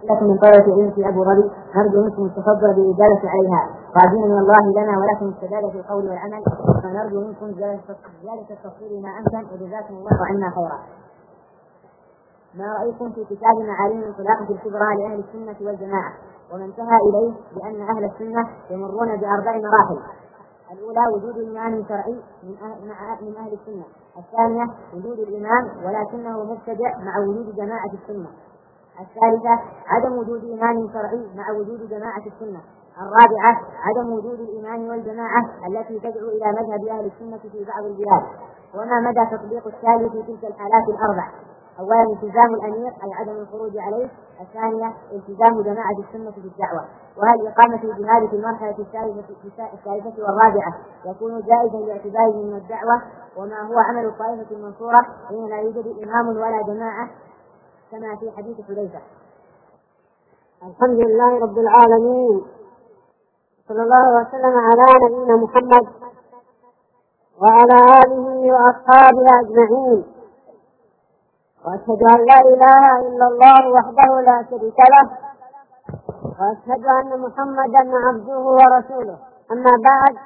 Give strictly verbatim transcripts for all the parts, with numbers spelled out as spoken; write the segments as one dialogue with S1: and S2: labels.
S1: لكم من طلبة العلم في أبو ظبي، نرجو منكم التفضل بالإجابة عليها، راجين من الله لنا ولكم السداد في القول والعمل، فنرجو منكم زيادة التفصيل ما أمكن، وجزاكم الله عنا خيرا. ما رأيكم في كتاب معالم الخلافة الكبرى لأهل السنة والجماعة، وما انتهى إليه بأن أهل السنة يمرون بأربع مراحل: الأولى وجود إمام شرعي من أهل, من أهل السنة، الثانية وجود الإمام ولكنه مبتدع مع وجود جماعة السنة، الثالثة عدم وجود إمام شرعي مع وجود جماعة السنة، الرابعة عدم وجود الإمام والجماعة التي تدعو إلى مذهب أهل السنة في بعض البلاد، وما مدى تطبيق الثالث في تلك الحالات الأربع: أولا التزام الأمير أي عدم الخروج عليه، الثانية التزام جماعة السنة في الدعوة، وهل إقامة الجهاد في المرحلة الثالثة والرابعة يكون جائزا لاعتباره من الدعوة، وما هو عمل الطائفة المنصورة حين لا يوجد إمام ولا جماعة كما في حديث حذيفة.
S2: الحمد لله رب العالمين، صلى الله وسلم على نبينا محمد وعلى آله وأصحابه أجمعين، وأشهد أن لا إله إلا الله وحده لا شريك له، وأشهد أن محمدا عبده ورسوله. أما بعد،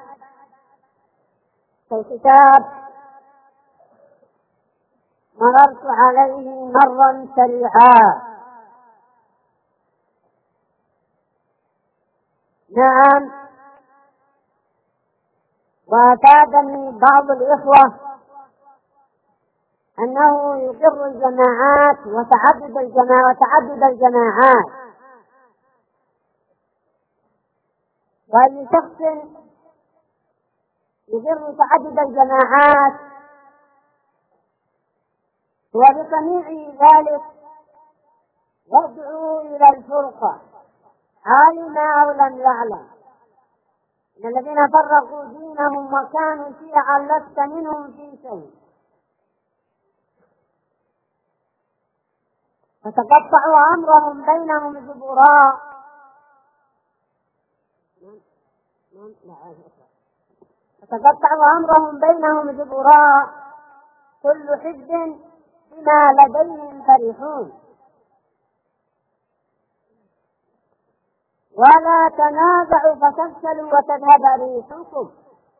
S2: فالكتاب مررت عليه مرا سريعا. نعم، وأفادني بعض الإخوة أنه يقر الجماعات وتعدد الجماعات وتعدد الجماعات، وأي شخص يقر تعدد الجماعات وبصنيع ذلك يدعو إلى الفرقة، علم أو لم يعلم. إن الذين فرقوا دينهم وكانوا شيعا لست منهم في شيء، فتقطعوا أمرهم بينهم زبراء. فتقطعوا أمرهم بينهم زبراء، كل حزب بما لديهم فرحون. ولا تنازعوا فتفشلوا وتذهب ريحكم.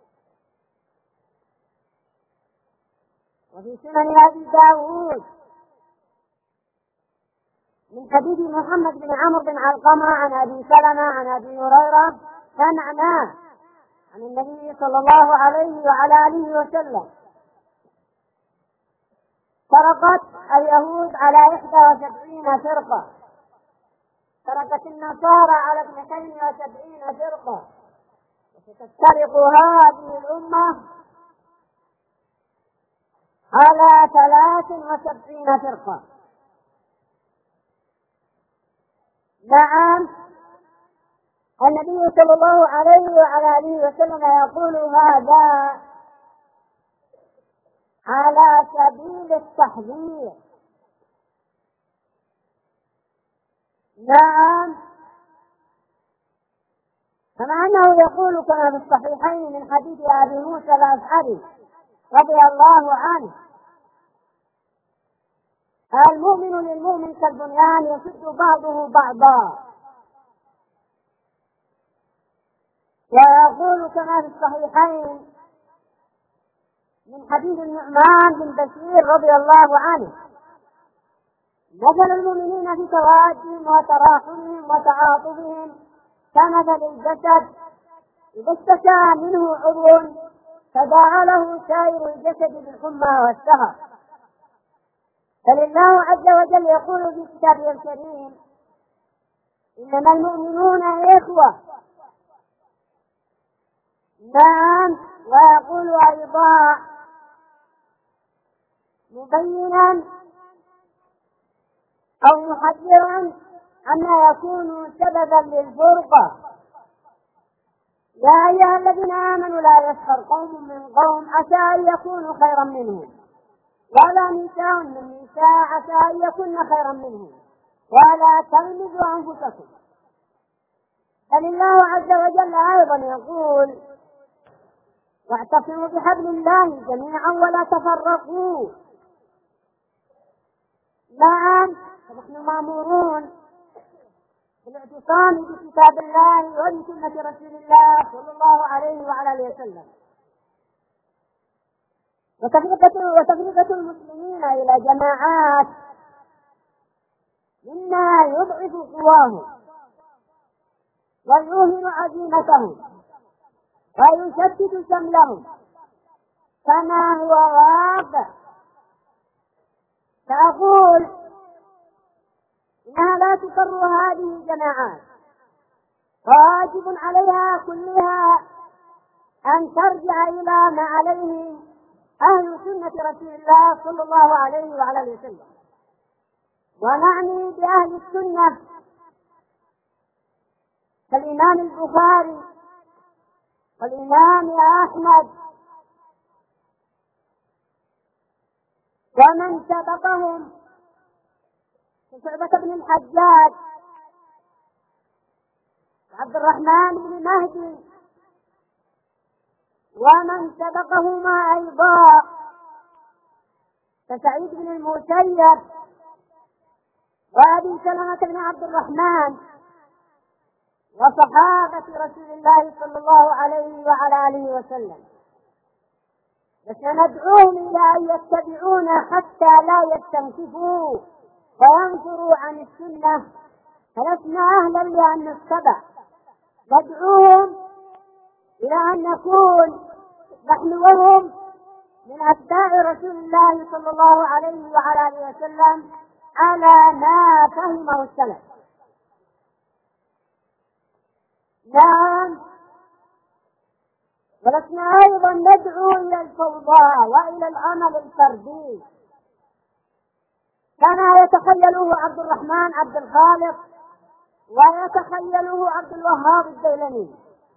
S2: وفي سنن أبي داود من حديث محمد بن عمرو بن علقمة عن أبي سلمة عن أبي هريرة سمعناه عن النبي صلى الله عليه وعلى آله وسلم: فرقت اليهود على إحدى وسبعين فرقة، تركت النصارى على اثنتين وسبعين فرقة، وستفترق هذه الأمة على ثلاث وسبعين فرقة. نعم، النبي صلى الله عليه وعلى آله وسلم يقول هذا على سبيل التحذير. نعم، كما أنه يقول كما في الصحيحين من حديث أبي موسى الأشعري رضي الله عنه: المؤمن للمؤمن كالبنيان يشد بعضه بعضا. ويقول كما في الصحيحين من حديث النعمان بن بشير رضي الله عنه: مثل المؤمنين في توادهم وتراحمهم وتعاطفهم كمثل الجسد إذا اشتكى منه عضو تداعى له سائر الجسد بالحمى والسهر. فلله عز وجل يقول في كتابه الكريم: إنما المؤمنون إخوة. نعم، ويقول أيضا مبينا أو محذرا عما يكون سببا للفرقة: يا أيها الذين آمنوا لا يسخر قوم من قوم عسى أن يكونوا خيرا منهم، ولا نساء من نساء عسى أن يكون خيرا منهم، ولا تلمزوا أنفسكم. فلله عز وجل أيضا يقول: واعتصموا بحبل الله جميعا ولا تفرقوا. نعم، فنحن مأمورون بالاعتصام بكتاب الله وبسنة رسول الله صلى الله عليه وعلى آله وسلم، وتفرقة وتفرقة المسلمين إلى جماعات مما يضعف قواهم ويوهن عزيمتهم ويشتت شملهم كما هو واقع. فأقول إنها لا تقر هذه الجماعات، واجب عليها كلها أن ترجع إلى ما عليه أهل سنة رسول الله صلى الله عليه وعلى آله وسلم. ونعني بأهل السنة كالإمام البخاري والإمام أحمد ومن سبقهم كشعبة بن الحجاج وعبد الرحمن بن مهدي ومن سبقهما أيضا كسعيد بن المسيب وأبي سلمة بن عبد الرحمن وصحابة رسول الله صلى الله عليه وعلى آله وسلم. فسندعوهم إلى أن يتبعونا حتى لا يستنكفوا وينفروا عن السنة، فلسنا أهلا لأن نتبع. ندعوهم إلى أن نكون نحن وهم من أتباع رسول الله صلى الله عليه وعلى آله وسلم على ما فهمه السلف. نعم، ولسنا أيضا ندعو إلى الفوضى وإلى العمل الفردي كما يتخيله عبد الرحمن عبد الخالق ويتخيله عبد الوهاب الديلمي،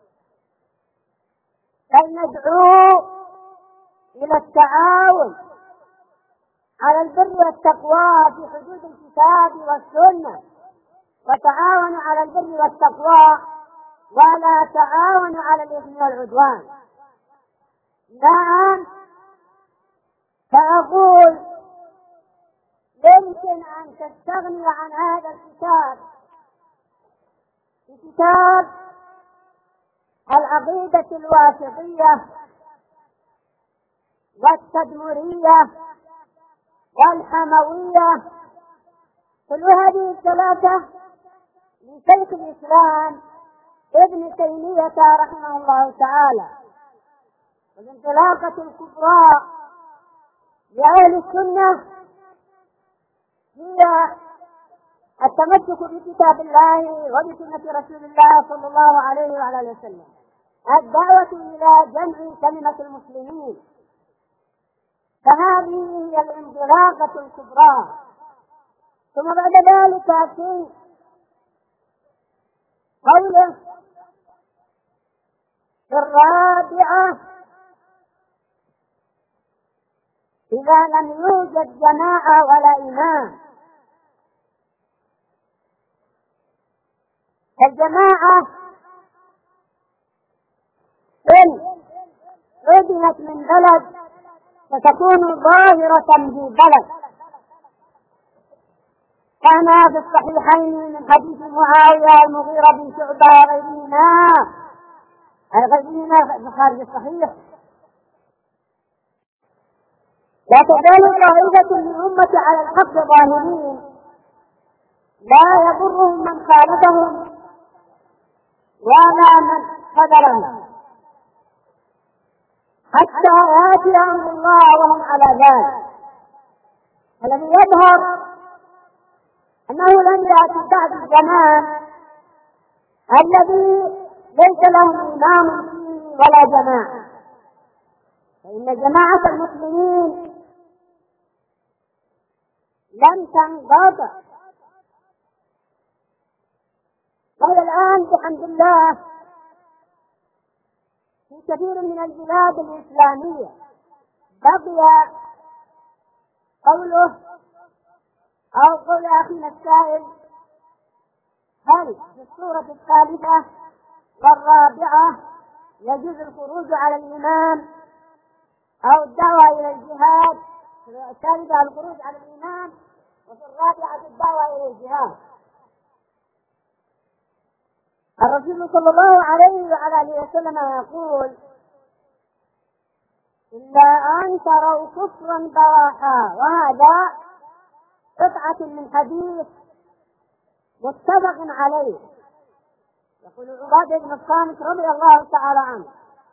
S2: بل ندعو إلى التعاون على البر والتقوى في حدود الكتاب والسنة، وتعاونوا على البر والتقوى ولا تعاونوا على الإثم والعدوان. نعم، فأقول يمكن أن تستغني عن هذا الكتاب بكتاب العقيدة الواسطية والتدمرية والحموية، كل هذه الثلاثة لشيخ الإسلام ابن تيمية رحمه الله تعالى. والانطلاقة الكبرى لأهل السنة هي التمسك بكتاب الله وبسنة رسول الله صلى الله عليه وعلى آله وسلم، الدعوة إلى جمع كلمة المسلمين، فهذه هي الانطلاقة الكبرى. ثم بعد ذلك في قوله في الرابعة إذا لم يوجد جماعة ولا إمام، الجماعة إن عدمت من بلد فتكون ظاهرة في بلد، كما في الصحيحين من حديث معاوية المغيرة بن شعبة وغيرهما غيرهما خارج الصحيح: لا تزال طائفة من أمة على الحق ظاهرين لا يضرهم من خالفهم ولا من خذلهم حتى يأتي أمر الله وهم على ذلك. الذي يظهر أنه لم يأتي بعد الزمان الذي ليس لهم إمام فيه ولا جماعة، فإن جماعة المسلمين لم تنقطع، وهي الآن بحمد الله في كثير من البلاد الإسلامية. بقي قوله أو قول أخينا السائل: هل في السورة الثالثة والرابعة يجوز الخروج على الإمام أو الدعوة إلى الجهاد؟ في الثالثة الخروج على الإمام، وفي الرابعة الدعوة إلى الجهاد. الرسول صلى الله عليه وعلى آله وسلم يقول: إلا أن تروا كفرا بواحا. وهذا قطعة من حديث متفق عليه. يقول عبادة بن الصامت رضي الله تعالى عنه: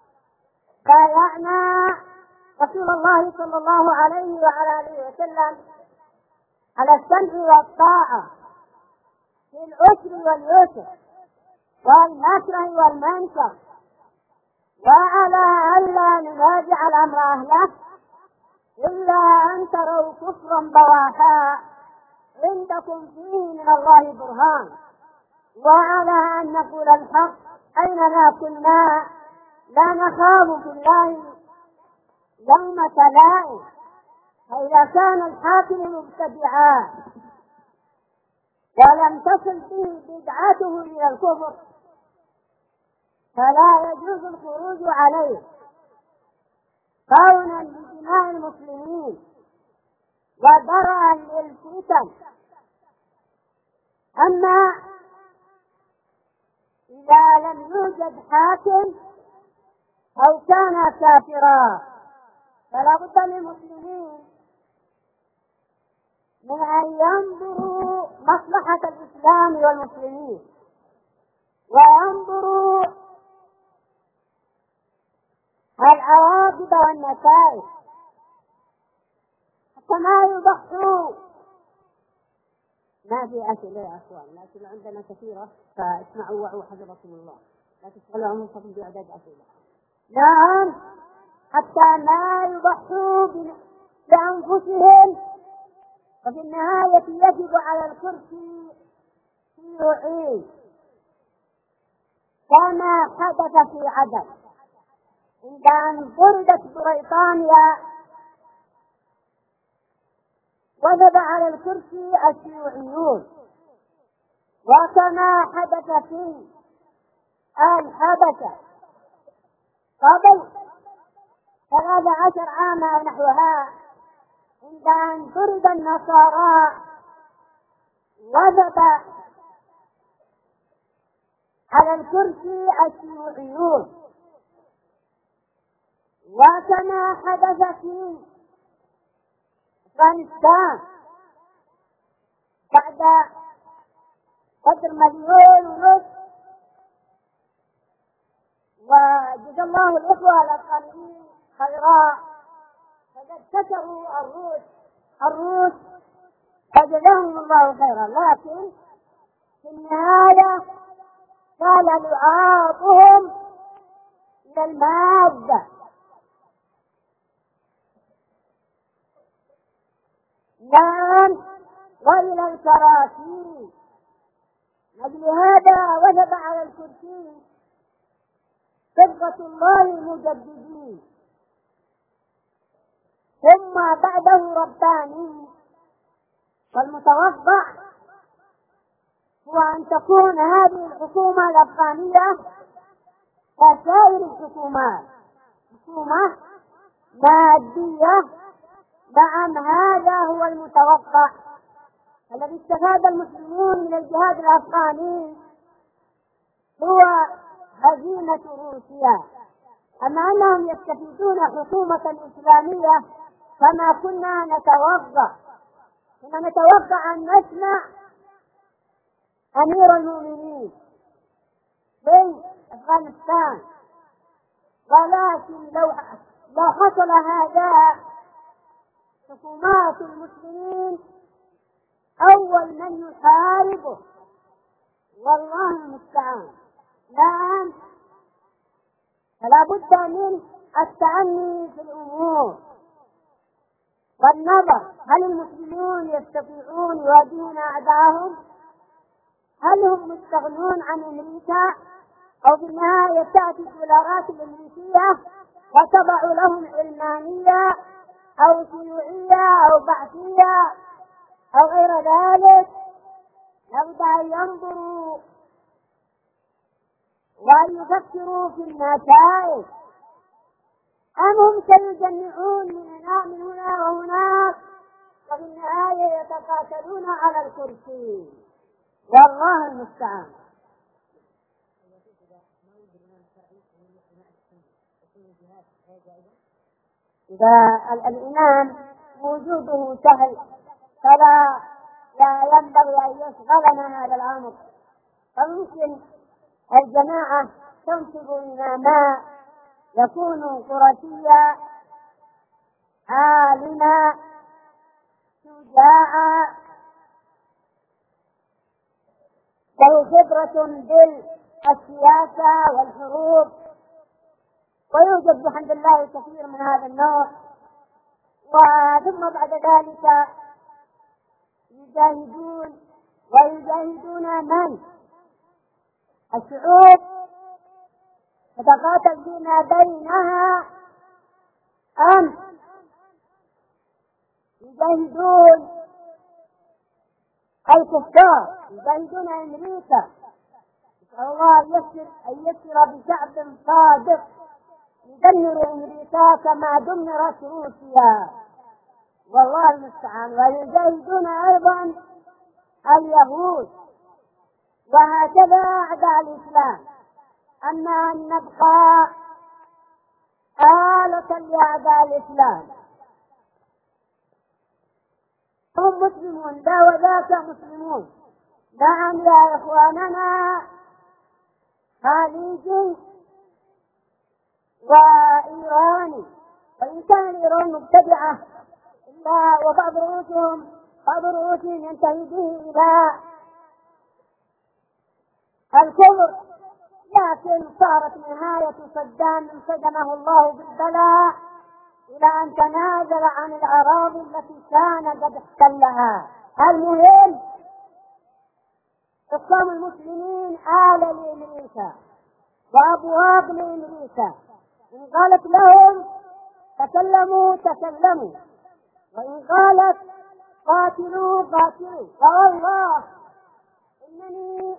S2: بايعنا رسول الله صلى الله عليه وعلى آله وسلم على السمع والطاعة في العسر واليسر والمكره والمنكر، وعلى ألا ننازع الأمر أهله إلا أن تروا كفرا بواحا عندكم فيه من الله برهان، وعلى أن نقول الحق أينما كنا لا نخاف في الله يومة لائم. فإذا كان الحاكم مبتدعا ولم تصل به بدعته إلى الكفر فلا يجوز الخروج عليه كونا لدماء المسلمين ودرءا للفتن. أما إذا لم يوجد حاكم أو كان كافرا فلا بد للمسلمين من أن ينظروا مصلحة الإسلام والمسلمين وينظروا العواقب والنتائج حتى ما يضحوا. ما في أسئلة يا أخوان، الأسئلة عندنا كثيرة فاسمعوا وعوا حفظكم الله، لا تشغلوا أنفسكم بإعداد أسئلة. نعم، حتى ما يضحوا بأنفسهم، وفي النهاية يجب على الكرسي شيوعي كما حدث في عدن عند أن طردت بريطانيا وجب على الكرسي الشيوعيون، وكما حدث في الحبشة قبل ثلاث عشر عاما نحوها عند أن طرد النصارى وجب على الكرسي الشيوعيون، وكما حدث في أفغانستان بعد قدر مليون ونصف. وجزا الله الإخوة الأفغانيين خيرا فقد كسروا الروس الروس فجزاهم الله خيرا، لكن في النهاية كان لعابهم إلى المادة. نعم، وإلى الكراسي. لأجل هذا وجب على الكرسي صبغة الله المجددين، ثم بعده رباني. والمتوقع هو أن تكون هذه الحكومة الأفغانية كسائر الحكومات حكومة مادية. نعم، هذا هو المتوقع. الذي استفاد المسلمون من الجهاد الأفغاني هو هزيمة روسيا. أما أنهم يستفيدون حكومة إسلامية فما كنا نتوقع كنا نتوقع أن نسمع أمير المؤمنين في أفغانستان، ولكن لو لو حصل هذا حكومات المسلمين أول من يحاربه والله المستعان. نعم، فلا بد من التأني في الأمور والنظر، هل المسلمون يستطيعون يواجهون أعداءهم؟ هل هم مستغنون عن أمريكا؟ أو في النهاية تأتي الدولارات الأمريكية وتضع لهم علمانية أو شيوعية أو بعثية أو غير ذلك؟ لابد أن ينظروا وأن يفكروا في النتائج. أم هم سيجمعون من هنا من هنا وهناك وفي النهاية يتقاتلون على الكرسي؟ والله المستعان. إذا الإمام وجوده سهل فلا لا ينبغي أن يشغلنا هذا الأمر، فممكن الجماعة تنصب إماما يكون قرشيا عالما شجاعا له خبرة بالسياسة والحروب، ويوجد بحمد الله كثير من هذا النوع. وثم بعد ذلك يجاهدون ويجاهدون من الشعوب تتقاتل فيما بينها، أم يجاهدون الكفار، يجاهدون أمريكا. نسأل الله أن يسر أن يسر بشعب صادق يدمر أمريكا كما دمرت روسيا، والله المستعان. ويجاهدون أيضا اليهود، وهكذا أعداء الإسلام. أما أن نبقى آلة لأعداء الإسلام، هم مسلمون ذا وذاك مسلمون. نعم يا إخواننا، خليجي وإيراني، وإن كان إيران مبتدعة إلا وبعض رؤوسهم بعض رؤوسهم ينتهي به إلى الكفر، لكن صارت نهاية صدام انصدمه الله بالبلاء إلى أن تنازل عن الأراضي التي كان قد احتلها. المهم إقام المسلمين آلة لأمريكا وأبواب لأمريكا، إن قالت لهم تكلموا تكلموا، وإن قالت قاتلوا قاتلوا. فوالله إنني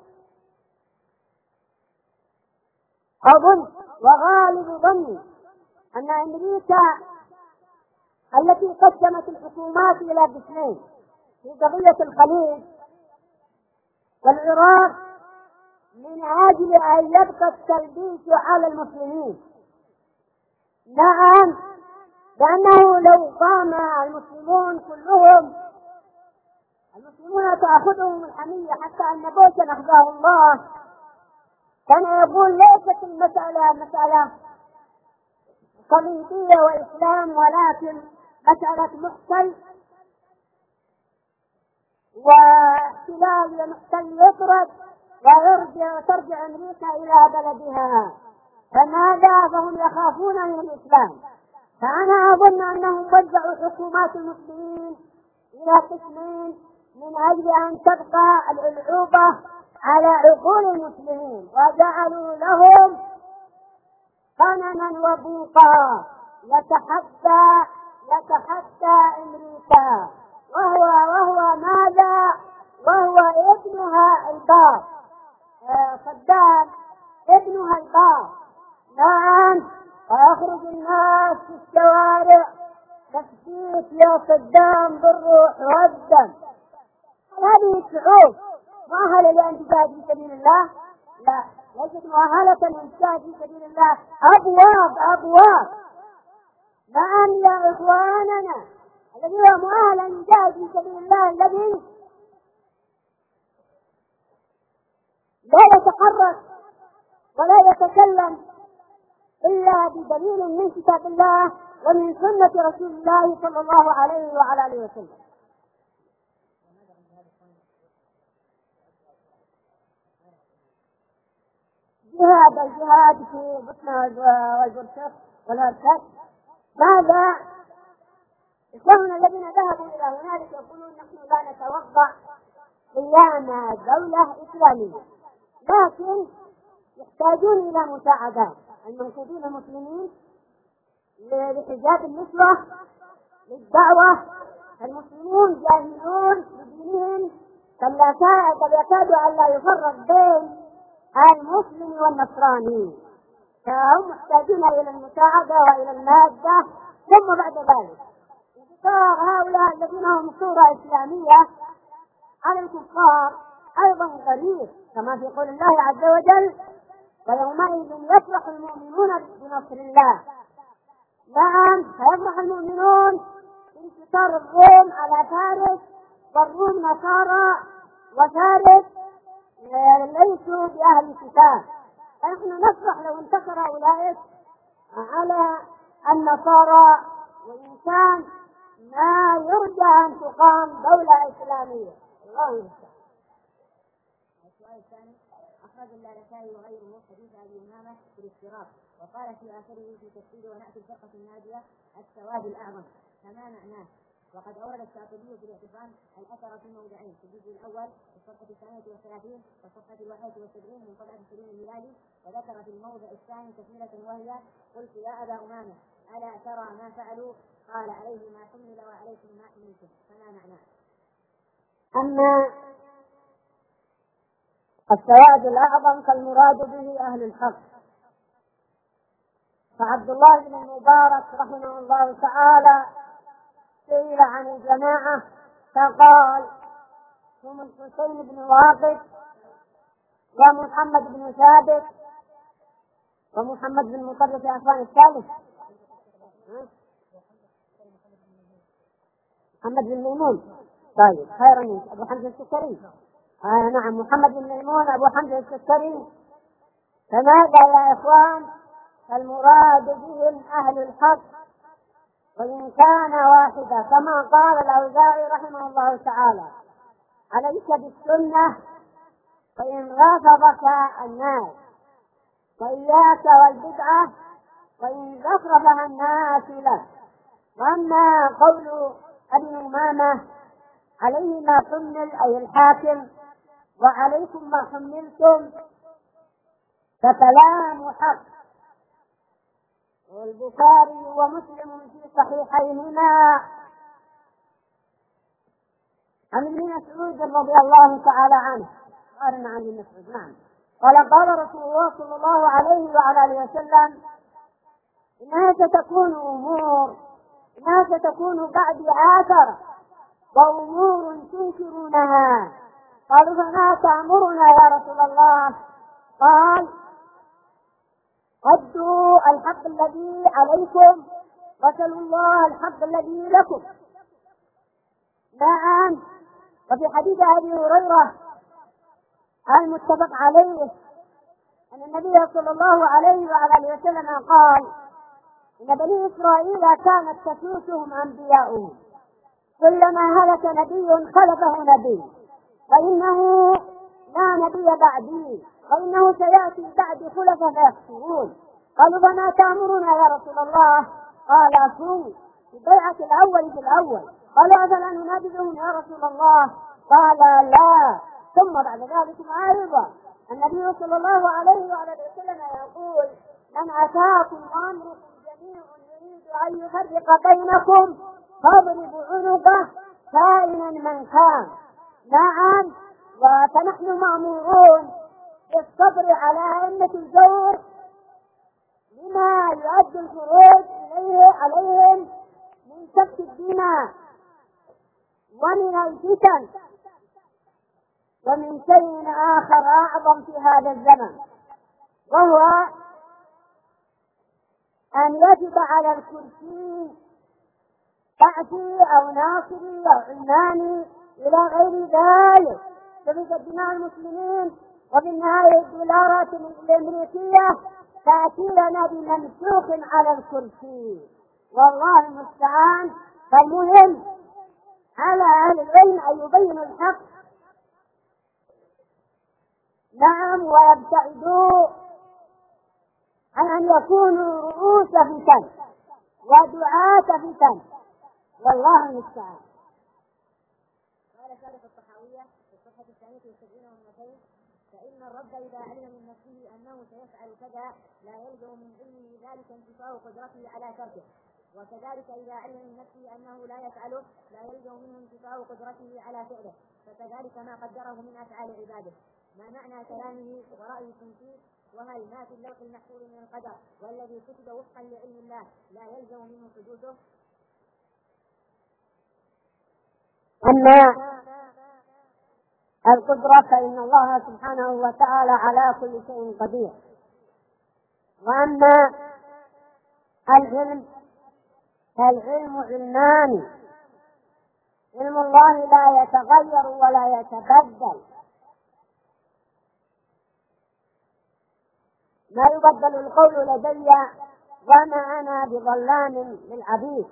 S2: أظن وغالب ظني أن أمريكا التي قسمت الحكومات إلى قسمين في قضية الخليج والعراق من أجل أن يبقى التلبيس على المسلمين. نعم، لأنه لو قام المسلمون كلهم، المسلمون تأخذهم الحمية حتى أن بوشن أخذه الله كان يقول ليست المسألة مسألة صليبية وإسلام، ولكن مسألة محتل واحتلال. المحتل يطرد ويرجع وترجع أمريكا إلى بلدها، فماذا؟ فهم يخافون من الإسلام. فأنا أظن أنهم وزعوا حكومات المسلمين إلى قسمين من أجل أن تبقى الألعوبة على عقول المسلمين، وجعلوا لهم قننا وبوقا يتحدى يتحدى أمريكا، وهو وهو ماذا؟ وهو ابنها الباب، آه صدام ابنها الباب. نعم، ويخرج الناس في الشوارع تفسيك يا صدام بالروح والدم. هذه الشعوب مؤهلة للانتشار في سبيل الله؟ لا، ليست مؤهلة للانتشار في سبيل الله. أبواب أبواب. نعم يا إخواننا، الذي هو مؤهل للانتشار في سبيل الله، الذي لا يتحرك ولا يتكلم إلا بدليل من كتاب الله ومن سنة رسول الله صلى الله عليه وعلى آله وسلم. جهاد الجهاد في بطن والبرشق والأرشاد. ماذا؟ إخواننا الذين ذهبوا إلى هنالك يقولون نحن لا نتوقع قيام دولة إسلامية، لكن يحتاجون إلى مساعدات. المنقذين المسلمين لحجاب النسوة للدعوة، المسلمون جاهلون بدينهم بل يكادوا أن لا يفرق بين المسلم والنصراني، فهم محتاجين إلى المساعدة وإلى المادة. ثم بعد ذلك انتصار هؤلاء الذين هم صورة إسلامية على الكفار أيضا غريب، كما في قول الله عز وجل ويومئذ يفرح المؤمنون بنصر الله. نعم، سيفرح المؤمنون بانتصار الروم على فارس، والروم نصارى وفارس ليسوا بأهل كتاب، فنحن نفرح لو انتصر أولئك على النصارى، وإن كان ما يرجى أن تقام دولة إسلامية. الله يستعان.
S1: السؤال الثاني: أخرج اللالكائي وغيره حديث أبي أمامة في الافتراق، وقال في آخره في تفسيره: ونأتي الفرقة الناجية السواد الأعظم، فما معناه؟ وقد أورد الشاطبي في الاعتصام الأثر في موضعين: في الجزء الأول في الصفحة الثانية والثلاثين والصفحة الواحدة والسبعين من طبعة سليم الميلادي، وذكر في الموضع الثاني كثيرة وهي: قلت يا أبا أمامة ألا ترى ما فعلوا؟ قال: عليه ما حمل وعليكم ما حملتم، فما معناه؟
S2: أما السواد الأعظم فالمراد به أهل الحق. فعبد الله بن المبارك رحمه الله تعالى سئل عن الجماعة فقال: هم الحسين بن واقد ومحمد بن ثابت ومحمد بن مطرف عفان الثالث محمد بن ميمون. طيب خيرا، أبو حمزة السكري. آه نعم، محمد بن ميمون أبو حمزة السكري. فماذا يا إخوان؟ المراد بهم أهل الحق، وإن كان واحدا، كما قال الأوزاعي رحمه الله تعالى: عليك بالسنة فإن غافضك الناس، وإياك والبدعة وإن زخرفها الناس لك. وأما قول أبي أمامة: عليه ما حمل أي الحاكم وعليكم ما حملتم، فكلام حق. والبخاري ومسلم في صحيحيهما عن ابن مسعود رضي الله تعالى عنه قال: عن ابن مسعود نعم قال: قال رسول الله صلى الله عليه وعلى اله وسلم: إنها ستكون أمور إنها ستكون بعد آثر وأمور تنكرونها. قالوا: فما تأمرنا يا رسول الله؟ قال: ردوا الحق الذي عليكم وسلوا الله الحق الذي لكم. نعم. وفي حديث أبي هريرة المتفق عليه أن النبي صلى الله عليه وعلى اله وسلم قال: إن بني إسرائيل كانت تسوسهم أنبياؤهم، كلما هلك نبي خلفه نبي، وإنه لا نبي بعدي، وإنه سيأتي بعد خلفه فيخسرون. قالوا: فما تأمرنا يا رسول الله؟ قال: أصوم في البيعة الأول في الأول. قالوا: أفلا ننابذهم يا رسول الله؟ قال: لا. ثم بعد ذلك أيضا النبي صلى الله عليه وعلى اله وسلم يقول: من أتاكم أمركم جميع يريد أن يفرق بينكم فاضربوا عنقه كائنا من كان. نعم. فنحن مأمورون بالصبر على أئمة الجور لما يؤدي الخروج إليه عليهم من سفك الدماء ومن الفتن ومن شيء آخر أعظم في هذا الزمن، وهو أن يجب على الكرسي بعثي أو ناصري أو علماني إلى غير ذلك سفك دماء المسلمين، وفي النهاية الدولارات الأمريكية تأتي لنا بممسوخ على الكرسي، والله المستعان. فالمهم على أهل العلم أن يبينوا الحق، نعم، ويبتعدوا عن أن يكونوا رؤوس فتن ودعاة فتن، والله المستعان.
S1: قال شارح الطحاوية في الصفحة الثانية والسبعين والمئتين: فإن الرب إذا علم من نفسه أنه سيفعل كذا لا يلزم من علمه ذلك انتفاء قدرته على تركه، وكذلك إذا علم من نفسه أنه لا يفعله لا يلزم منه انتفاء قدرته على فعله، فكذلك ما قدره من أفعال عباده. ما معنى كلامه ورأيكم فيه؟ وهل ما في اللوح المحفوظ من القدر والذي كتب وفقا لعلم الله لا يلزم منه حدوثه؟
S2: أما القدرة فإن الله سبحانه وتعالى على كل شيء قدير، وأما العلم فالعلم علمان: علم الله لا يتغير ولا يتبدل، ما يبدل القول لدي وما أنا بظلام للعبيد.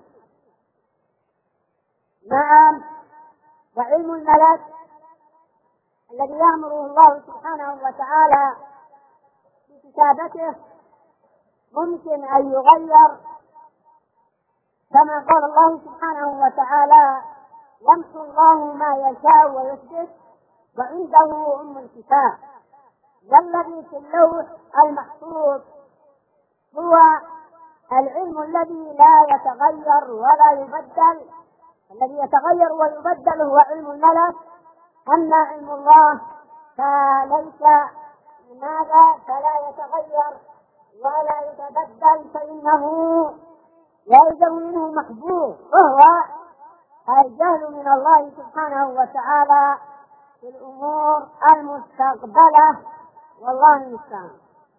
S2: نعم. وعلم الملك الذي يأمره الله سبحانه وتعالى في كتابته ممكن أن يغير، كما قال الله سبحانه وتعالى: يمحو الله ما يشاء ويثبت وعنده أم الكتاب. والذي في اللوح المحفوظ هو العلم الذي لا يتغير ولا يبدل. الذي يتغير ويبدل هو علم الملك. أما علم الله فليس لماذا فلا يتغير ولا يتبدل، فإنه يلزم منه محبوب، وهو الجهل من الله سبحانه وتعالى في الأمور المستقبلة، والله المستعان.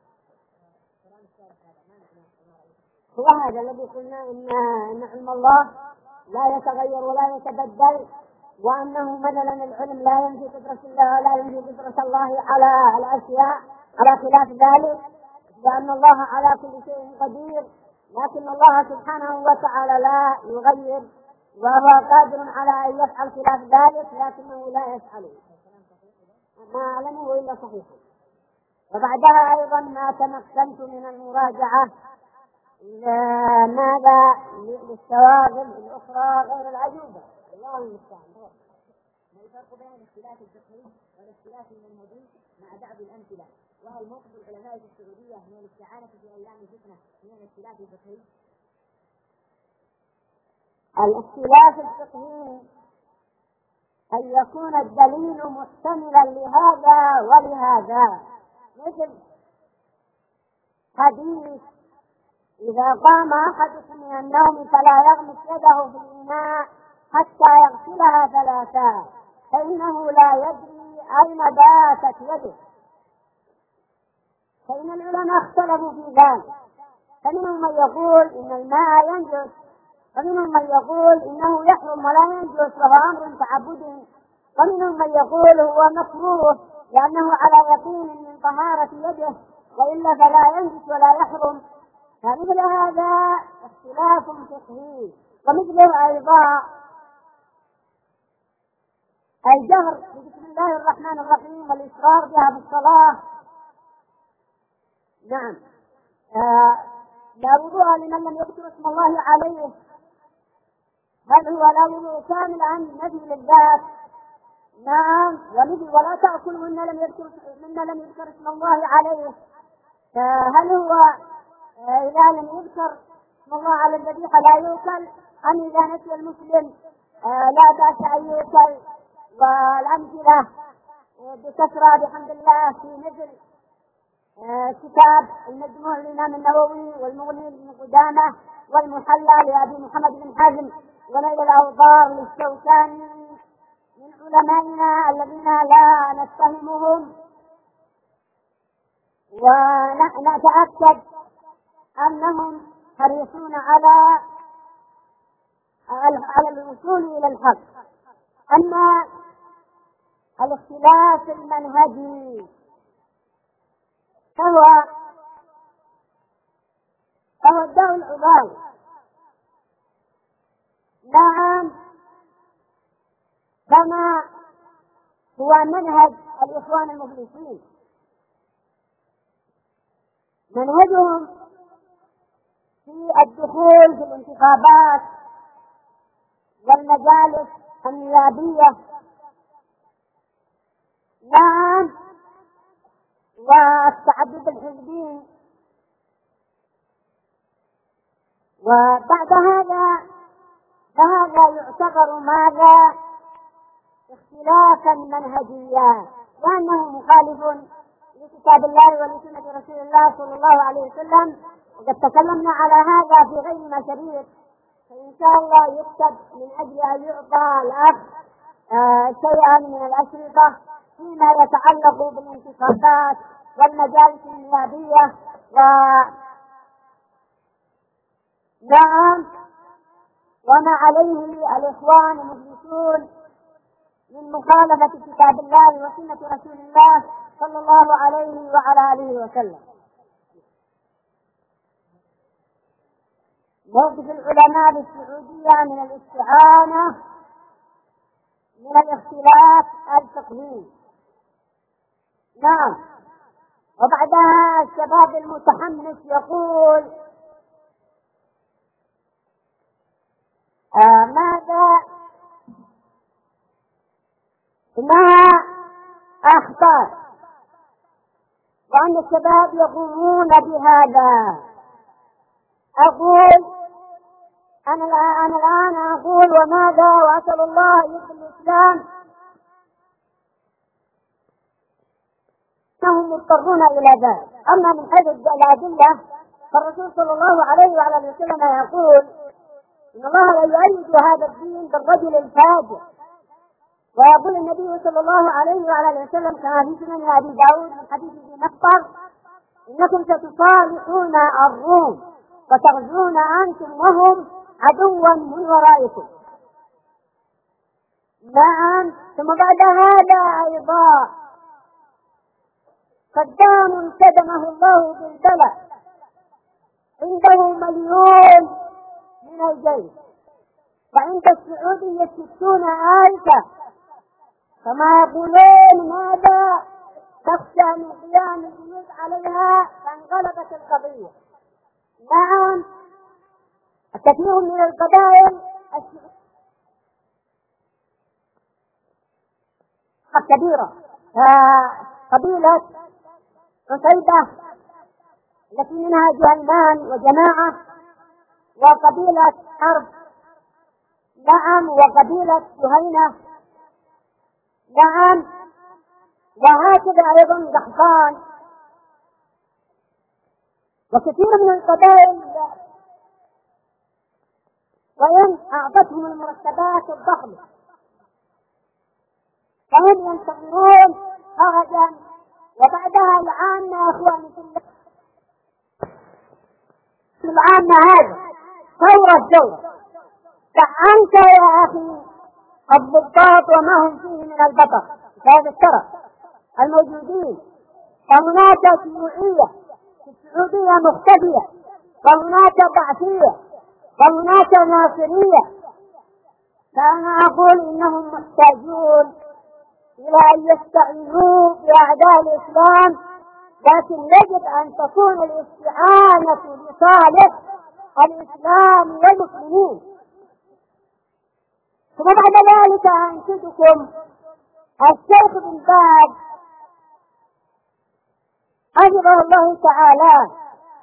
S2: هو هذا الذي قلنا إن علم الله لا يتغير ولا يتبدل، وأنه مثلا العلم لا ينفي قدرة الله ولا ينفي قدرة الله على الأشياء، على خلاف ذلك، لأن الله على كل شيء قدير، لكن الله سبحانه وتعالى لا يغير، وهو قادر على أن يفعل خلاف ذلك لكنه لا يفعله، ما أعلمه إلا صحيحا. وبعدها أيضا ما تمكنت من المراجعة ماذا للشواغل الأخرى غير العجوبة، الله المستعان.
S1: ما الفرق بين الاختلاف الفقهي والاختلاف المنهجي مع بعض الأمثلة؟ وهل موقف العلماء في السعودية من الاستعانة في أيام الفتنة من الاختلاف الفقهي؟
S2: الاختلاف الفقهي أن يكون الدليل محتملا لهذا ولهذا، مثل حديث: إذا قام أحدكم من النوم فلا يغمس يده في الإناء حتى يغسلها ثلاثا فإنه لا يدري أين باتت يده. فإن العلماء اختلفوا في ذلك، فمنهم من يقول إن الماء ينجس، ومنهم من يقول إنه يحرم ولا ينجس وهو أمر تعبدي، ومنهم من يقول هو مكروه لأنه على يقين من طهارة يده وإلا فلا ينجس ولا يحرم. فمثل هذا اختلاف فقهي. ومثله أيضا الجهر بسم الله الرحمن الرحيم والإصرار بها بالصلاة. نعم. آه لا وضوء لمن لم يذكر اسم الله عليه، هل هو لا وضوء كامل عن نفي للذات؟ نعم. ومثل ولا تأكل من لم يذكر من لم يذكر اسم الله عليه، فهل هو آه إذا لم يذكر اسم الله على الذبيحة لا يؤكل، أم إذا نسي المسلم آه لا بأس أن يؤكل؟ والأمثلة بكثرة بحمد الله في مثل آه كتاب المجموع للإمام النووي والمغني لابن قدامة والمحلى لأبي محمد بن حزم ونيل الأوطار للشوكاني من علمائنا الذين لا نتهمهم، ونتأكد أنهم حريصون على على الوصول إلى الحق. أما الاختلاف المنهجي فهو فهو الداء العضال. نعم. كما هو منهج الإخوان المخلصين، منهجهم في الدخول في الانتخابات والمجالس النيابية. نعم. والتعدد الحزبي. وبعد هذا فهذا يعتبر ماذا؟ اختلافا منهجيا، لأنه مخالف لكتاب الله ولسنة رسول الله صلى الله عليه وسلم، وقد تكلمنا على هذا في غير مشاريع، فإن شاء الله يكتب من أجل أن يعطى الأخ آه شيئا من الأشرطة فيما يتعلق بالانتخابات والمجالس النيابية نعم، وما عليه الإخوان المجلسون من مخالفة كتاب الله وسنة رسول الله صلى الله عليه وعلى آله وسلم. موقف العلماء بالسعودية من الاستعانة من الاختلاف الفقهي. نعم. وبعدها الشباب المتحمس يقول آه ماذا إنها أخطاء، وأن الشباب يقومون بهذا. أقول أنا الآن, أنا الآن أقول وماذا، وأسأل الله يحيي الإسلام، أنهم مضطرون إلى ذلك. أما من حيث الأدلة فالرسول صلى الله عليه وعلى وسلم يقول إن الله لا يؤيد هذا الدين بالرجل الفاجر. ويقول النبي صلى الله عليه وعلى وسلم كما في سنن أبي داود من حديث ابن مسعود إنكم ستصالحون الروم وتغزون أنتم وهم عدوا من ورائكم. نعم. ثم بعد هذا أيضا صدام كدمه الله بالبلاء عنده مليون من الجيش، وعند السعودية ستون ألفا، كما يقولون ماذا تخشى من قيام الجيوش عليها فانقلبت القضية. نعم. الكثير من القبائل الكبيرة قبيلة عسيدة التي منها جهنمان وجماعة، وقبيلة حرب، نعم، وقبيلة جهينة، نعم، وهكذا أيضا قحطان وكثير من القبائل، وإن أعطتهم المرتبات الضخمة فهم ينتظرون خرجا. وبعدها العامة أخواني في الله، العامة هذا ثورة ثورة فأنت يا أخي الضباط وما هم فيه من البطر في هذا الشرف الموجودين. فهناك شيوعية في السعودية مختفية، وهناك ضعفية، وهناك ناصرية. فأنا أقول إنهم محتاجون إلى أن يستعينوا بأعداء الإسلام، لكن يجب أن تكون الاستعانة لصالح الإسلام والمسلمين. ثم بعد ذلك أنشدكم الشيخ بن باز حفظه الله تعالى،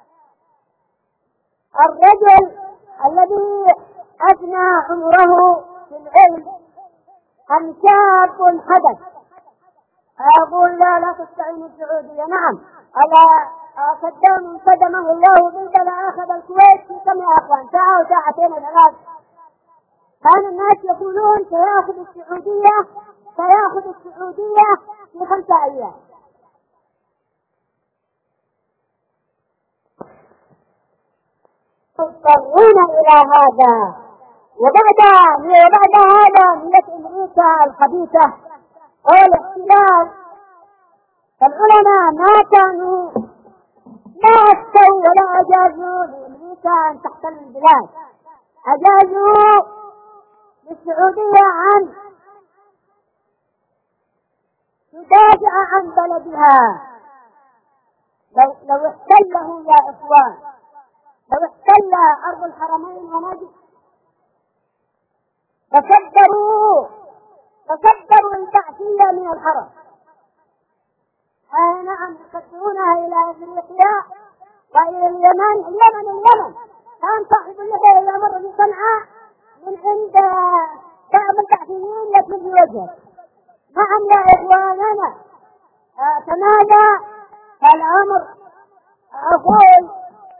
S2: الرجل الذي أثنى عمره في العلم أم شاب حدث. أقول لا لا تستعين السعودية. نعم، ألا صدام صدمه الله بالبلاء أخذ الكويت في كم يا أخوان؟ ساعة وساعتين وثلاث. كان الناس يقولون سيأخذ السعودية سيأخذ السعودية في خمسة أيام. يضطرون إلى هذا. وبعد وبعد هذا ملة أمريكا الخبيثة والاحتلال، فالعلماء ما كانوا لا أفتوا ولا أجازوا لأمريكا أن تحتل البلاد، أجازوا للسعودية عن تدافع عن بلدها. لو, لو احتله يا إخوان، لو احتل أرض الحرمين ونجد تصدروا تصدروا البعثية من الحرم. آه نعم، يصدرونها إلى أفريقيا وإلى اليمن. اليمن اليمن كان صاحب اللحية إذا مر في صنعاء من عند بعض البعثيين يكون في وجهه. نعم يا إخواننا، آه فماذا الأمر؟ أقول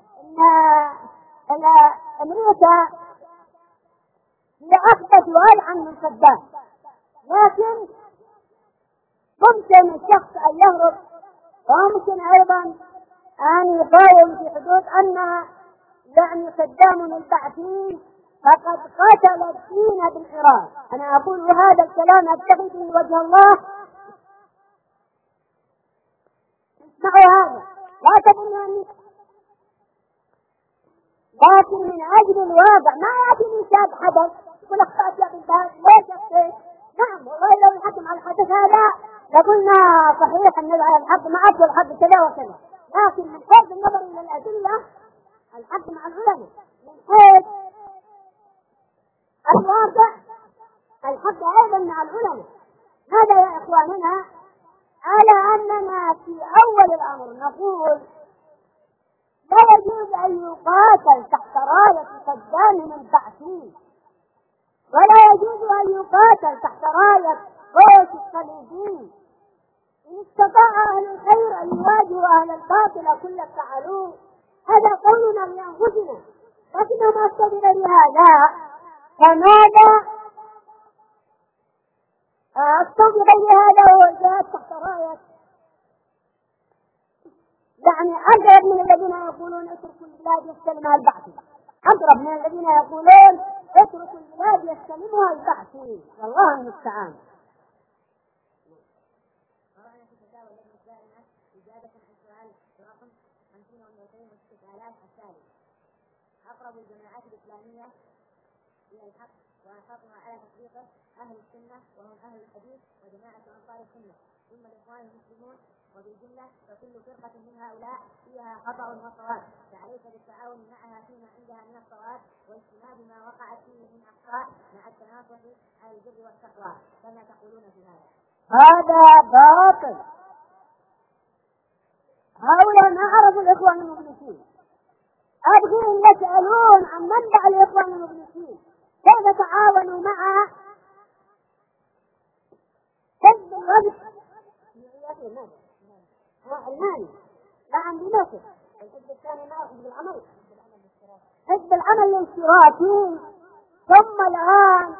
S2: إن أمريكا هي أخبث وألعن من صدام، لكن ممكن الشخص أن يهرب، وممكن أيضا أن يقاوم في حدود أن يعني صدام البعثي فقد قتل الدين بالعراق. أنا أقول هذا الكلام أبتغي به وجه الله. اسمعوا هذا، لا تظنوا أني، لكن من أجل الواقع ما يأتي من شاب حدث يقول أخطأت يا بنتهاج ليش أخطأت؟ نعم والله لو الحكم على الحدث هذا لقلنا صحيح أن الحق مع أفضل الحق كذا وكذا، لكن من حيث النظر إلى الأدلة الحق مع العلماء، من حيث الواقع الحق أيضا مع العلماء. هذا يا إخواننا على أننا في أول الأمر نقول لا يجوز أن يقاتل تحت راية صدام البعثي، ولا يجوز أن يقاتل تحت راية قوس الصليبيين. إن استطاع أهل الخير أن يواجهوا أهل الباطل كل فعلوه، هذا قولنا لأنفسنا، لكن ما استدل بهذا فماذا استدل بهذا وجاءت تحت راية يعني أقرب من الذين يقولون اتركوا البلاد يستلمها البعثي، أقرب من الذين يقولون اتركوا البلاد يستلمها البعثي، والله المستعان.
S1: قرأنا في الفتاوى التي الدائمة إجابة عن سؤال رقم خمسين ومئتين وستة آلاف التالي: أقرب الجماعات الإسلامية إلى الحق وأحاطها على تطبيقه أهل السنة وهم أهل الحديث وجماعة أنصار السنة، ثم الإخوان المسلمون، وبالجملة فكل فرقة من هؤلاء فيها خطأ وصواب، فعليك بالتعاون معها فيما عندها من الصواب واجتناب ما وقعت فيه من أخطاء مع التناصح على البر والتقوى. كما تقولون في هذا؟
S2: هذا باطل. هؤلاء ما عرفوا الإخوان المفلسين. أبغي أن يسألون عن منبع الإخوان المفلسين، كيف تعاونوا مع حزب الوفد الماني، لا عندي نفس الحزب الثاني ما حزب العمل، حزب العمل الاشتراكي، ثم الآن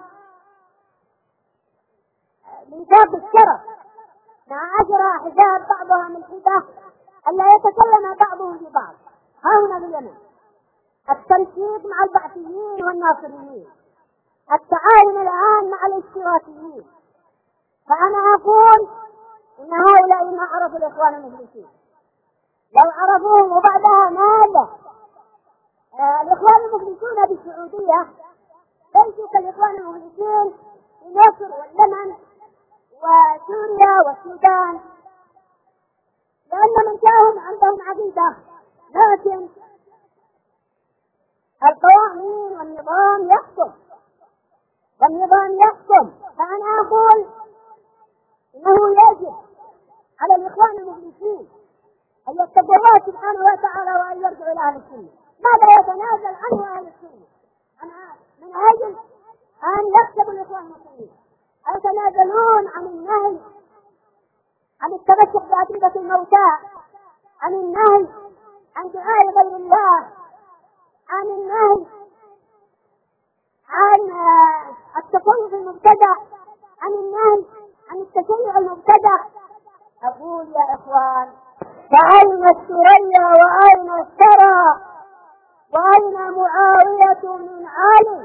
S2: ميثاق الشرف مع عشر أحزاب بعضها من حدة ألا يتكلم بعضهم ببعض. ها هنا باليمن التنسيق مع البعثيين والناصريين، التعاون الآن مع الاشتراكيين. فأنا أقول إن هؤلاء ما عرفوا الإخوان المفلسين، لو عرفوهم وبعدها ماذا؟ آه الإخوان المفلسون بالسعودية ليسوا كالإخوان المفلسين في مصر واليمن وسوريا والسودان، لأن من جاءهم عندهم عقيدة، لكن القوانين والنظام يحكم، والنظام يحكم. فأنا أقول إنه يجب على الإخوان المفلسين أن يتقوا الله سبحانه وتعالى وأن يرجعوا إلى أهل السنة. ماذا يتنازل عنه أهل السنة من أجل أن يكسبوا الإخوان المسلمين؟ يتنازلون عن النهي عن التمسك بعقيدة الموتى، عن النهي عن دعاء غير الله، عن النهي عن التصوف المبتدع، عن النهي عن التشيع المبتدع. أقول يا إخوان، فأين الثريا وأين الثرى وأين معاوية من علي؟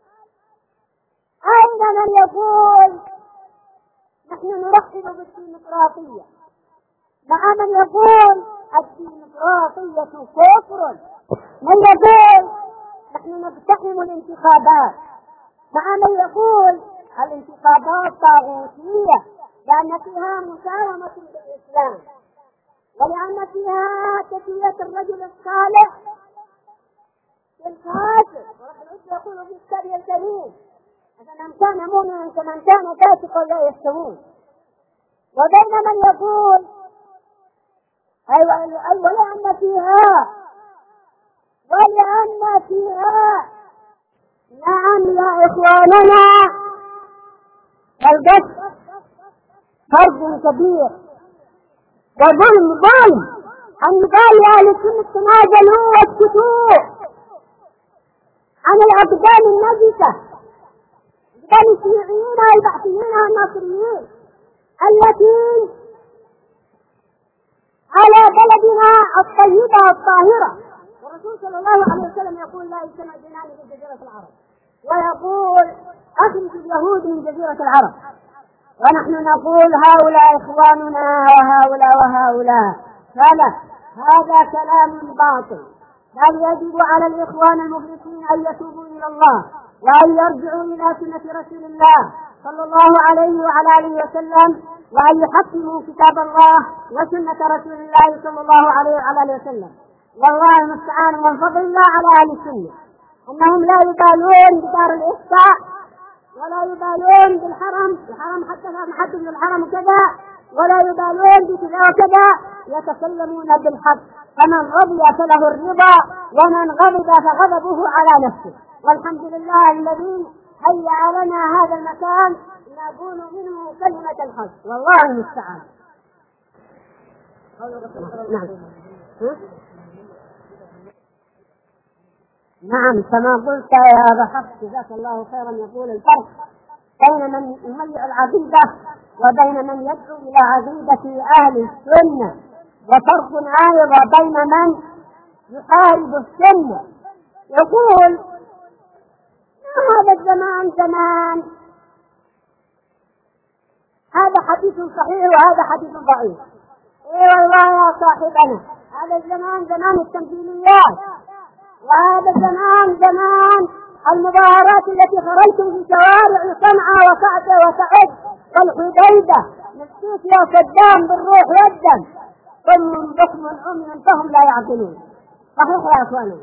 S2: أين من يقول نحن نرحب بالديمقراطية، مع من يقول الديمقراطية كفر، من يقول نحن نقتحم الانتخابات، مع من يقول الانتخابات طاغوتية لأن فيها مساومة بالإسلام، ولأن فيها تسوية الرجل الصالح بالكافر. ورب العزة يقول في كتابه الكريم: فمن كان مؤمنا كمن كان فاسقا لا يستوون. وبين من يقول أيوة ولأن فيها ولأن فيها نعم يا إخواننا القتل فرض كبير وظلم ظلم أن يقال لأهل السنة تنازلوا واسكتوا عن الأقدام النجسة، أقدام الشيوعيين والبعثيين والناصريين التي على بلدنا الطيبة الطاهرة. والرسول صلى الله عليه وسلم يقول لا يجتمع دينان في جزيرة العرب، ويقول أخرج اليهود من جزيرة العرب، ونحن نقول هؤلاء إخواننا وهؤلاء وهؤلاء. فلا، هذا كلام باطل. بل يجب على الإخوان المخلصين أن يتوبوا إلى الله وأن يرجعوا إلى سنة رسول الله صلى الله عليه وعلى آله وسلم، وأن يحكموا كتاب الله وسنة رسول الله صلى الله عليه وعلى آله وسلم. والله المستعان، من فضل الله على أهل السنة أنهم لا يبالون بدار الإفتاء ولا يبالون بالحرم، الحرم حتى ما حد من الحرم كذا، ولا يبالون بكذا وكذا، يتكلمون بالحق. فمن رضي فله الرضا، ومن غضب فغضبه على نفسه. والحمد لله الذي هيأ لنا هذا المكان نقول منه كلمة الحق، والله المستعان. نعم. نعم كما قلت يا أبا حفص جزاك الله خيرا، يقول الفرق بين من يميع العقيدة وبين من يدعو إلى عقيدة أهل السنة، وفرق أيضا بين من يحارب السنة. يقول هذا الزمان زمان، هذا حديث صحيح وهذا حديث ضعيف. اي والله يا صاحبنا، هذا الزمان زمان التمثيليات، وهذا الزمان زمان المظاهرات التي خرجتم في شوارع صنعاء وصعدة وسعد والحديدة نسيت يا صدام بالروح والدم، ثم بكم عمي فهم لا يعقلون. صحيح يا اخواني.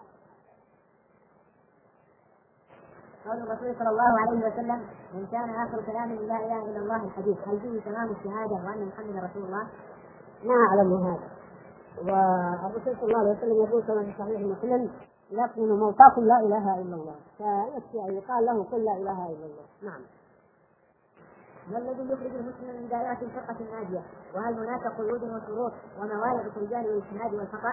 S1: قول الرسول صلى الله عليه وسلم: من كان آخر كلام لا إله إلا الله الحديث، هل فيه تمام الشهادة وأن محمد رسول الله؟
S2: ما أعلم هذا. والرسول صلى الله عليه وسلم يقول كما في صحيح مسلم: يقول موتاكم لا إله إلا الله، فيكفي أن يقال له قل لا إله إلا الله. نعم.
S1: ما الذي يخرج المسلم من دائرة الفرقة الناجية؟ وهل هناك قيود وشروط وموانع في الرجال والاجتهاد والخطأ؟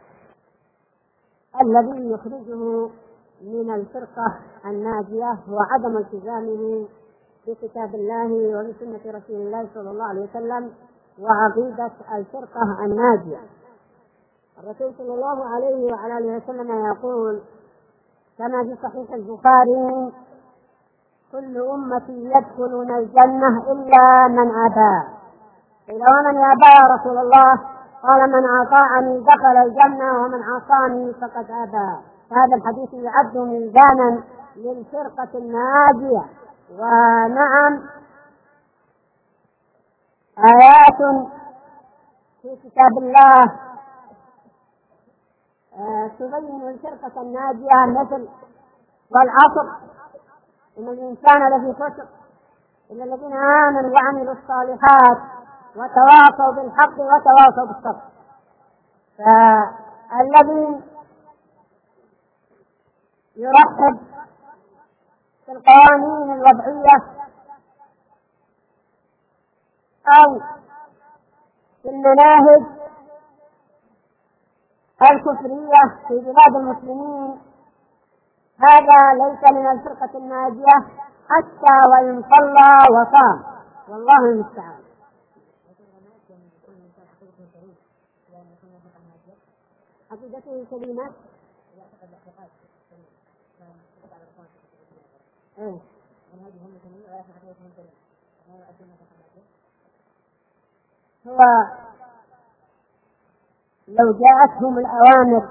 S2: الذي يخرجه من الفرقة الناجية هو عدم التزامه بكتاب الله وبسنة رسول الله صلى الله عليه وسلم وعقيدة الفرقة الناجية. الرسول صلى الله عليه وعلى آله وسلم يقول كما في صحيح البخاري: كل أمتي يدخلون الجنة إلا من أبى. قيل: ومن يأبى يا رسول الله؟ قال: من أطاعني دخل الجنة ومن عصاني فقد أبى. هذا الحديث يعد ميزانا للفرقة الناجية. ونعم آيات في كتاب الله تبين الفرقة الناجية مثل: والعصر إن الإنسان لفي خسر إلا الذين آمنوا وعملوا الصالحات وتواصوا بالحق وتواصوا بالصبر. فالذي يرحب في القوانين الوضعية أو في المناهج الكفرية في بلاد المسلمين هذا ليس من الفرقة الناجية حتى وإن صلى وصام، والله المستعان. عقيدته سليمة. هو لو جاءتهم الأوامر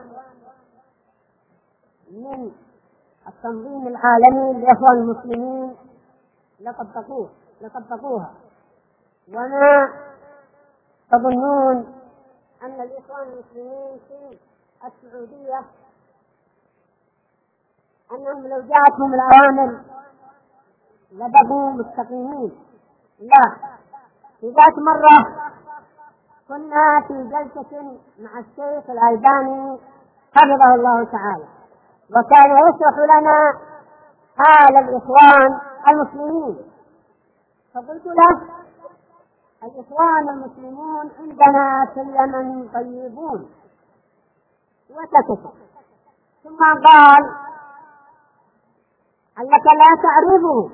S2: من التنظيم العالمي للإخوان المسلمين لطبقوه لطبقوها. وما تظنون أن الإخوان المسلمين في السعودية أنهم لو جاءتهم الأوامر لبقوا مستقيمين؟ لا. في ذات مرة كنا في جلسة مع الشيخ الألباني حفظه الله تعالى، وكان يشرح لنا حال الإخوان المسلمين، فقلت له: الإخوان المسلمون عندنا في اليمن طيبون. وسكت، ثم قال: أنك لا تعرفه.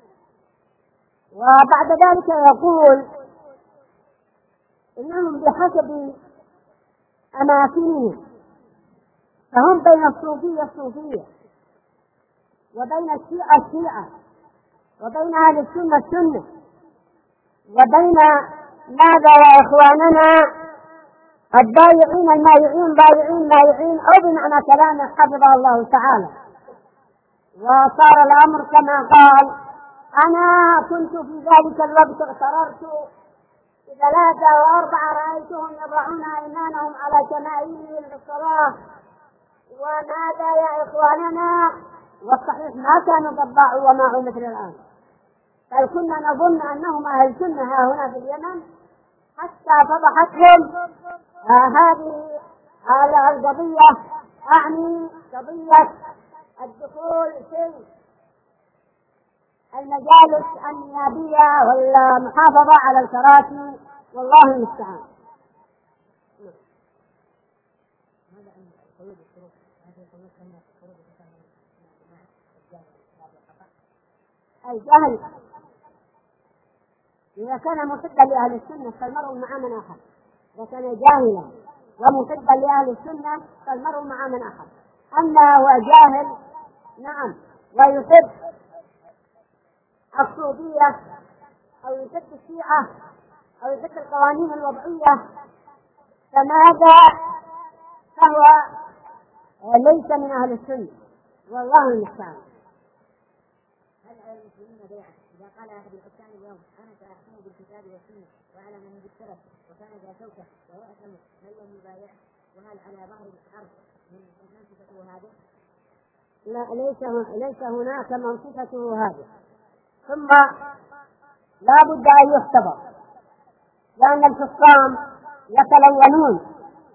S2: وبعد ذلك يقول: إنهم بحسب أماكنهم، فهم بين الصوفية الصوفية، وبين الشيعة الشيعة، وبين أهل السنة السنة، وبين ماذا يا إخواننا الضايعين المايعين ضايعين مايعين، أو بمعنى كلامه حفظه الله تعالى. وصار الأمر كما قال: أنا كنت في ذلك الوقت اغتررت ثلاثة وأربعة رأيتهم يضعون أيمانهم على شمائلهم للصلاة. وماذا يا إخواننا؟ والصحيح ما كانوا ضباعوا وماعوا مثل الآن، بل كنا نظن أنهم أهل سنة ها هنا في اليمن، حتى فضحتهم آه هذه القضية، أعني قضية الدخول في المجالس النيابية والمحافظة على الكراسي، والله المستعان. الجهل إذا كان محبا لأهل السنة فالمرء مع من أحد، إذا كان جاهلا ومحبا لأهل السنة فالمرء مع من أحد. أما هو جاهل نعم ويحب الصوفية أو يحب الشيعة أو يحب القوانين الوضعية، فماذا؟ فهو ليس من أهل السنة، والله المستعان.
S1: هل على المسلمين بيعة إذا قال أحد الحكام اليوم أنا سأحكم بالكتاب والسنة وعلى من بالسلف وكان ذا شوكة ويأثم من لم يبايعه، وهل على ظهر الأرض من منصفته هذا؟
S2: لا، ليس ليس هناك منصفته هذا. ثم لا بد أن يختبر، لأن الحكام يتلونون.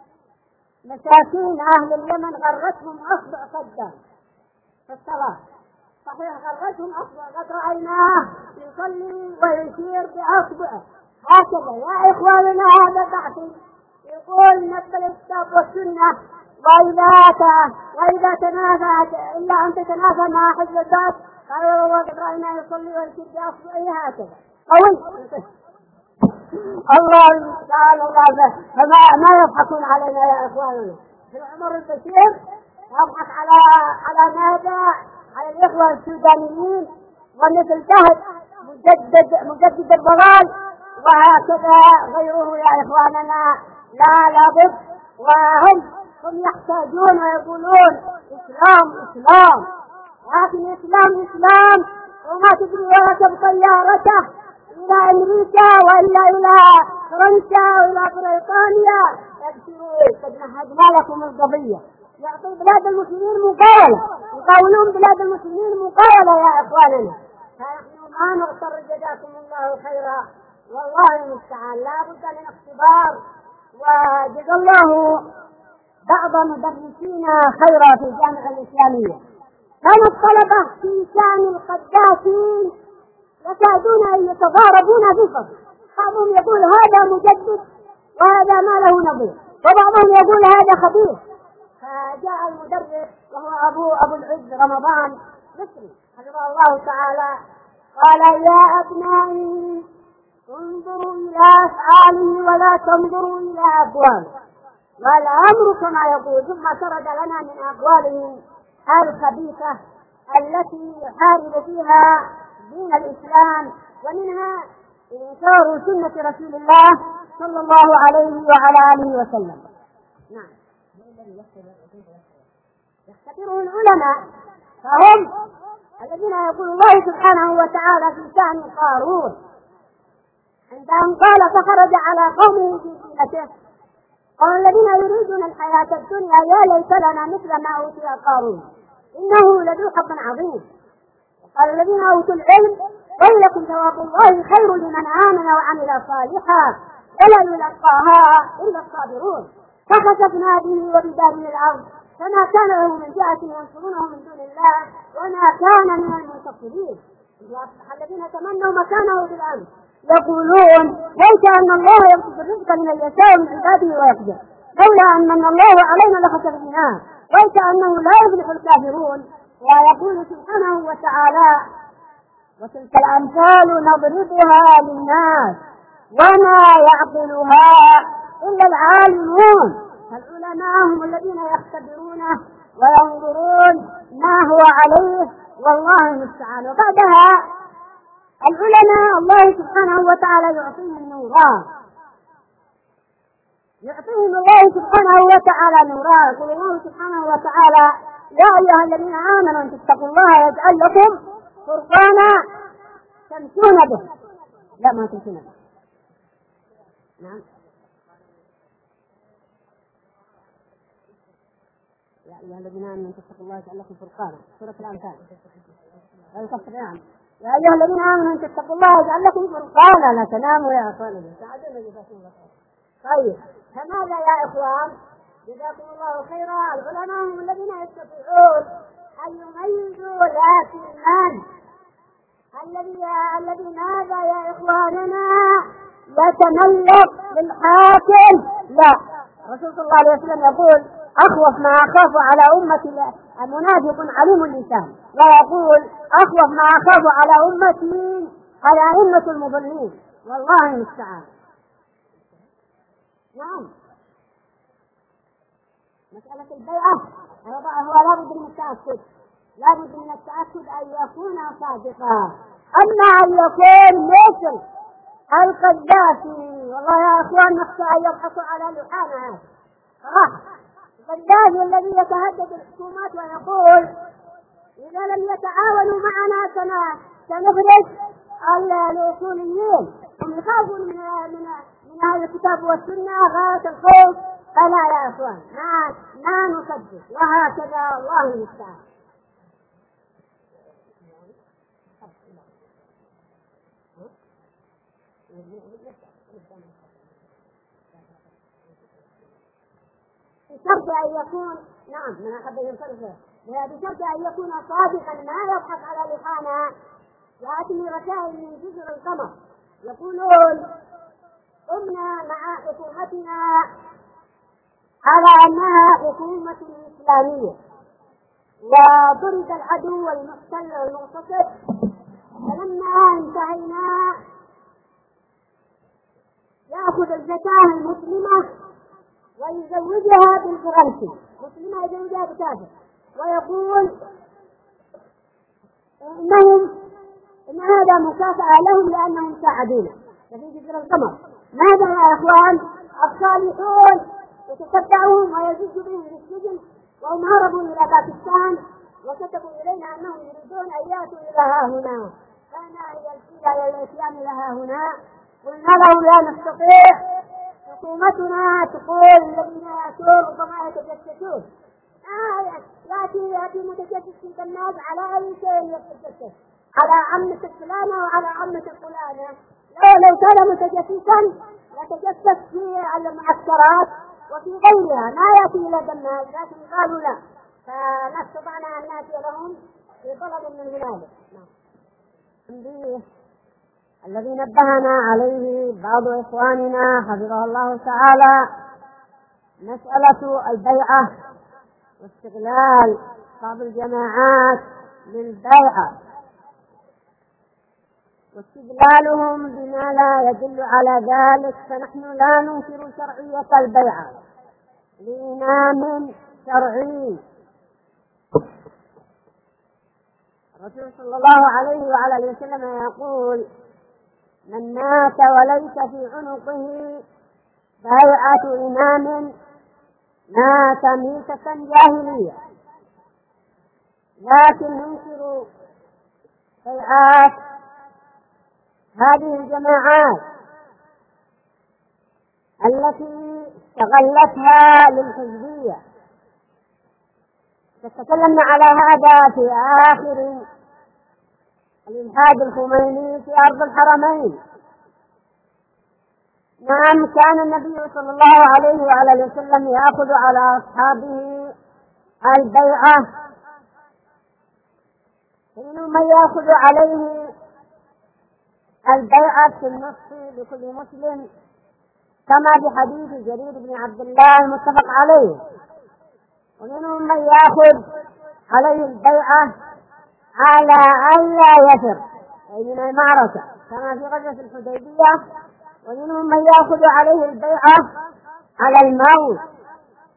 S2: مساكين أهل اليمن غرتهم أصبع قدام في الصلاة، صحيح غرتهم أصبع، قد رأيناه يصلي ويشير بأصبعه هكذا. يا إخواننا هذا بحثي يقول نقبل الكتاب والسنة، وإذا وإذا تنافى إلا أن تتنافى مع حزب الباس، قالوا والله قد رأيناه يصلي ويشير بأصبعه هكذا قوي. الله المستعان. الله فما ما يضحكون علينا يا إخواننا. في عمر البشير يضحك على على ماذا؟ على الإخوة السودانيين، ومثل جهد مجدد مجدد الضلال، وهكذا غيره يا إخواننا. لا لابد، وهم هم يحتاجون ويقولون إسلام إسلام، لكن إسلام إسلام وما تدري وركب طيارته إلى أمريكا وإلا إلى فرنسا وإلى بريطانيا. ابشروا قد مهدنا لكم القضية. يعطي بلاد المسلمين مقاولة، يقاولون بلاد المسلمين مقاولة يا إخواننا. فنحن ما نغتر، جزاكم الله خيرا، والله المستعان. لا بد من اختبار، وجزا الله بعض مدرسينا خيرا في الجامعة الإسلامية. كان الطلبة في شان القداسين يكادون أن يتضاربون في الفصل، بعضهم يقول هذا مجدد وهذا ما له نظير، وبعضهم يقول هذا خبيث. فجاء المدرس وهو أبو أبو العز رمضان مصري حفظه الله تعالى، قال يا أبنائي انظروا إلى أفعاله ولا تنظروا إلى أقواله، والأمر كما يقول. ثم سرد لنا من أقواله الخبيثة التي يحارب فيها دين الإسلام، ومنها إنكار سنة رسول الله صلى الله عليه وعلى آله وسلم. نعم، يختبره العلماء، فهم الذين يقول الله سبحانه وتعالى في شأن قارون عندما قال فخرج على قومه في زينته، قال الذين يريدون الحياة الدنيا يا ليت لنا مثل ما أوتي قارون إنه لذو حظ عظيم. قال الذين أوتوا العلم ويلكم ثواب الله خير لمن آمن وعمل صالحا ولا يلقاها إلا الصابرون. فخسفنا به وبداره الأرض فما كان له من جهة ينصرونه من دون الله وما كان من المنتصرين. الذين تمنوا مكانه في الأرض يقولون ليس أن الله يبسط الرزق من اليسار من عباده ويقدر، لولا أن من الله علينا لخسف بنا، ليس أنه لا يفلح الكافرون. ويقول سبحانه وتعالى وتلك الأمثال نضربها للناس وما يعقلها إلا العالمون. العلماء هم الذين يختبرونه وينظرون ما هو عليه، والله المستعان. وبعدها العلماء الله سبحانه وتعالى يعطيهم نورا، يعطيهم الله سبحانه وتعالى نورا. يقول الله سبحانه وتعالى: يا أيها الذين آمنوا أن تتقوا الله يجعل لكم فرقانا تمشون به. لا، ما تمشون به. نعم. يا أيها الذين آمنوا أن تتقوا الله يجعل لكم فرقانا، سورة الأنفال. نعم. يا أيها الذين آمنوا أن تتقوا الله يجعل لكم فرقانا لا تناموا يا أخوان. طيب، فماذا يا إخوان؟ جزاكم الله خيرا. العلماء هم الذين يستطيعون أن يميزوا ذات المال الذي الذي ماذا يا إخواننا يتملك للحاكم. لا، الرسول صلى الله عليه وسلم يقول: أخوف ما أخاف على أمتي منافق عليم اللسان، ويقول: أخوف ما أخاف على أمتي على أئمة المضلين، والله المستعان. نعم. مسألة البيعة هو لابد من التأكد، لابد من التأكد أن يكون صادقا. أما أن يكون مثل القذافي، والله يا أخوان نخشى أن يبحثوا على لحانها صراحة. القذافي الذي يتهدد الحكومات ويقول: إذا لم يتعاونوا معنا سنخرج الأصوليين، هم يخافون من من من هذا الكتاب والسنة غاية الخوف. فلا يا أخوان، ما ما نصدق، وهكذا الله المستعان. بشرط أن يكون نعم من أحب ينصرفه بشرط أن يكون صادقا، ما يبحث على لحانا. يأتي رسائل من جزر القمر يقولون: قمنا مع حكومتنا على أنها حكومة إسلامية، وضرب العدو والمحتل والمغتصب، فلما انتهينا يأخذ الفتاة المسلمة ويزوجها بالفرنسي، مسلمة يزوجها بكافر، ويقول إنهم إن هذا مكافأة لهم لأنهم ساعدونا. ففي جزر القمر ماذا يا إخوان؟ الصالحون يتتبعهم ويزج بهم في السجن، وهم هربوا إلى باكستان وكتبوا إلينا أنهم يريدون أن يأتوا إلى ها هنا، فأنا هي الحيلة للإتيان إلى هنا. قلنا لهم: لا نستطيع، حكومتنا تقول الذين يأتون ربما يتجسسون. آه يأتي يأتي متجسس في الناس على أي شيء يتجسس، على عمة فلانة وعلى عمة فلانة. لو لو كان متجسسا يتجسس في المعسكرات وفي غيرها، ما يأتي إلى دماغ، لكن قالوا لا، فما استطعنا أن نأتي لهم في طلب من هنالك. الذي نبهنا عليه بعض إخواننا حفظه الله تعالى مسألة البيعة واستغلال بعض الجماعات للبيعة واستدلالهم بما لا يدل على ذلك. فنحن لا ننكر شرعية البيعة لإمام شرعي. الرسول صلى الله عليه وعلى اله وسلم يقول: من مات وليس في عنقه بيعة إمام مات ميتة جاهلية. لكن ننكر بيعات هذه الجماعات التي استغلتها للحزبية. تتكلمنا على هذا في آخر الإلحاد الخميني في أرض الحرمين. نعم، كان النبي صلى الله عليه وعلى وسلم يأخذ على أصحابه البيعة، منهم من يأخذ عليه البيعة في النصف لكل مسلم، كما في حديث جرير بن عبد الله المتفق عليه، ومنهم من يأخذ عليه البيعة على أن لا يفر أي من المعركة كما في غزوة الحديبية، ومنهم من يأخذ عليه البيعة على الموت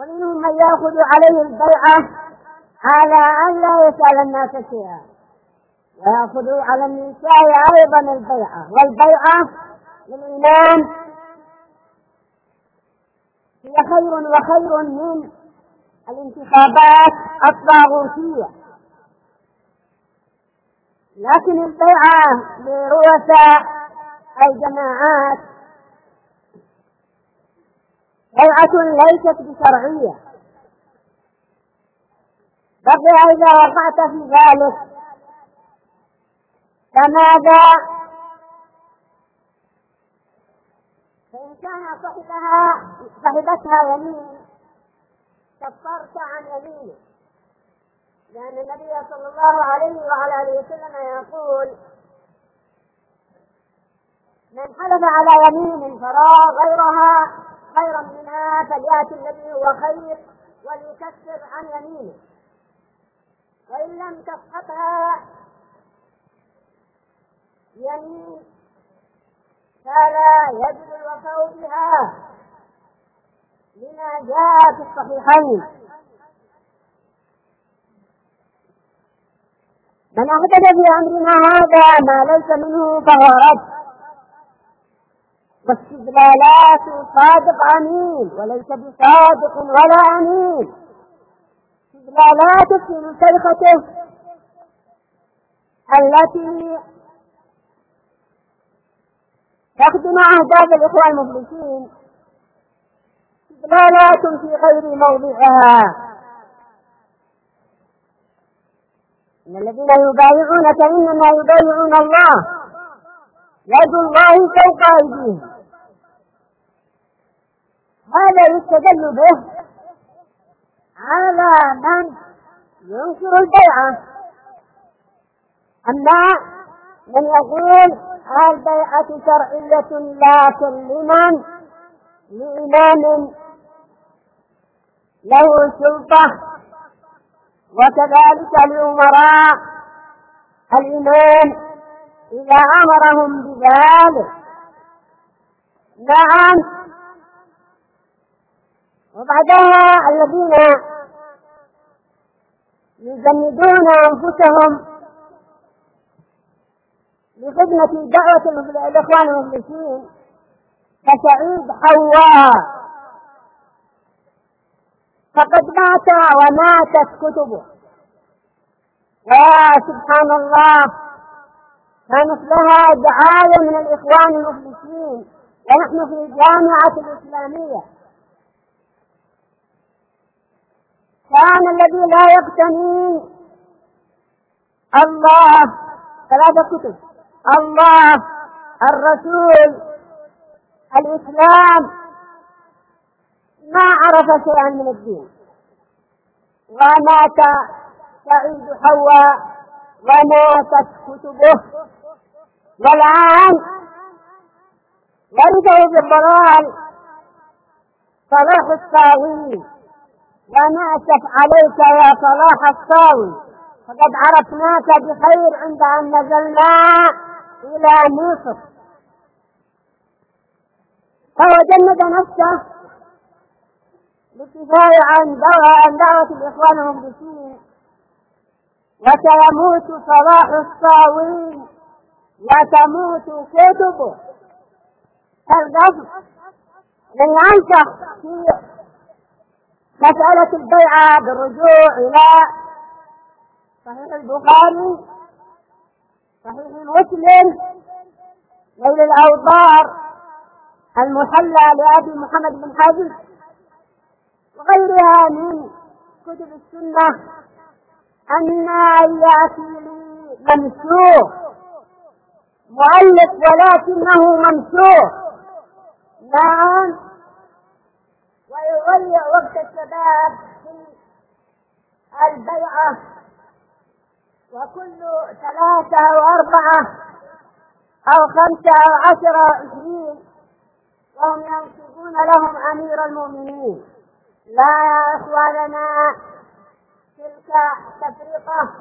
S2: ومنهم من يأخذ عليه البيعة على أن لا يسأل الناس شيئا، ويأخذ على النساء أيضا البيعة، والبيعة للإمام هي خير وخير من الانتخابات الطاغوتية. لكن البيعة لرؤساء الجماعات بيعة ليست بشرعية، بقي إذا وقعت في ذلك فماذا؟ فإن كان صاحبها صاحبتها يمين كفرت عن يمينه، لأن النبي صلى الله عليه وعلى آله وسلم يقول: من حلف على يمين فرأى غيرها خيرا منها فليأتي الذي هو خير وليكفر عن يمينه، وإن لم تسقطها يمين فلا يجب الوفاء بها، لما جاء في الصحيحين: من أحدث في أمرنا هذا ما ليس منه فهو رد. واستدلالات صادق أمين وليس بصادق ولا أمين، استدلالات في مشيخته التي تخدم أهداف الإخوة المفلسين، استدلالات في غير موضعها. إن الذين يبايعونك إنما يبايعون الله، يد الله فوق أيديهم. هذا يستدل به على من ينكر البيعة. أما من يقول البيعة شرعية لكن لمن؟ لإمام له سلطة، وكذلك لأمراء الإمام إذا أمرهم بذلك. نعم. وبعدها الذين يجندون أنفسهم لخدمة دعوة الإخوان المفلسين كسعيد حواء، فقد مات وماتت كتبه، ويا سبحان الله كانت لها دعاية من الإخوان المفلسين، ونحن في الجامعة الإسلامية. كان الذي لا يقتني الله ثلاثة كتب: الله، الرسول، الإسلام، ما عرف شيئا من الدين. ومات سعيد حواء وماتت كتبه، والآن ورثه بالضلال صلاح الصاوي. ونأسف عليك يا صلاح الصاوي، فقد عرفناك بخير عند أن نزلنا إلى مصر. فهو جند نفسه بالدفاع عن دعوة الإخوان المفلسين، وسيموت صلاح الصاوي وتموت كتبه. فالقصد من ينصح في مسألة البيعة بالرجوع إلى صحيح البخاري، صحيح مسلم، نيل الأوطار، المحلى لأبي محمد بن حزم، وغيرها من كتب السنة، أن يأتي لي ممسوح مؤلف ولكنه ممسوح. نعم. ويضيع وقت الشباب في البيعة، وكل ثلاثة أو أربعة أو خمسة أو عشرة أو عشرين وهم ينصبون لهم أمير المؤمنين. لا يا إخواننا، تلك تفرقة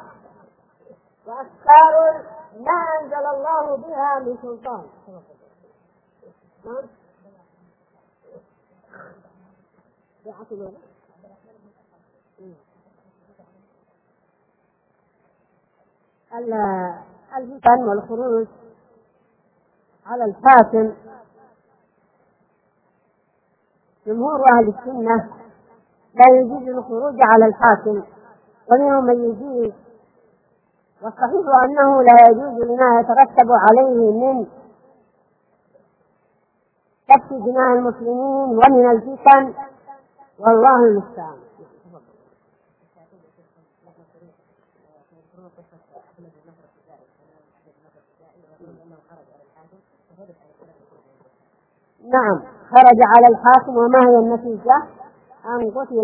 S2: وأفكار ما أنزل الله بها من سلطان. الفتن والخروج على الحاكم، جمهور أهل السنة لا يجوز الخروج على الحاكم، ومنهم من يجوز، والصحيح أنه لا يجوز لما يترتب عليه من سفك دماء المسلمين ومن الفتن، والله المستعان. نعم، خرج على الحاكم، وما هي النتيجة؟ أن قتل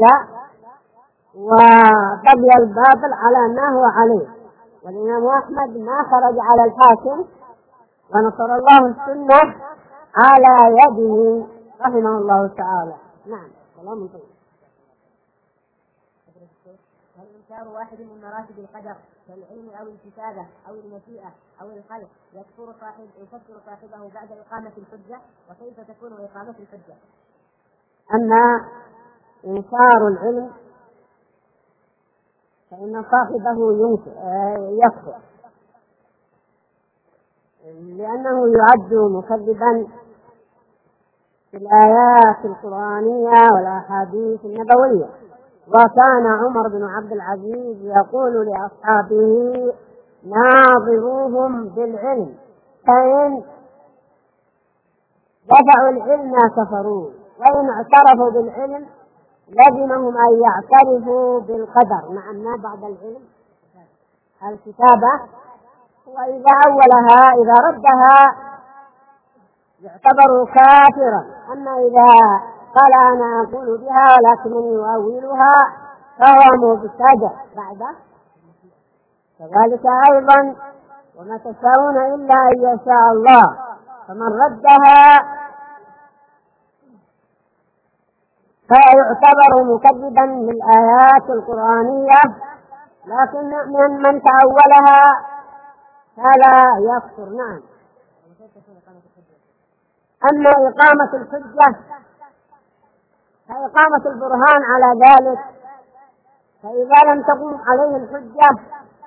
S2: وبقي الباطل على ما هو عليه. والإمام أحمد ما خرج على الحاكم، ونصر الله السنة على يده رحمه الله تعالى. نعم، كلام طيب.
S1: هل إنكار واحد من مراتب القدر كالعلم أو الكتابة أو المشيئة أو الخلق يكفر صاحب يكفر صاحبه بعد إقامة الحجة؟ وكيف تكون إقامة الحجة؟
S2: أما إنكار العلم فإن صاحبه يكفر، لأنه يعد مكذبا في الآيات القرآنية والأحاديث النبوية. وكان عمر بن عبد العزيز يقول لأصحابه: ناظروهم بالعلم، فإن دفعوا العلم كفروا، وإن اعترفوا بالعلم لزمهم أن يعترفوا بالقدر. مع أن بعد العلم الكتابة، وإذا أولها إذا ردها يعتبر كافرا. أما إذا قال أنا أقول بها ولكنني أؤولها فهو مبتدع بعد كذلك أيضا. وما تشاءون إلا أن يشاء الله، فمن ردها فيعتبر مكذبا للآيات القرآنية، لكن من من تأولها فلا يكفر. نعم. أما إقامة الحجة فإقامة البرهان على ذلك، فإذا لم تقم عليه الحجة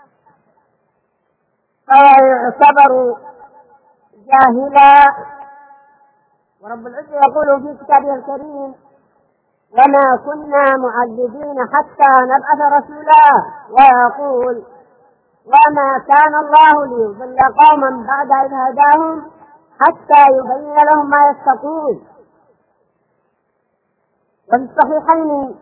S2: فيعتبر جاهلا. ورب العزة يقول في كتابه الكريم: وما كنا معذبين حتى نبعث رسولا، ويقول: وما كان الله ليضل قوما بعد إذ هداهم حتى يبين لهم ما يتقون. وفي الصحيحين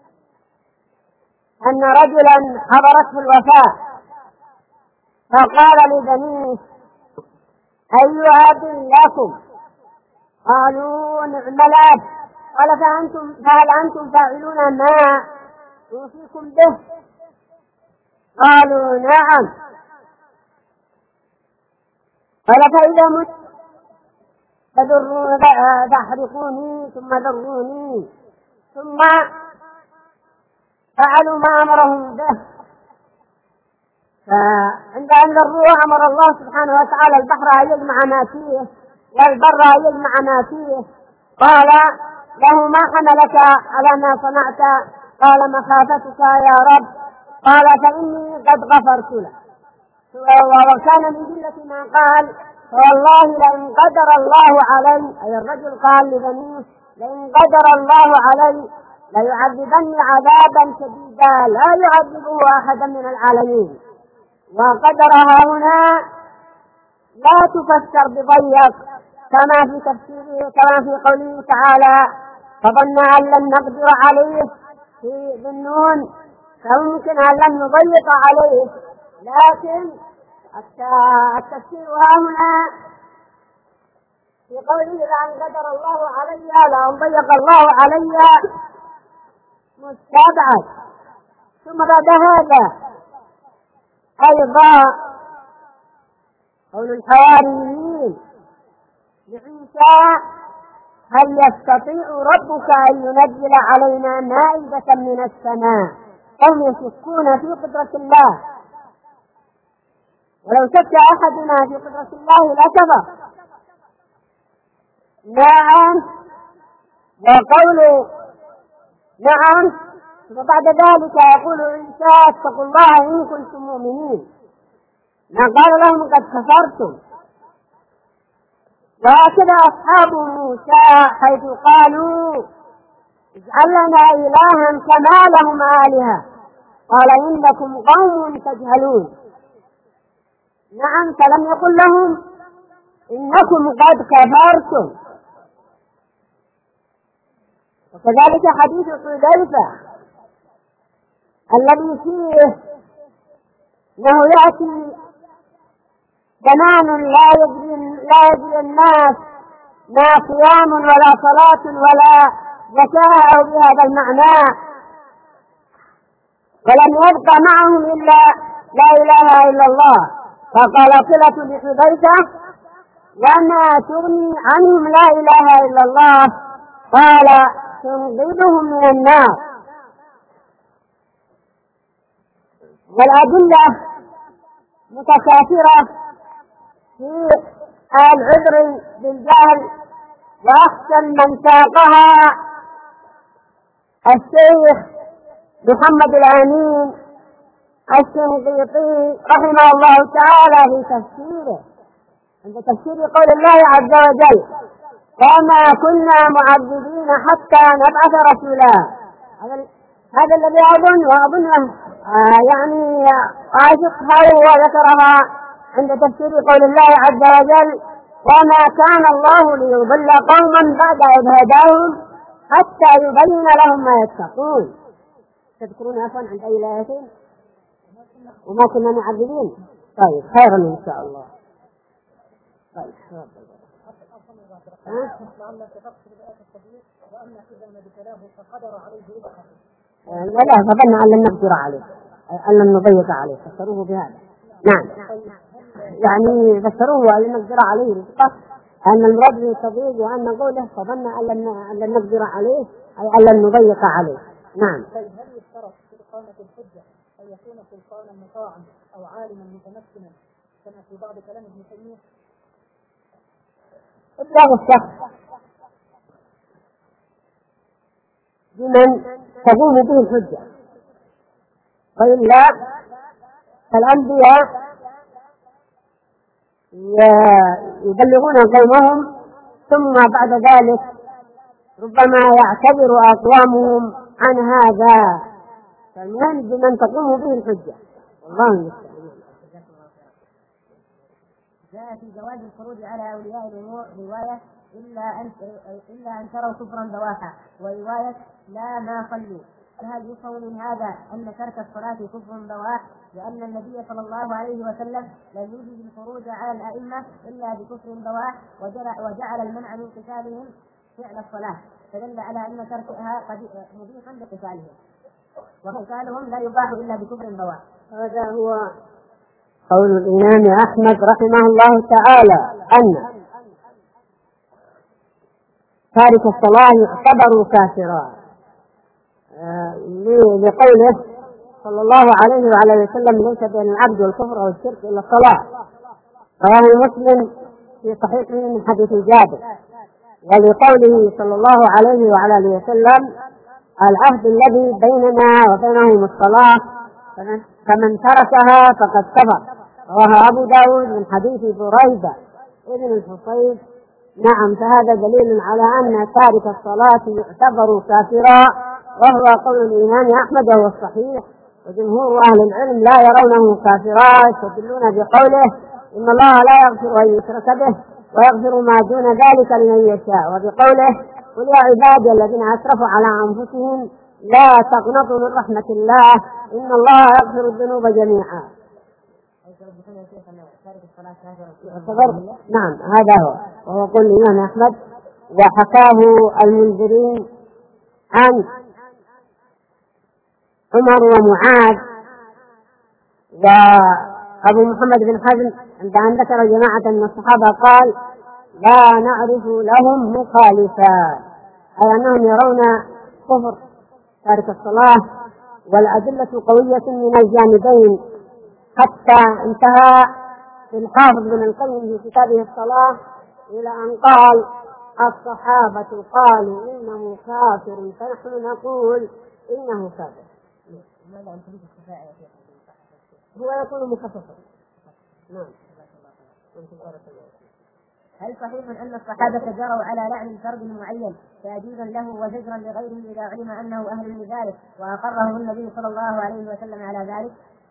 S2: أن رجلا حضرته الوفاة فقال لبنيه: أي أب لكم؟ قالوا: نعم الأب. قال: فأنتم فهل أنتم فاعلون ما يوصيكم به؟ قالوا: نعم. قال: فإذا مت فاحرقوني ثم ذروني. ثم فعلوا ما أمرهم به. فعند أن ذروه أمر الله سبحانه وتعالى البحر أن يجمع ما فيه والبر أن يجمع ما فيه. قال له: ما حملك على ما صنعت؟ قال: مخافتك يا رب. قال: فإني قد غفرت له. وكان من جملة ما قال: والله لئن قدر الله علي، أي الرجل قال لبنيه: لئن قدر الله علي ليعذبني عذابا شديدا لا يعذبه أحدا من العالمين. وقدرها هنا لا تفسر بضيق كما في تفسيره، كما في قوله تعالى: فظن أن لن نقدر عليه في ظنون، فممكن أن لن نضيق عليه. لكن التفسير هنا في قوله: لأن قدر الله علي لأن ضيق الله علي مستبعد. ثم بعد هذا أيضا قول الحواريين لعيسى: هل يستطيع ربك أن ينزل علينا مائدة من السماء؟ هم يشكون في قدرة الله، ولو شك أحدنا في قدرة الله لكفر. نعم. وقول نعم وبعد ذلك يقول عيسى اتقوا الله إن كنتم مؤمنين، ما قال لهم قد كفرتم. وهكذا أصحاب موسى حيث قالوا اجعل لنا إلها كما لهم آلهة، قال إنكم قوم تجهلون. نعم، فلم يقل لهم إنكم قد كفرتم. وكذلك حديث حذيفة الذي فيه انه ياتي زمان لا يدري لا يدري الناس ما صيام ولا صلاة ولا زكاة أو بهذا المعنى، ولم يبقى معهم إلا لا إله إلا الله. فقال صلة لحذيفة وما تغني عنهم لا إله إلا الله؟ قال تنقذهم من النار. والأدلة متكاثرة في العذر بالجهل، وأحسن من ساقها الشيخ محمد الأمين الشنقيطي رحمه الله تعالى في تفسيره عند تفسير قول الله عز وجل وما كنا معذبين حتى نبعث رسولا. هذا الذي أظن وأظن آه يعني عاشقها وذكرها عند تفسير قول الله عز وجل وما كان الله ليضل قوما بعد إذ هداهم حتى يبين لهم ما يتقون. تذكرون عفوا عند أي آية وما كنا معذبين. طيب خيرا إن شاء الله. طيب لا فظن أن لن نقدر عليه أن لن نضيق عليه فسروه بهذا. نعم يعني فسروه أن لن نقدر عليه رزقه أن المراد بالتضييق وأن نقوله فظن أن لن نقدر عليه أي أن لن نضيق عليه. نعم.
S1: هل يشترط في إقامة الحجة أن يكون سلطانا مطاعا أو عالما متمكنا كما في بعض كلام ابن تيمية؟
S2: إبلاغ الشخص بمن تقوم به الحجة، وإلا فالأنبياء يبلغون قومهم ثم بعد ذلك ربما يعتذر أقوامهم عن هذا، فالمهم بمن تقوم به الحجة. والله المستعان.
S1: جاء في جواز الخروج على أولياء الأمور رواية إلا أن إلا أن تروا كفرا بواحا، ورواية لا ما صلوا. فهل يفهم من هذا أن ترك الصلاة كفر بواح لأن النبي صلى الله عليه وسلم لم يجوز الخروج على الأئمة إلا بكفر بواح وجعل المنع من قتالهم فعل الصلاة، فدل على أن تركها مبيحا لقتالهم وقتالهم لا يباح إلا بكفر بواح.
S2: هذا هو قول الإمام أحمد رحمه الله تعالى أن تارك الصلاة يعتبر كافرا لقوله صلى الله عليه وعلى وسلم ليس بين العبد والكفر أو الشرك إلا الصلاة. رواه مسلم في صحيحه من حديث جابر. ولقوله صلى الله عليه وعلى وسلم العهد الذي بيننا وبينهم الصلاة فمن تركها فقد كفر. رواه أبو داود من حديث بريدة ابن الحصيب. نعم، فهذا دليل على أن تارك الصلاة يعتبر كافرا، وهو قول الإمام أحمد وهو الصحيح، وجمهور أهل العلم لا يرونه كافرا، يستدلون بقوله إن الله لا يغفر أن يشرك به ويغفر ما دون ذلك لمن يشاء، وبقوله قل يا عبادي الذين أسرفوا على أنفسهم لا تقنطوا من رحمة الله إن الله يغفر الذنوب جميعا. نعم هذا هو، وهو قول الإمام أحمد، وحكاه المنذرين عن عمر ومعاذ وأبو محمد بن حزم عند أن ذكر جماعة من الصحابة قال لا نعرف لهم مخالفا، أي أنهم يرون كفر تارك الصلاة، والأدلة قوية من الجانبين، حتى انتهى الحافظ بن القيم في كتابه الصلاة إلى أن قال الصحابة قالوا إنه كافر فنحن نقول إنه كافر.
S1: ماذا أنت الشفاعة يا شيخ؟
S2: هو يكون مخصصا. نعم.
S1: هل صحيح أن الصحابة جروا على لعن فرد معين تأديبا له وزجرا لغيره إذا علم أنه أهل لذلك وأقره النبي صلى الله عليه وسلم على ذلك؟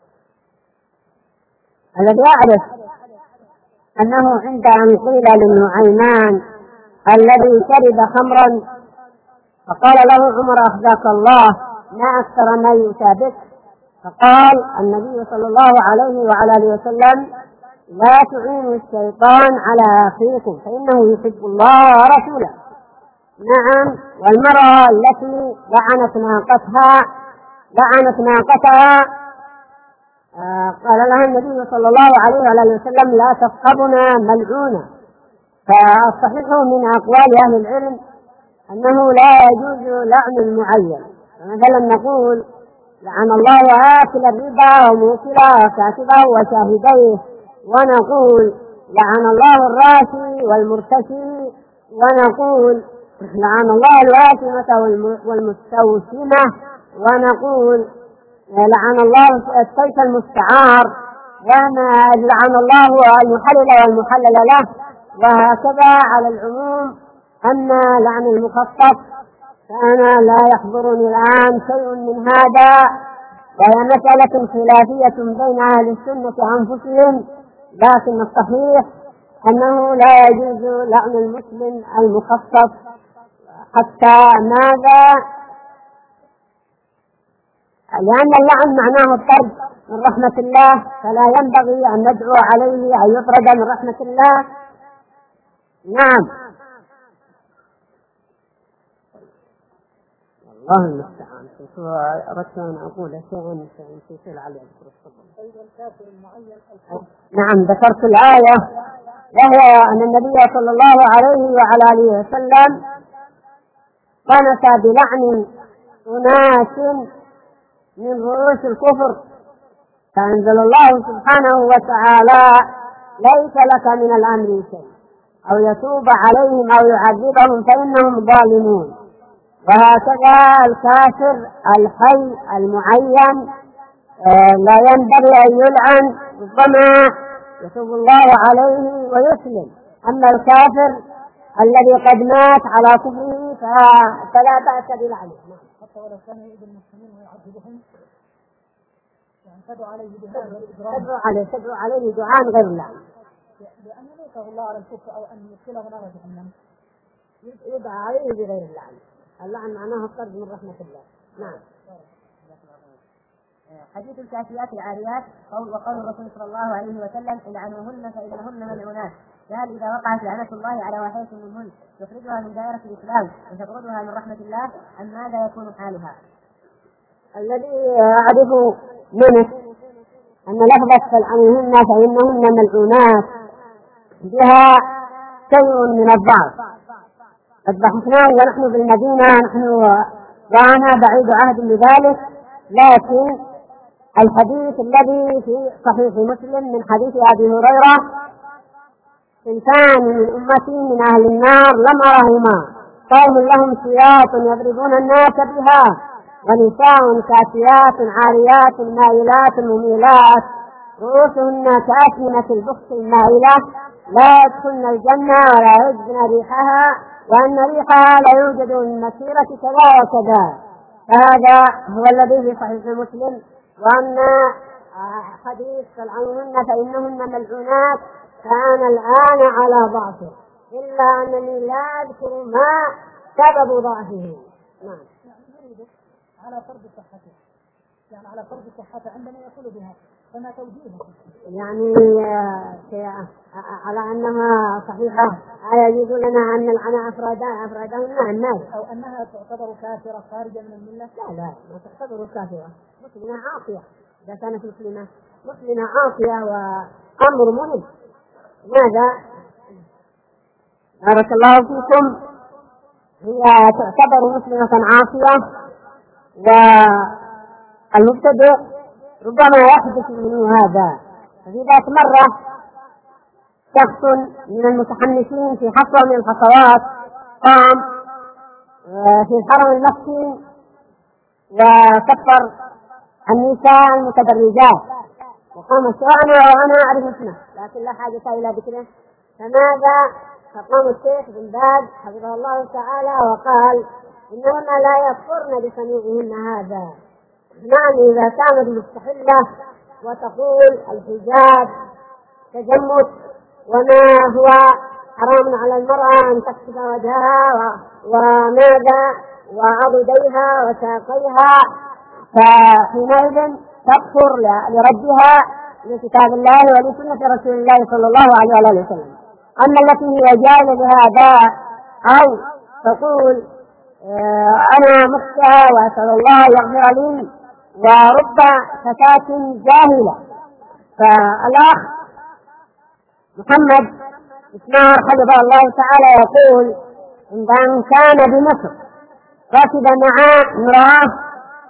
S2: الذي يعرف أنه عند أن قيل للنعيمان الذي شرب خمرا فقال له عمر أخزاك الله ما أكثر ما يؤتى بك، فقال النبي صلى الله عليه وعلى آله وسلم لا تعينوا الشيطان على أخيكم فإنه يحب الله ورسوله. نعم. والمرأة التي لعنت ناقتها لعنت ناقتها آه قال لها النبي صلى الله عليه وعلى آله وسلم لا تصحبنا ملعونة. فالصحيح من أقوال أهل العلم أنه لا يجوز لعن المعين. مثلا نقول لعن الله آكل الربا وموكله وكاتبه وشاهديه، ونقول لعن الله الراشي والمرتشي، ونقول لعن الله الواشمة والمستوشمة، ونقول لعن الله السيف المستعار، ولعن الله المحلل والمحلل له، وهكذا على العموم. أما لعن المخصص فأنا لا يحضرني الآن شيء من هذا، وهي مسألة خلافية بين أهل السنة أنفسهم، لكن الصحيح أنه لا يجوز لعن المسلم المخصص. حتى ماذا؟ لأن اللعن معناه الطرد من رحمة الله، فلا ينبغي أن ندعو عليه أن يطرد من رحمة الله. نعم. الله المستعان. أردت أن أقول شيئا في على نعم ذكرت الآية، وهي أن النبي صلى الله عليه وعلى آله وسلم قنت بلعن أناس من رؤوس الكفر، فأنزل الله سبحانه وتعالى ليس لك من الأمر شيء أو يتوب عليهم أو يعذبهم فإنهم ظالمون. وهكذا الكافر الحي المعين لا ينبغي أن يلعن، ربما يتوب الله عليه ويسلم. أما الكافر الذي قد مات على كفره فلا بأس بلعنه،
S1: حتى ولو كان يؤذي المسلمين ويعذبهم يعني تدعو عليه بهذا الإجرام،
S2: تدعو عليه تدعو عليه دعاء غير اللعن،
S1: لأن يميته الله على الكفر أو أن يدخله نار جهنم
S2: يدعى عليه بغير اللعن. اللعن معناه الطرد من رحمة الله. نعم.
S1: حديث الكافيات العاريات قول وقول الرسول صلى الله عليه وسلم العنوهن فإنهن ملعونات، فهل إذا وقعت لعنة الله على واحدة منهن تخرجها من دائرة الإسلام وتطردها من رحمة الله أم ماذا يكون حالها؟
S2: الذي أعرف منه أن لفظة فالعنوهن فإنهن ملعونات بها شيء من الضعف، قد بحثناه ونحن بالمدينة نحن وأنا بعيد عهد لذلك، لكن الحديث الذي في صحيح مسلم من حديث أبي هريرة إنسان من أمتي من أهل النار لم أرهما قوم لهم سياط يضربون الناس بها ونساء كاسيات عاريات مائلات مميلات رؤوسهن كأسنمة البخت المائلة لا يدخلن الجنة ولا يجدن ريحها وأن ريحها لا يوجد من مسيرة كذا وكذا. هذا هو الذي في صحيح مسلم. وأن حديث فالعنوهن فإنهن ملعونات كان الآن على ضعفه، إلا أنني لا أذكر ما سبب ضعفه. نعم.
S1: على فرض صحته، يعني على فرض صحته عندما يقول بها فما توجيهه؟
S2: يعني على أنها صحيحة يجوز لنا أن نلعن أفرادها أفرادهن الناس،
S1: أو أنها تعتبر كافرة خارجة من الملة؟
S2: لا لا ما تعتبر كافرة، مسلمة عاصية. إذا كانت مسلمة مسلمة عاصية وأمر مهم. ماذا؟ بارك الله فيكم. هي تعتبر مسلمة عاصية، والمبتدئ ربما يحدث منه هذا. ففي ذات مرة شخص من المتحمسين في حصوة من الحصوات قام في الحرم المكي وكفر النساء المتبرجات، وقام الشيخ وأنا أعرف اسمه لكن لا حاجة إلى ذكره. فماذا؟ فقام الشيخ بن باز حفظه الله تعالى وقال إنهن لا يكفرن بصنيعهن هذا. نعم، إذا كانت مستحلة وتقول الحجاب تجمد وما هو حرام على المرأة أن تكشف وجهها وماذا وعضديها وساقيها، فحينئذ تكفر لربها لكتاب الله ولسنة رسول الله صلى الله عليه وسلم. أما التي هي جاهلة بهذا أو تقول أنا مخطئة وأسأل الله يغفر لي، ورب فتاة جاهلة. فالأخ محمد إسماعيل حفظه الله تعالى يقول عندما كان بمصر ركب مع امرأة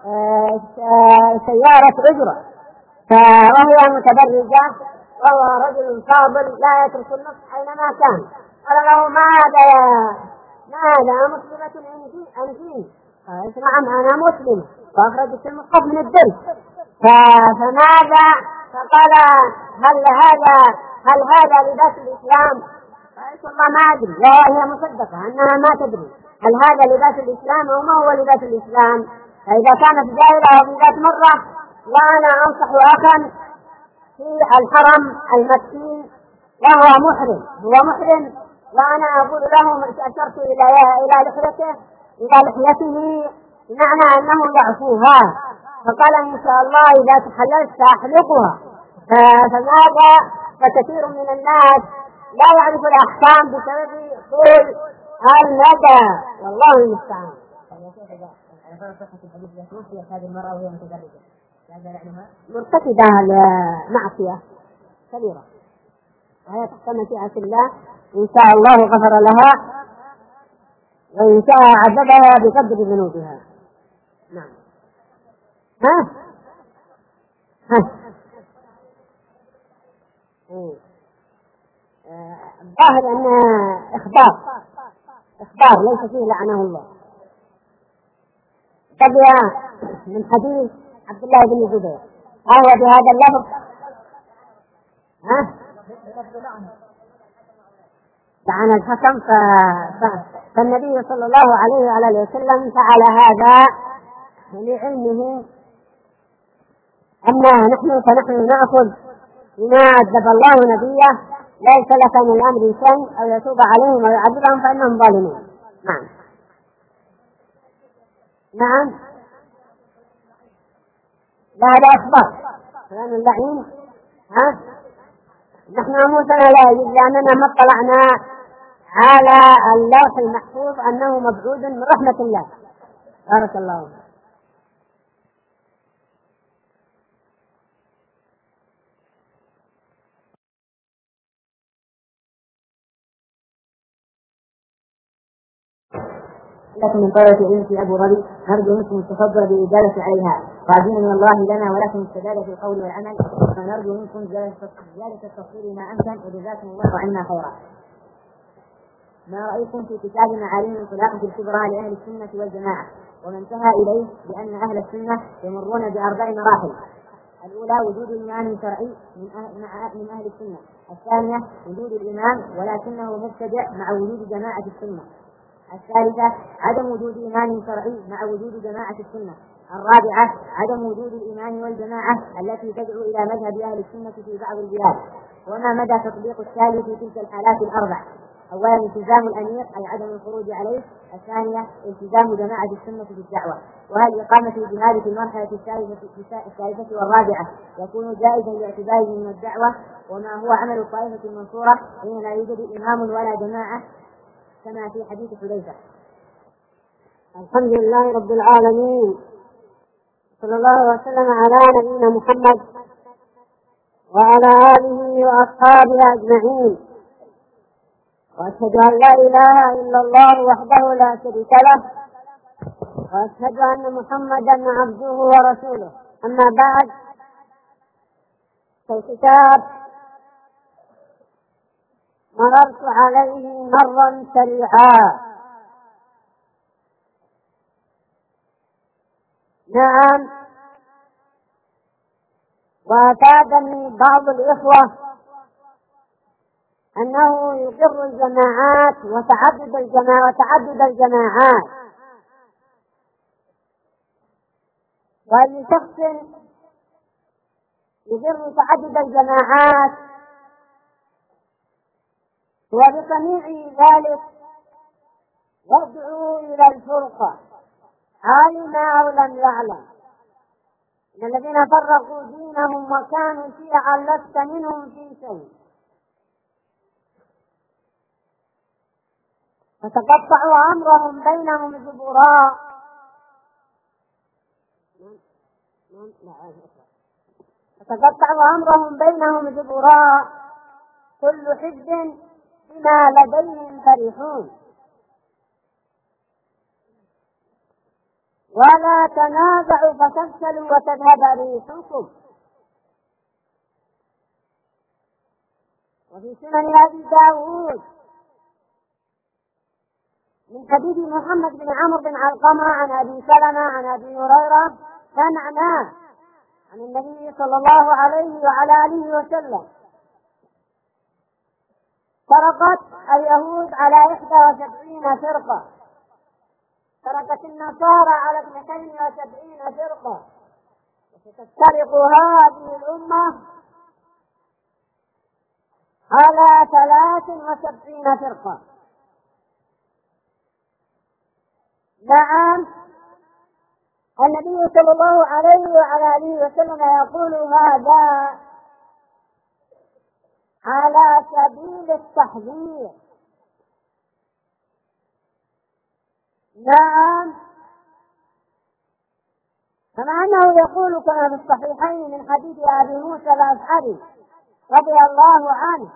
S2: سيارة أجرة وهي متبرجة وهو رجل فاضل لا يترك النصح أينما كان. قال له ماذا يا ماذا مسلمة أنتين؟ قال نعم أنا مسلمة، فأخرجت المصحف من الدرس. فماذا؟ فقال هل هذا هل هذا لباس الإسلام؟ قالت والله ما أدري، وهي مصدقة أنها ما تدري هل هذا لباس الإسلام أو ما هو لباس الإسلام. فإذا كانت جاهلة أو ذات مرة، وأنا أنصح أخا في الحرم المكي وهو محرم هو محرم وأنا أقول له أشرت إلى إلى لحيته إلى لحيته بمعنى أنه يعفوها، فقال إن شاء الله إذا تحللت سأحلقها. فماذا؟ فكثير من الناس لا يعرف الأحكام بسبب طول المدى، والله المستعان.
S1: هذه المرأة وهي متدرجة
S2: مرتكبة لمعصية كبيرة وهي تحت مشيئة الله، إن شاء الله غفر لها وإن شاء عذبها بقدر ذنوبها. نعم. ها ها الظاهر أن إخبار إخبار ليس فيه لعنه الله. تبع من حديث عبد الله بن زبير هو بهذا اللفظ ها لعن الحكم. ف... فالنبي صلى الله عليه وعلى وسلم فعل هذا لعلمه أما نحن فنحن نأخذ بما عذب الله نبيه، ليس لك من الأمر شيء أو يتوب عليهم أو يعذبهم فإنهم ظالمون. نعم نعم لا هذا أخبار فلان اللعين. ها نحن أموتنا لا يجب لأننا ما اطلعنا على اللوح المحفوظ أنه مبعود من رحمة الله. بارك الله فيك.
S1: لكن من طريقة علم في أبو ظبي نرجو منكم التفضل بالإجابة عليها، راجين من الله لنا ولكم السداد في القول والعمل، فنرجو منكم زيادة التفصيل ما أمكن وجزاكم الله عنا خيرا. ما رأيكم في كتاب معالم الخلافة الكبرى لأهل السنة والجماعة، وما انتهى إليه بأن أهل السنة يمرون بأربع مراحل: الأولى وجود إمام شرعي من أهل, من أهل السنة، الثانية وجود الإمام ولكنه مبتدع مع وجود جماعة السنة، الثالثة عدم وجود إمام شرعي مع وجود جماعة السنة، الرابعة عدم وجود الإمام والجماعة التي تدعو إلى مذهب أهل السنة في بعض البلاد، وما مدى تطبيق الثالث في تلك الحالات الأربع: أولا التزام الأمير أي عدم الخروج عليه، الثانية التزام جماعة السنة في الدعوة، وهل إقامة الجهاد في المرحلة الثالثة والرابعة يكون جائزا لاعتباره من الدعوة، وما هو عمل الطائفة المنصورة حين لا يوجد إمام ولا جماعة كما في حديث حذيفة.
S2: الحمد لله رب العالمين، صلى الله وسلم على نبينا محمد وعلى آله وأصحابه أجمعين، وأشهد أن لا إله إلا الله وحده لا شريك له، وأشهد أن محمدا عبده ورسوله. أما بعد، فالكتاب مررت عليه مرا سريعا نعم. وأفادني بعض الإخوة أنه يقر الجماعات وتعدد الجماعات وتعدد الجماعات، وأي شخص يقر تعدد الجماعات وبصنيع ذلك يدعو إلى الفرقة، علم أو لم يعلم. إن الذين فرقوا دينهم وكانوا شيعا لست منهم في شيء، فتقطعوا أمرهم بينهم زبراء. فتقطعوا أمرهم بينهم زبراء، كل حزب بما لديهم فرحون. ولا تنازعوا فتفشلوا وتذهب ريحكم. وفي سنن أبي داود من حديث محمد بن عمرو بن علقمة عن أبي سلمة عن أبي هريرة سمعناه عن النبي صلى الله عليه وعلى آله وسلم: فرقت اليهود على إحدى وسبعين فرقة، فرقت النصارى على اثنتين وسبعين فرقة، وستفترق هذه الأمة على ثلاث وسبعين فرقة. نعم، النبي صلى الله عليه وعلى آله وسلم يقول هذا على سبيل التحذير. نعم، كما أنه يقول كما في الصحيحين من حديث أبي موسى الأشعري رضي الله عنه: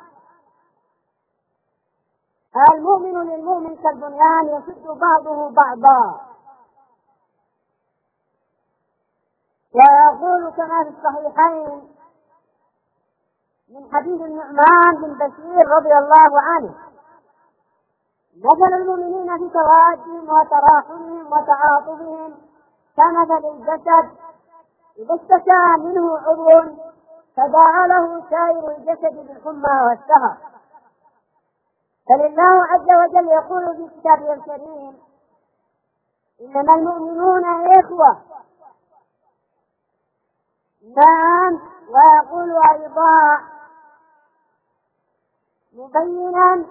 S2: المؤمن للمؤمن كالبنيان يشد بعضه بعضا. ويقول كما في الصحيحين من حديث النعمان بن بشير رضي الله عنه: مثل المؤمنين في توادهم وتراحمهم وتعاطفهم كمثل الجسد إذا اشتكى منه عضو تداعى له سائر الجسد بالحمى والسهر. فلله عز وجل يقول في كتابه الكريم: إنما المؤمنون إخوة. نعم، ويقول أيضا مبينا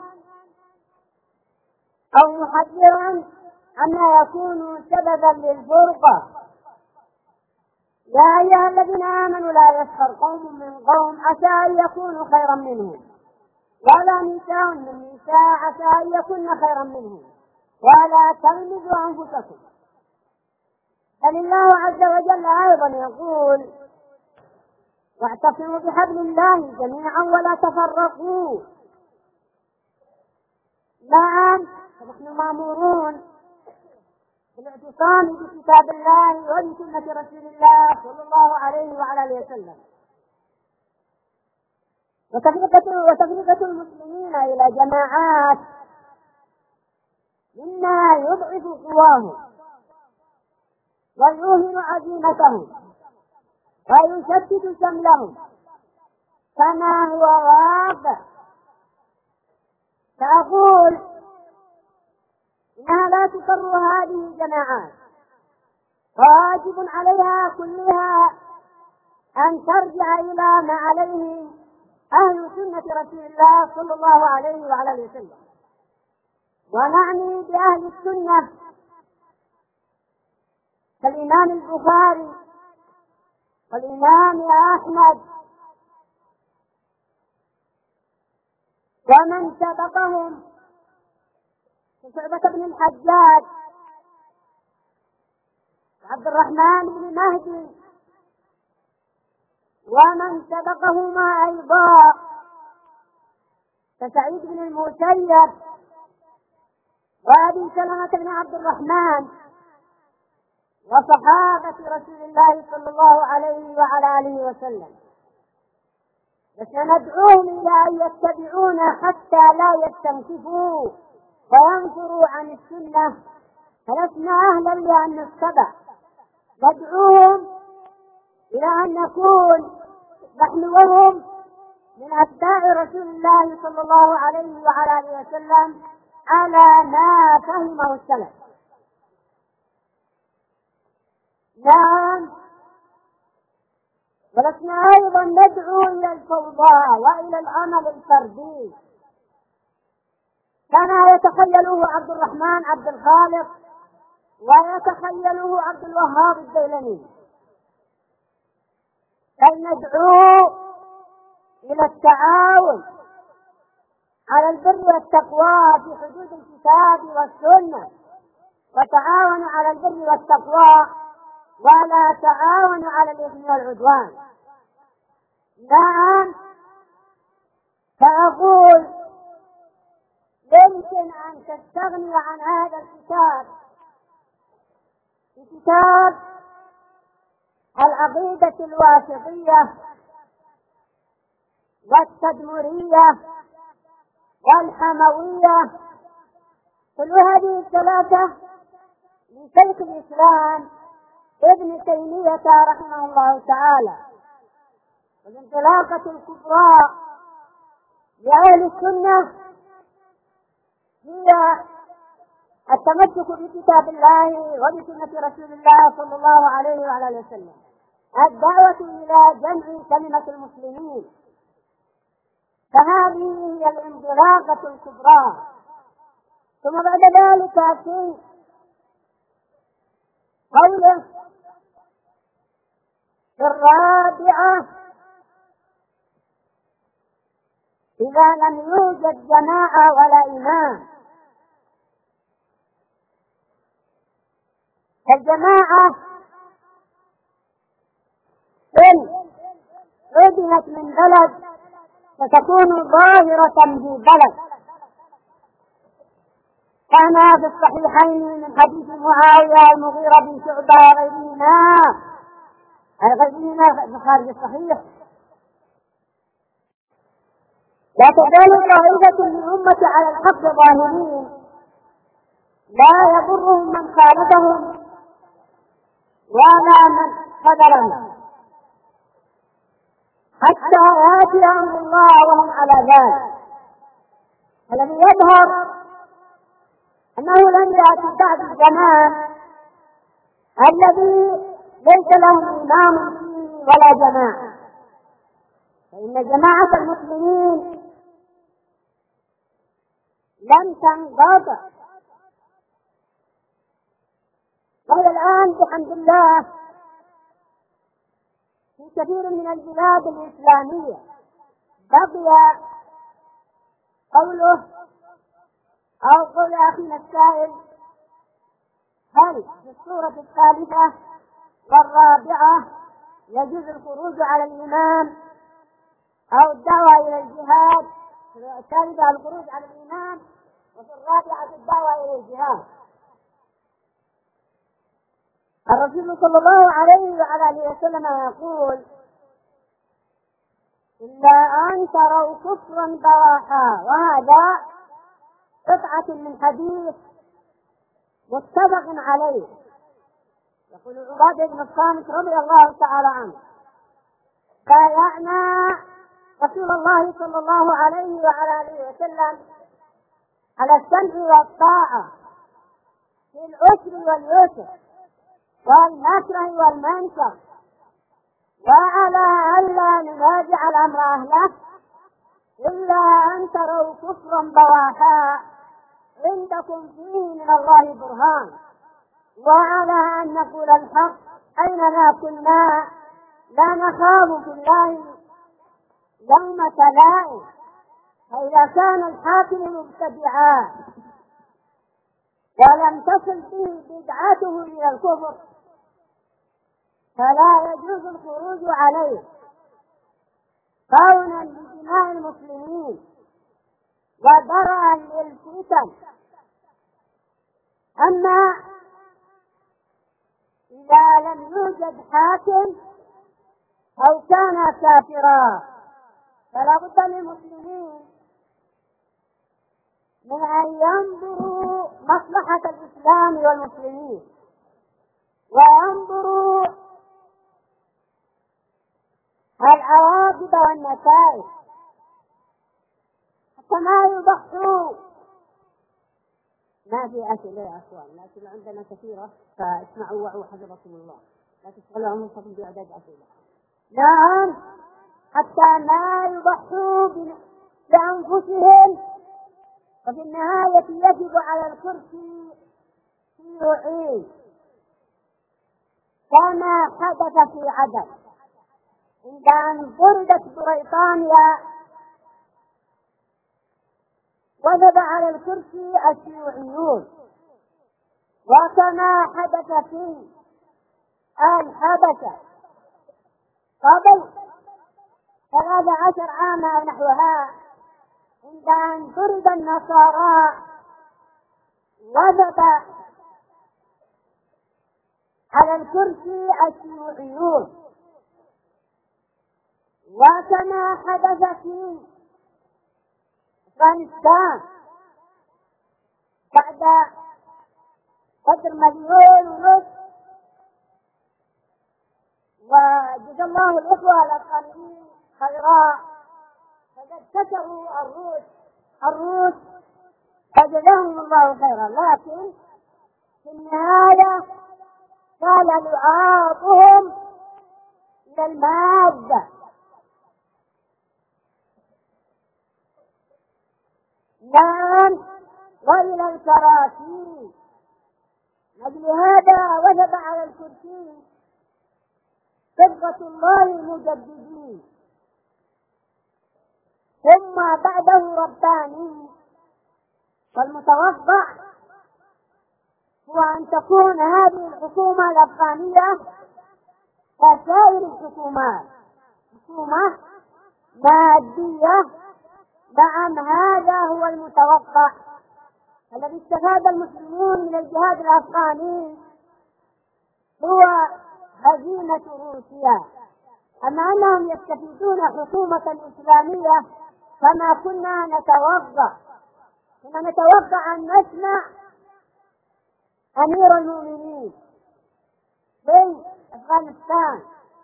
S2: أو محذرا عما يكون سببا للفرقة: يا أيها الذين آمنوا لا يسخر قوم من قوم عسى أن يكونوا خيرا منهم، ولا نساء من نساء عسى أن يكون خيرا منهم، ولا تلمزوا أنفسكم. بل الله عز وجل أيضا يقول: واعتصموا بحبل الله جميعا ولا تفرقوا. نعم، فنحن مأمورون بالاعتصام بكتاب الله وبسنة رسول الله صلى الله عليه وعلى آله وسلم. وتفرقة وتفرقة المسلمين إلى جماعات مما يضعف قواهم ويوهن عزيمتهم ويشتت شملهم كما هو واقع. فأقول إنها لا تقر هذه الجماعات، واجب عليها كلها أن ترجع إلى ما عليه أهل سنة رسول الله صلى الله عليه وعلى آله وسلم. ونعني بأهل السنة كالإمام البخاري والإمام أحمد ومن سبقهم شعبة بن الحجاج عبد الرحمن بن مهدي ومن سبقهما أيضا كسعيد بن المسيب وأبي سلمة بن عبد الرحمن وصحابة رسول الله صلى الله عليه وعلى آله وسلم. فسندعوهم إلى أن يتبعونا حتى لا يستنكفوا وينفروا عن السنة، فلسنا أهلا لأن نتبع. ندعوهم إلى أن نكون نحن وهم من أتباع رسول الله صلى الله عليه وعلى آله وسلم على ما فهمه السلف. نعم، ولسنا أيضا ندعو إلى الفوضى وإلى العمل الفردي كما يتخيله عبد الرحمن عبد الخالق ويتخيله عبد الوهاب الديلمي، بل ندعو إلى التعاون على البر والتقوى في حدود الكتاب والسنة، وتعاونوا على البر والتقوى ولا تعاونوا على الإثم والعدوان. نعم، فأقول يمكن أن تستغني عن هذا الكتاب في كتاب العقيدة الواسطية والتدمرية والحموية، كل هذه الثلاثة لشيخ الإسلام ابن تيمية رحمه الله تعالى. والانطلاقة الكبرى لأهل السنة هي التمسك بكتاب الله وبسنة رسول الله صلى الله عليه وعلى اله وسلم، الدعوة إلى جمع كلمة المسلمين، فهذه هي الانطلاقة الكبرى. ثم بعد ذلك في قوله في الرابعة إذا لم يوجد جماعة ولا إمام، الجماعة إن عدلت من بلد فتكون ظاهرة في بلد، كما في الصحيحين من حديث معاوية المغيرة بن شعبة وغيرهما غيرهما خارج الصحيح: لا تزال طائفة من أمة على الحق ظاهرين لا يضرهم من خالفهم ولا من خذلهم حتى يأتي أمر الله وهم على ذلك. الذي يظهر أنه لم يأتي بعد الزمان الذي ليس لهم إمام فيه ولا جماعة، فإن جماعة المسلمين لم تنقطع، وهي الآن بحمد الله في كثير من البلاد الإسلامية. بقي قوله أو قول أخينا السائل: هل في السورة الثالثة والرابعة يجوز الخروج على الإمام أو الدعوة إلى الجهاد؟ في الثالثة الخروج على الإمام، وفي الرابعة الدعوة إلى الجهاد. الرسول صلى الله عليه وعلى آله وسلم يقول: إلا أن تروا كفرا بواحا، وهذا قطعة من حديث متفق عليه. يقول عبادة بن الصامت رضي الله تعالى عنه: بايعنا رسول الله صلى الله عليه وعلى آله وسلم على السمع والطاعة في العسر واليسر والمكره والمنكر، وعلى ألا نراجع الأمر أهله إلا أن تروا كفرا بواحا عندكم فيه من الله برهان، وعلى أن نقول الحق أينما كنا لا نخاف في الله لومة لائم. فإذا كان الحاكم مبتدعا ولم تصل به بدعته إلى الكفر فلا يجوز الخروج عليه كونا لدماء المسلمين ودرءا للفتن. أما إذا لم يوجد حاكم أو كان كافرا فلا بد للمسلمين من أن ينظروا مصلحة الإسلام والمسلمين وينظروا العواقب والنتائج حتى ما يضحوا. ما في أسئلة يا أخوان، الأسئلة عندنا كثيرة فاسمعوا وعوا حفظكم الله، لا تشغلوا أنفسكم بإعداد أسئلة. نعم، حتى ما يضحوا بأنفسهم، وفي النهاية يجب على الكرسي يعيد كما حدث في عدن عند أن طردت بريطانيا وجب على الكرسي الشيوعيون، وكما حدث في الحبشة قبل ثلاث عشر عاما نحوها عند أن طرد النصارى وجب على الكرسي الشيوعيون، وكما حدث في أفغانستان بعد قدر مليون ونصف، وجزا الله الإخوة الأفغانيين خيرا فقد كسروا الروس الروس فجزاهم الله خيرا، لكن في النهاية كان لعابهم إلى المادة. نعم، وإلى الكراسي. لأجل هذا وجب على الكرسي صبغة الله المجددين، ثم بعده رباني. والمتوقع هو أن تكون هذه الحكومة الأفغانية كسائر الحكومات، حكومة مادية. نعم، هذا هو المتوقع. الذي استفاد المسلمون من الجهاد الأفغاني هو هزيمة روسيا، أما أنهم يستفيدون حكومة إسلامية فما كنا نتوقع كنا نتوقع أن نسمع أمير المؤمنين في أفغانستان،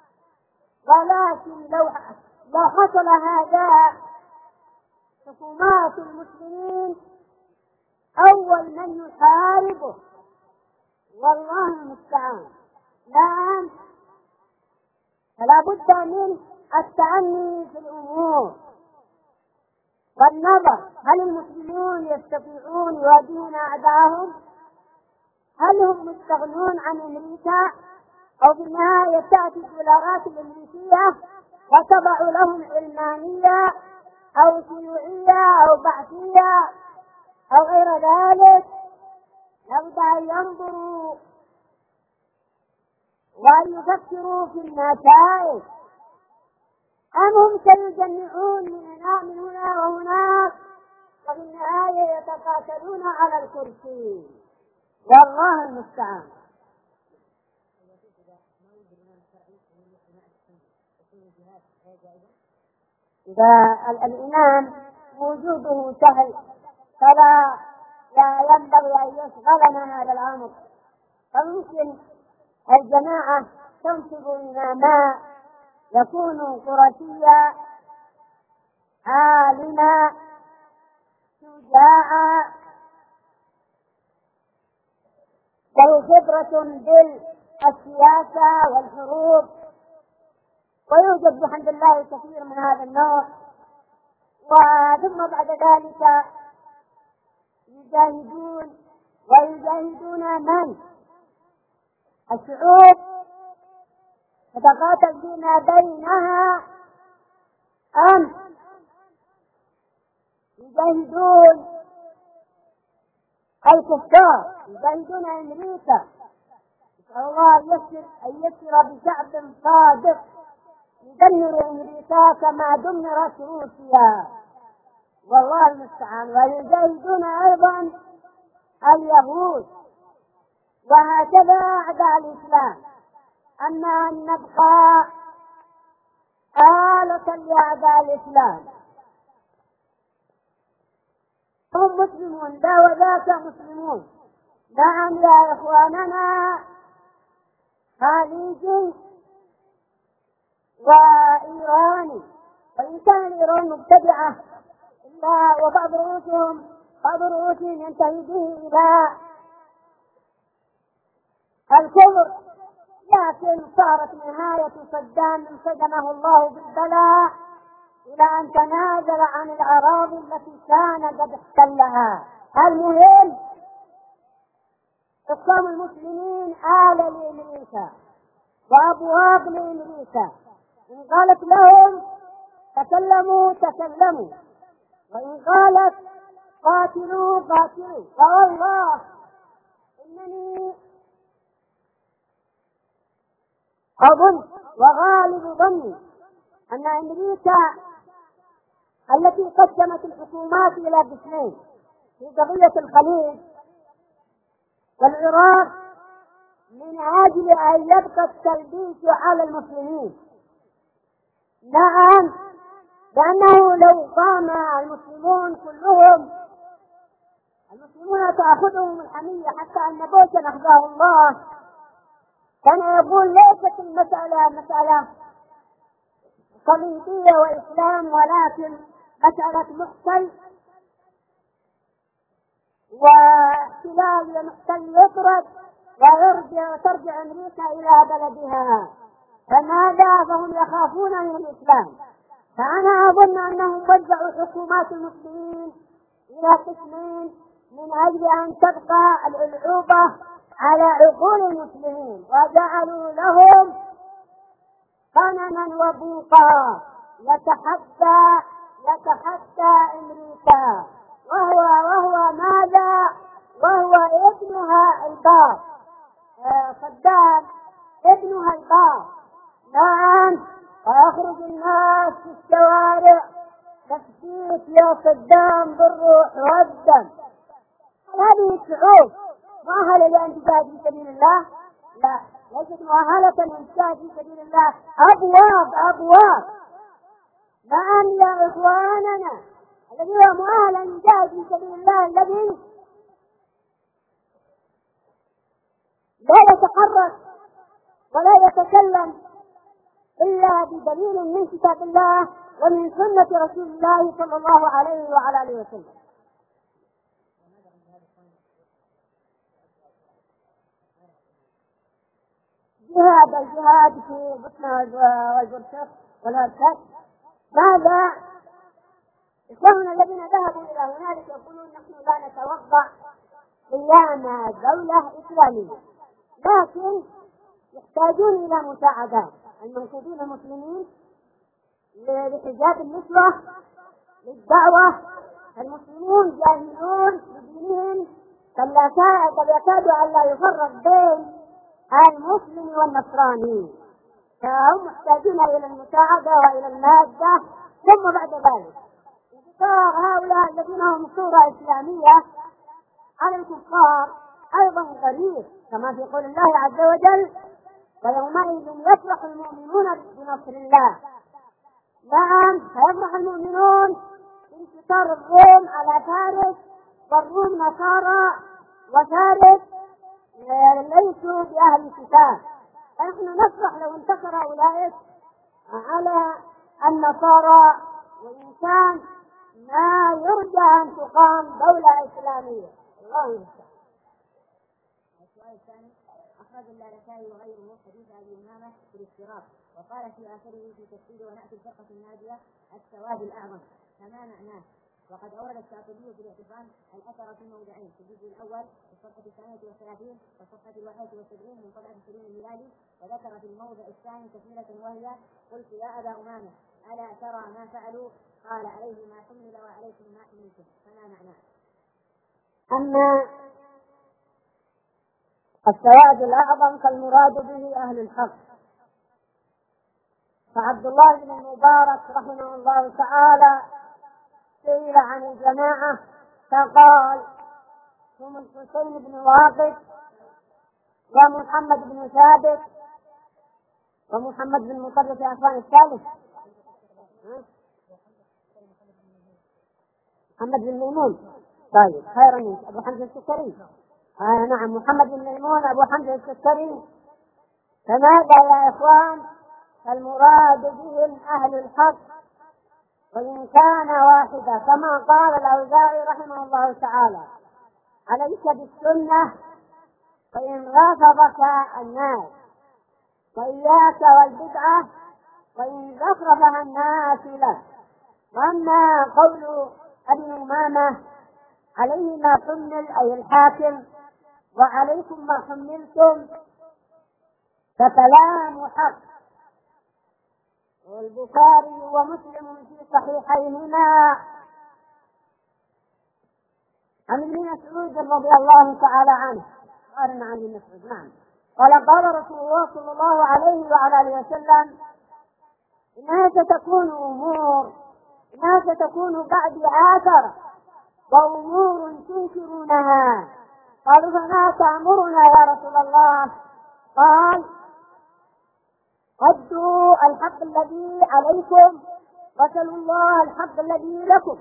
S2: ولكن لو لو حصل هذا حكومات المسلمين أول من يحاربه، والله المستعان. نعم، فلا بد من التأني في الأمور والنظر، هل المسلمون يستطيعون يواجهون أعداءهم؟ هل هم مستغنون عن أمريكا؟ أو في النهاية تأتي الدولارات الأمريكية وتضع لهم علمانية أو شيوعية أو بعثية أو غير ذلك؟ لابد أن ينظروا وأن يفكروا في النتائج، أم هم سيجمعون من هنا من هنا وهناك وفي النهاية يتقاتلون على الكرسي، والله المستعان. إذا الإمام وجوده سهل فلا لا ينبغي أن يشغلنا هذا الأمر، فممكن الجماعة تنصب إماما يكون قرشيا عالما شجاعا له خبرة بالسياسة والحروب، ويوجد بحمد الله كثير من هذا النوع. وثم بعد ذلك يجاهدون ويجاهدون من الشعوب تتقاتل فيما بينها، أم يجاهدون الكفار، يجاهدون أمريكا. نسأل الله أن يسر أن يسر بشعب صادق يدمر أمريكا كما دمرت روسيا، والله المستعان. ويجاهدون أيضا اليهود، وهكذا أعداء الإسلام. أما أن نبقى آلة لأعداء الإسلام، هم مسلمون لا وذاك مسلمون. نعم يا إخواننا، خليجي وإيراني وإن كان يرون مبتدعة إلا وبعض رؤوسهم بعض رؤوسهم ينتهي به إلى الكفر، لكن صارت نهاية صدام من صدمه الله بالبلاء إلى أن تنازل عن الأراضي التي كان قد احتلها. المهم إقام المسلمين آل لأمريكا وأبواب لأمريكا، إن قالت لهم تكلموا تكلموا، وإن قالت قاتلوا قاتلوا. فوالله إنني أظن وغالب ظني أن أمريكا التي قسمت الحكومات إلى قسمين في قضية الخليج والعراق من أجل أن يبقى التلبيس على المسلمين. نعم، لأنه لو قام المسلمون كلهم، المسلمون تأخذهم الحمية حتى أن بوشا أخذه الله كان يقول ليست المسألة مسألة صليبية وإسلام، ولكن مسألة محتل واحتلال المحتل يطرد ويرجع وترجع أمريكا إلى بلدها. فماذا؟ فهم يخافون من الإسلام. فأنا أظن أنهم وزعوا حكومات المسلمين إلى قسمين من أجل أن تبقى الألعوبة على عقول المسلمين، وجعلوا لهم قننا وبوقا يتحدى يتحدى أمريكا، وهو وهو ماذا؟ وهو ابنها الباب، آه صدام ابنها الباب. نعم، ويخرج الناس في الشوارع تفسير يا صدام بالروح والدم. هذه الشعوب مؤهلة للانتشار في سبيل الله؟ لا، ليست مؤهلة للانتشار في سبيل الله. أبواب أبواب. نعم يا إخواننا، الذي هو مؤهل للانتشار في سبيل الله، الذي لا يتحرك ولا يتكلم إلا بدليل من كتاب الله ومن سنة رسول الله صلى الله عليه وعلى آله وسلم. جهاد الجهاد في بطن والبرشق والأرشاد. ماذا؟ إخواننا الذين ذهبوا إلى هنالك يقولون نحن لا نتوقع قيام دولة إسلامية، لكن يحتاجون إلى مساعدات المنقوبين المسلمين لحجاب النسوة للدعوة. المسلمون جاهلون بدينهم، بل يكاد أن لا يفرق بين المسلم والنصراني، فهم محتاجون إلى المساعدة وإلى المادة. ثم بعد ذلك انتصار هؤلاء الذين هم صورة إسلامية على الكفار أيضا غريب، كما في قول الله عز وجل ويومئذ يفرح المؤمنون بنصر الله. نعم، سيفرح المؤمنون بانتصار الروم على فارس، والروم نصارى وفارس ليسوا بأهل الكتاب. نحن نفرح لو انتصر أولئك على النصارى، وإن كان ما يرجى أن تقام دولة إسلامية. الله يستعان.
S1: السؤال الثاني: أخرج اللالكائي وغيره حديث أبي أمامة في الافتراق، وقال في آخره في تفسيره ونأتي الفرقة الناجية السواد الأعظم، فما معناه؟ وقد أورد الشاطبي في الاعتصام الأثر في موضعين، في الجزء الأول في الصفحة الثانية والثلاثين والصفحة الواحدة والسبعين من طبعة السليم الميلادي، وذكر في الموضع الثاني كثيرة وهي: قلت يا أبا أمامة ألا ترى ما فعلوا؟ قال عليه ما حمل وعليكم ما حملتم، فما معناه؟
S2: أما السواد الأعظم فالمراد به أهل الحق. فعبد الله بن المبارك رحمه الله تعالى سئل عن الجماعة فقال: هم الحسين بن واقد ومحمد بن ثابت ومحمد بن مطرف أخوان الثالث محمد بن ميمون. طيب خيرا، أبو حمزة السكري. آه نعم، محمد بن ميمون أبو حمزة السكري. فماذا يا إخوان؟ المراد بهم أهل الحق وإن كان واحدا، كما قال الأوزاعي رحمه الله تعالى: عليك بالسنة فإن رافضك الناس، وإياك والبدعة وإن زخرفها الناس لك. وأما قول أبي أمامة: عليه ما حمل، أي الحاكم، وعليكم ما حملتم، فكلام حق. والبخاري ومسلم في صحيحيهما عن ابن مسعود رضي الله تعالى عنه قال عن ابن مسعود نعم قال: قال رسول الله صلى الله عليه وعلى اله وسلم: إنها ستكون أمور إنها ستكون بعد آثر وأمور تنكرونها. قالوا: فما تأمرنا يا رسول الله؟ قال: ردوا الحق الذي عليكم وسلوا الله الحق الذي لكم.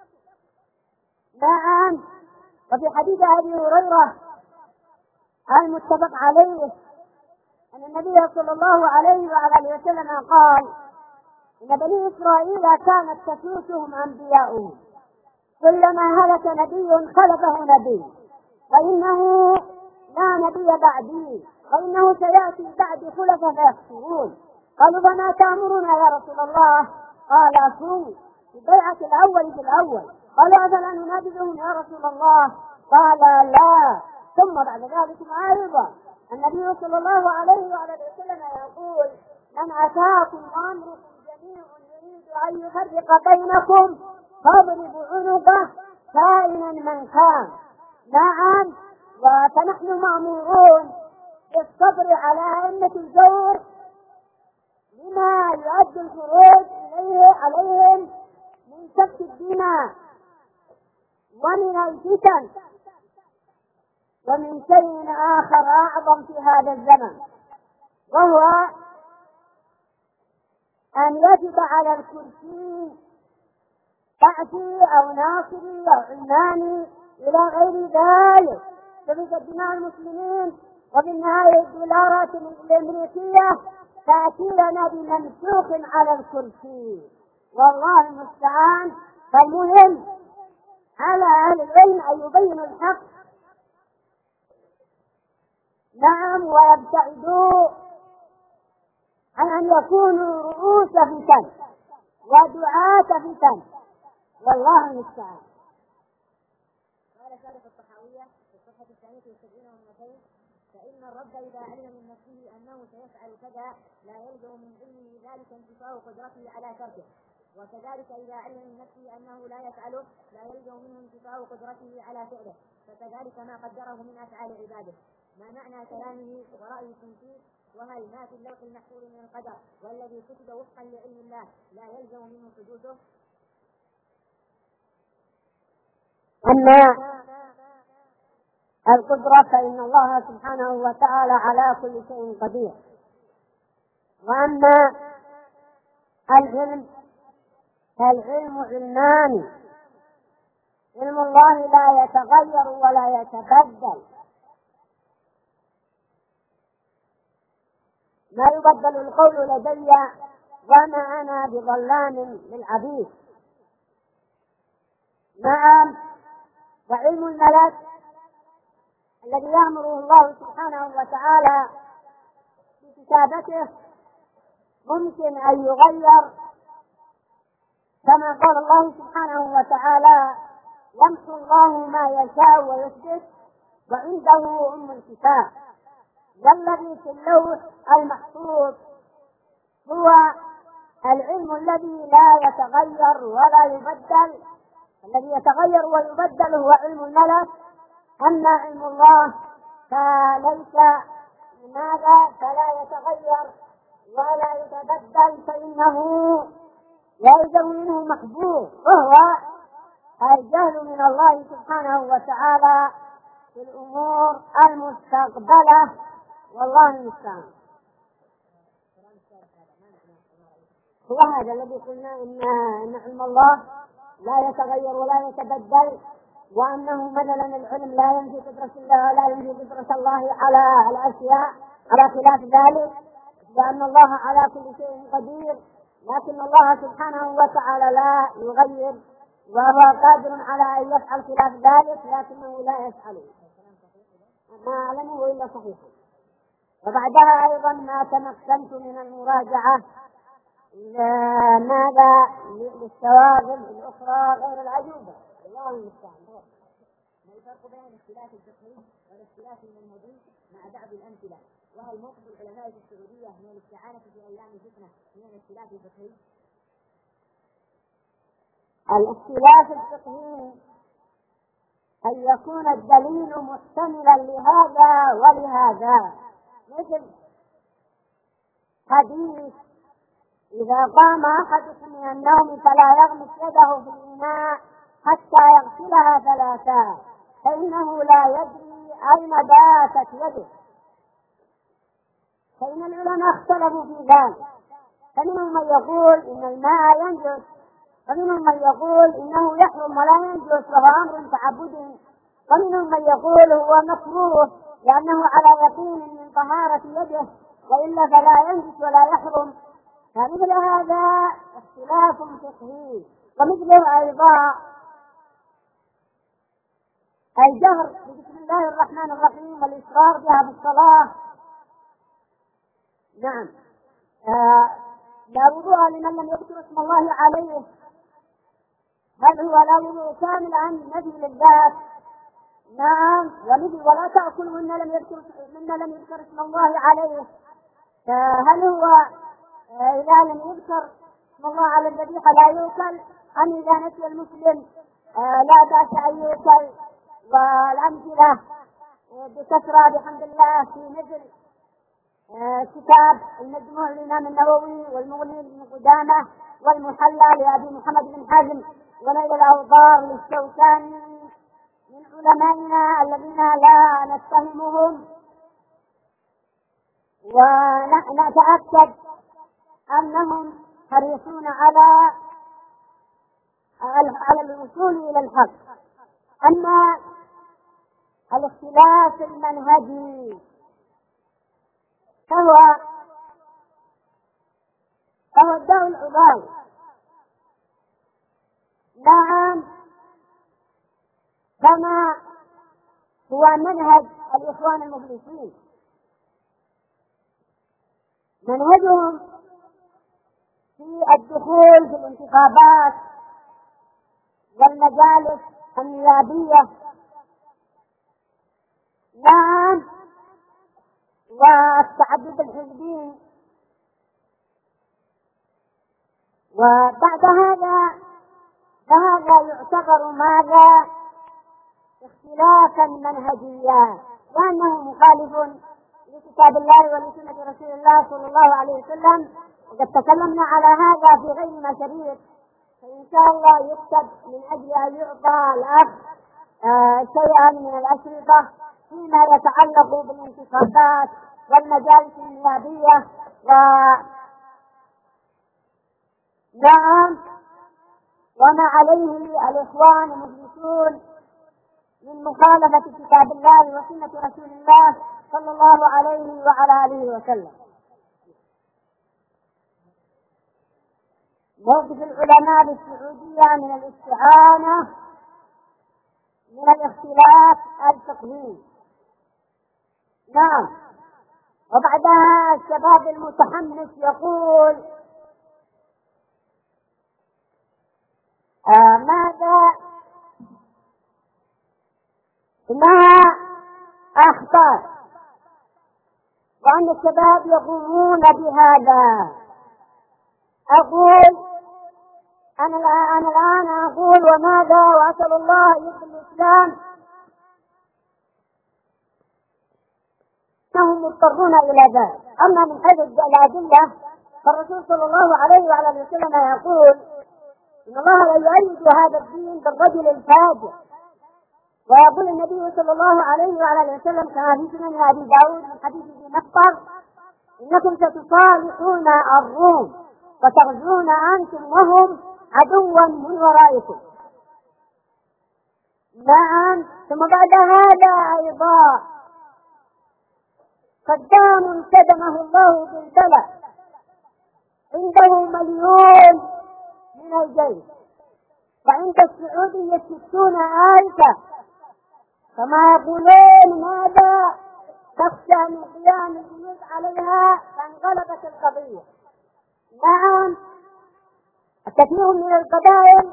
S2: نعم. وفي حديث أبي هريرة المتفق عليه أن النبي صلى الله عليه وعلى اله وسلم قال: إن بني إسرائيل كانت تسوسهم أنبياؤهم، كلما هلك نبي خلفه نبي، فإنه لا نبي بعدي، وإنه سيأتي بعد خلفاء فيكفرون. قالوا: فما تأمرنا يا رسول الله؟ قال: كن في بيعة الأول في الأول. قالوا: أفلا ننابذهم يا رسول الله؟ قال: لا. ثم بعد ذلك أيضا النبي صلى الله عليه وعلى وسلم يقول: من أتاكم أمركم جميع يريد أن يفرق بينكم فاضربوا عنقه كائنا من كان. نعم. فنحن مأمورون بالصبر على أئمة الجور لما يؤدي الخروج إليه عليهم من سفك الدماء ومن الفتن ومن شيء آخر أعظم في هذا الزمن، وهو أن يجب على الكرسي بعثي أو ناصري أو علماني إلى غير ذلك سفك دماء المسلمين، وفي النهاية الدولارات الأمريكية تأتي لنا بممسوخ على الكرسي، والله المستعان. فالمهم على أهل العلم أن يبينوا الحق، نعم، ويبتعدوا عن أن يكونوا رؤوس فتن ودعاة فتن، والله المستعان.
S1: قال ثالث الطحاوية في الصفحة الثانية والسبعين والمئتين: فإن الرب إذا علم من نفسه أنه سيفعل كذا لا يلزم من علمه ذلك انتفاء قدرته على تركه، وكذلك إذا علم من نفسه أنه لا يفعله لا يلزم منه انتفاء قدرته على فعله، فكذلك ما قدره من أفعال عباده. ما معنى كلامه ورأيكم فيه؟ وهل ما في اللوح المحفوظ من القدر والذي كتب وفقا لعلم الله لا يلزم منه حدوثه؟
S2: أما القدرة فإن الله سبحانه وتعالى على كل شيء قدير. وأما العلم فالعلم علمان: علم الله لا يتغير ولا يتبدل، ما يبدل القول لدي وما أنا بظلام للعبيد. نعم. وعلم الملك الذي يأمره الله سبحانه وتعالى في كتابته ممكن أن يغير، كما قال الله سبحانه وتعالى: يمحو الله ما يشاء ويثبت وعنده أم الكتاب. والذي في اللوح المحفوظ هو العلم الذي لا يتغير ولا يبدل، الذي يتغير ويبدل هو علم الملك. أما علم الله فليس لماذا فلا يتغير ولا يتبدل، فإنه يلزم منه محبوب، وهو الجهل من الله سبحانه وتعالى في الأمور المستقبلة، والله المستعان. هو هذا الذي قلنا إن علم الله لا يتغير ولا يتبدل، وأنه مثلا العلم لا ينفي قدرة الله ولا ينفي قدرة الله على الأشياء، على خلاف ذلك، لأن الله على كل شيء قدير، لكن الله سبحانه وتعالى لا يغير، وهو قادر على أن يفعل خلاف ذلك، لكنه لا يفعله، ما أعلمه إلا صحيحا. وبعدها أيضا ما تمكنت من المراجعة ماذا للشواغل الأخرى غير العجوبة. الله المستعان.
S1: ما الفرق بين الاختلاف الفقهي والاختلاف المنهجي مع بعض الأمثلة؟ وهل موقف العلماء في السعودية من الاستعانة في أيام الفتنة من الاختلاف الفقهي؟
S2: الاختلاف الفقهي أن يكون الدليل محتملا لهذا ولهذا، مثل حديث إذا قام أحدكم من النوم فلا يغمس يده في الإناء حتى يغسلها ثلاثا فإنه لا يدري أين باتت يده. فإن العلماء اختلفوا في ذلك، فمنهم من يقول إن الماء ينجس، ومنهم من يقول إنه يحرم ولا ينجس وهو أمر تعبدي، ومنهم من يقول هو مكروه لأنه على يقين من طهارة يده وإلا فلا ينجس ولا يحرم. فمثل هذا اختلاف فقهي. ومثله أيضا الجهر بسم الله الرحمن الرحيم والإصرار بها بالصلاة. نعم، آه لا وضوء لمن لم يذكر اسم الله عليه، هل هو لا وضوء كامل عن نفي للذات؟ نعم. ومثل ولا تأكل من لم يذكر من لم يذكر اسم الله عليه، آه هل هو آه إذا لم يذكر اسم الله على الذبيحة لا يؤكل، أم إذا نسي المسلم آه لا بأس أن يؤكل؟ والأمثلة بكثرة بحمد الله في مثل آه كتاب المجموع للإمام النووي والمغني لابن قدامة والمحلى لأبي محمد بن حزم ونيل الأوطار للشوكاني من علمائنا الذين لا نتهمهم، ونتأكد أنهم حريصون على على الوصول إلى الحق. أما الاختلاف المنهجي فهو فهو الداء العضال. نعم، كما هو منهج الإخوان المخلصين، منهجهم في الدخول في الانتخابات والمجالس النيابية. نعم، والتعدد الحزبي. وبعد هذا فهذا يعتبر ماذا؟ اختلافا منهجيا، لأنه مخالف لكتاب الله ولسنة رسول الله صلى الله عليه وسلم. وقد تكلمنا على هذا في غير مشاريع، فإن شاء الله يكتب من أجل أن يعطى الأخ آه شيئا من الأشرطة فيما يتعلق بالانتخابات والمجالس النيابية. و نعم، وما عليه الإخوان المخلصون من مخالفة كتاب الله وسنة رسول الله صلى الله عليه وعلى آله وسلم. موقف العلماء بالسعودية من الاستعانة من الاختلاف الفقهي. نعم. وبعدها الشباب المتحمس يقول آه ماذا؟ إنها أخطاء، وأن الشباب يقومون بهذا. أقول أنا الآن أنا الآن أقول وماذا؟ وأسأل الله يحفظ الإسلام أنهم مضطرون إلى ذلك. أما من حيث الأدلة فالرسول صلى الله عليه وعلى آله وسلم يقول إن الله لا يؤيد هذا الدين بالرجل الفاجر. ويقول النبي صلى الله عليه وعلى آله وسلم كما في سنن أبي داود من حديث ابن مسعود إنكم ستصالحون الروم وتغزون أنتم وهم عدوا من ورائكم. نعم. ثم بعد هذا أيضا صدام كدمه الله بالبلاء عنده مليون من الجيش، وعند السعودية ستون ألفا، كما يقولون ماذا تخشى من قيام الجيوش عليها فانغلبت القضية. نعم، كثير من القبائل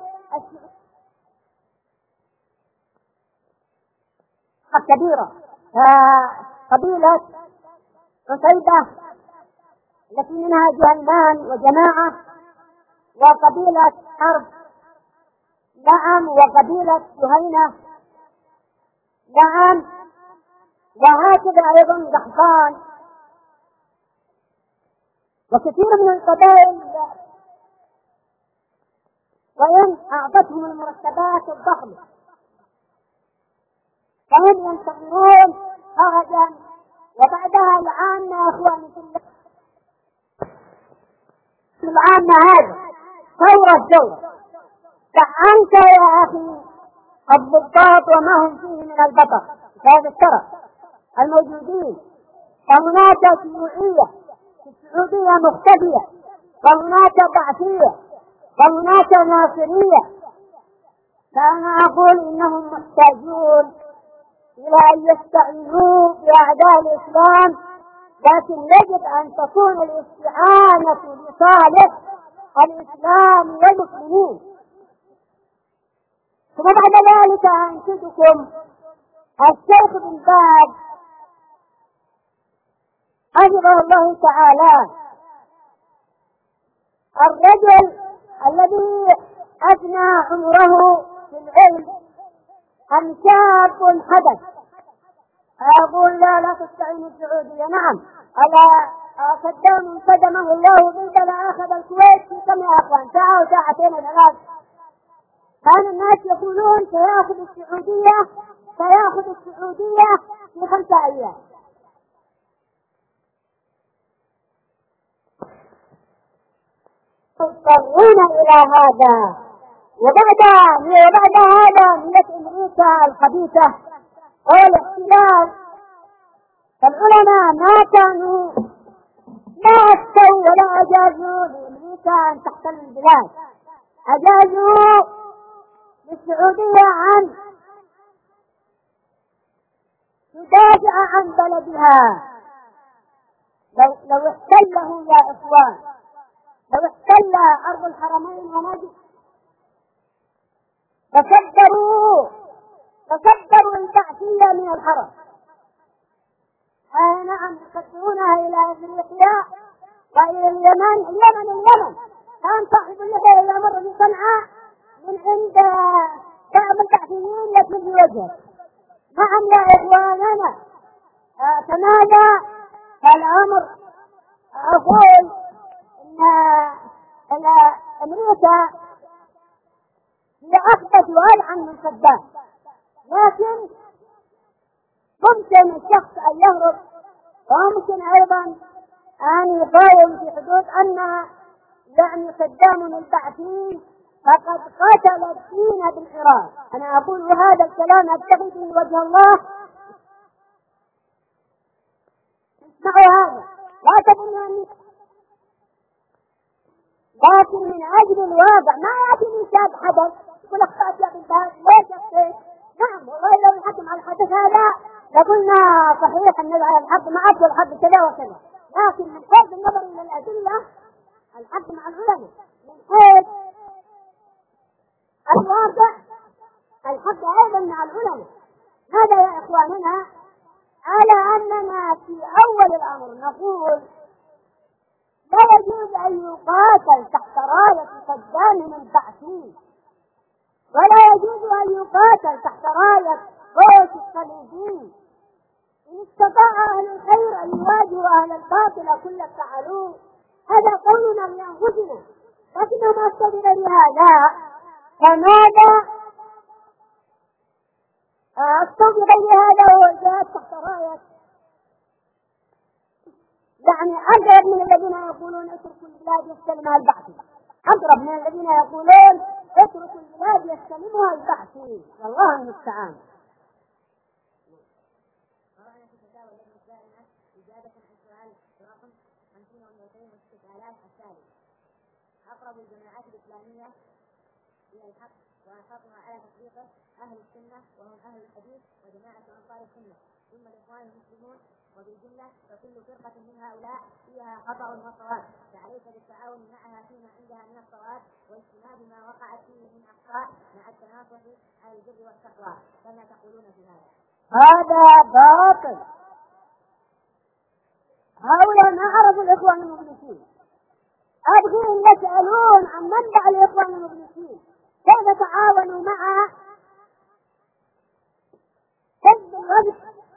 S2: الكبيرة قبيلة عتيبة التي منها جهلمان وجماعة، وقبيلة حرب، نعم، وقبيلة جهينة، نعم، وهكذا أيضا قحطان، وكثير من القبائل وإن أعطتهم المرتبات الضخمة فهم ينتظرون خرجا. وبعدها العامة أخواني في الله، العامة هذا ثورة دولة. فأنت يا أخي الضباط وما هم فيه من البطر في هذا الشرف الموجودين، فهناك شيوعية في السعودية مختفية، وهناك بعثية، وهناك ناصرية. فأنا أقول إنهم محتاجون إلى أن يستعينوا بأعداء الإسلام، لكن يجب أن تكون الاستعانة لصالح الإسلام والمسلمين. ثم بعد ذلك أنشدكم الشيخ بن باز حفظه الله تعالى، الرجل الذي أثنى عمره في العلم أم شاب حدث. أقول لا لا تستعين السعودية، نعم، على صدام صدمه الله بالبلاء أخذ الكويت في كم يا أخوان؟ ساعة وساعتين ثلاث. كان الناس يقولون سيأخذ السعودية سيأخذ السعودية في خمسة أيام. يضطرون إلى هذا. وبعد وبعد هذا ملة أمريكا الخبيثة والاحتلال، فالعلماء ما كانوا لا أفتوا ولا أجازوا لأمريكا أن تحتل البلاد، أجازوا للسعودية أن تدافع عن بلدها. لو, لو احتله يا إخوان، لو احتل أرض الحرمين ونجد تصدروا تصدروا البعثية من الحرم. آه نعم، يصدرونها إلى أفريقيا وإلى اليمن. اليمن اليمن كان صاحب اللحية إلى مرة في صنعاء من عند بعض البعثيين يتم وجهه. نعم يا إخواننا، آه فماذا الأمر؟ أقول إن أمريكا هي أخبث وألعن من صدام، لكن ممكن الشخص أن يهرب، وممكن أيضا أن يقاوم في حدود أن يعني صدام البعثين فقد قتل الدين بالحراب. أنا أقول هذا الكلام أبتغي به وجه الله. اسمعوا هذا، لا تظنوا أني، لكن من أجل الواقع ما يأتي من شاب حدث يقول أخطأت يا بنت ليش أخطأت؟ نعم والله لو نحكم على الحدث هذا لقلنا صحيح أن الحق مع أفضل الحق كذا وكذا، لكن من حيث النظر إلى الأدلة الحق مع العلماء، من حيث الواقع الحق أيضا مع العلماء. هذا يا إخواننا على أننا في أول الأمر نقول لا يجوز أن يقاتل تحت راية صدام البعثي، ولا يجوز أن يقاتل تحت راية قوس الصليبيين. إن استطاع أهل الخير أن يواجهوا أهل الباطل كل فعلوه، هذا قولنا لأنفسنا، لكن ما استدل بهذا. فماذا استدل بهذا وجاءت تحت راية يعني أقرب من الذين يقولون اتركوا البلاد يستلمها البعثي، أقرب من الذين يقولون اتركوا البلاد يستلمها البعثي، والله المستعان.
S1: أقرب الجماعات الإسلامية إلى الحق وأحقها على تطبيقه أهل السنة وهم أهل الحديث وجماعة أنصار السنة، ثم الإخوان المسلمون، وبالجملة فكل فرقة من هؤلاء فيها خطأ وصواب، فعليك بالتعاون معها فيما عندها من الصواب واجتناب ما وقعت فيه من أخطاء مع التناصح على البر والتقوى. كما تقولون في هذا؟
S2: هذا باطل. هؤلاء ما عرفوا الإخوان المفلسين. أبغيهم يسألون عن منبع الإخوان المفلسين، كيف تعاونوا مع حزب الوفد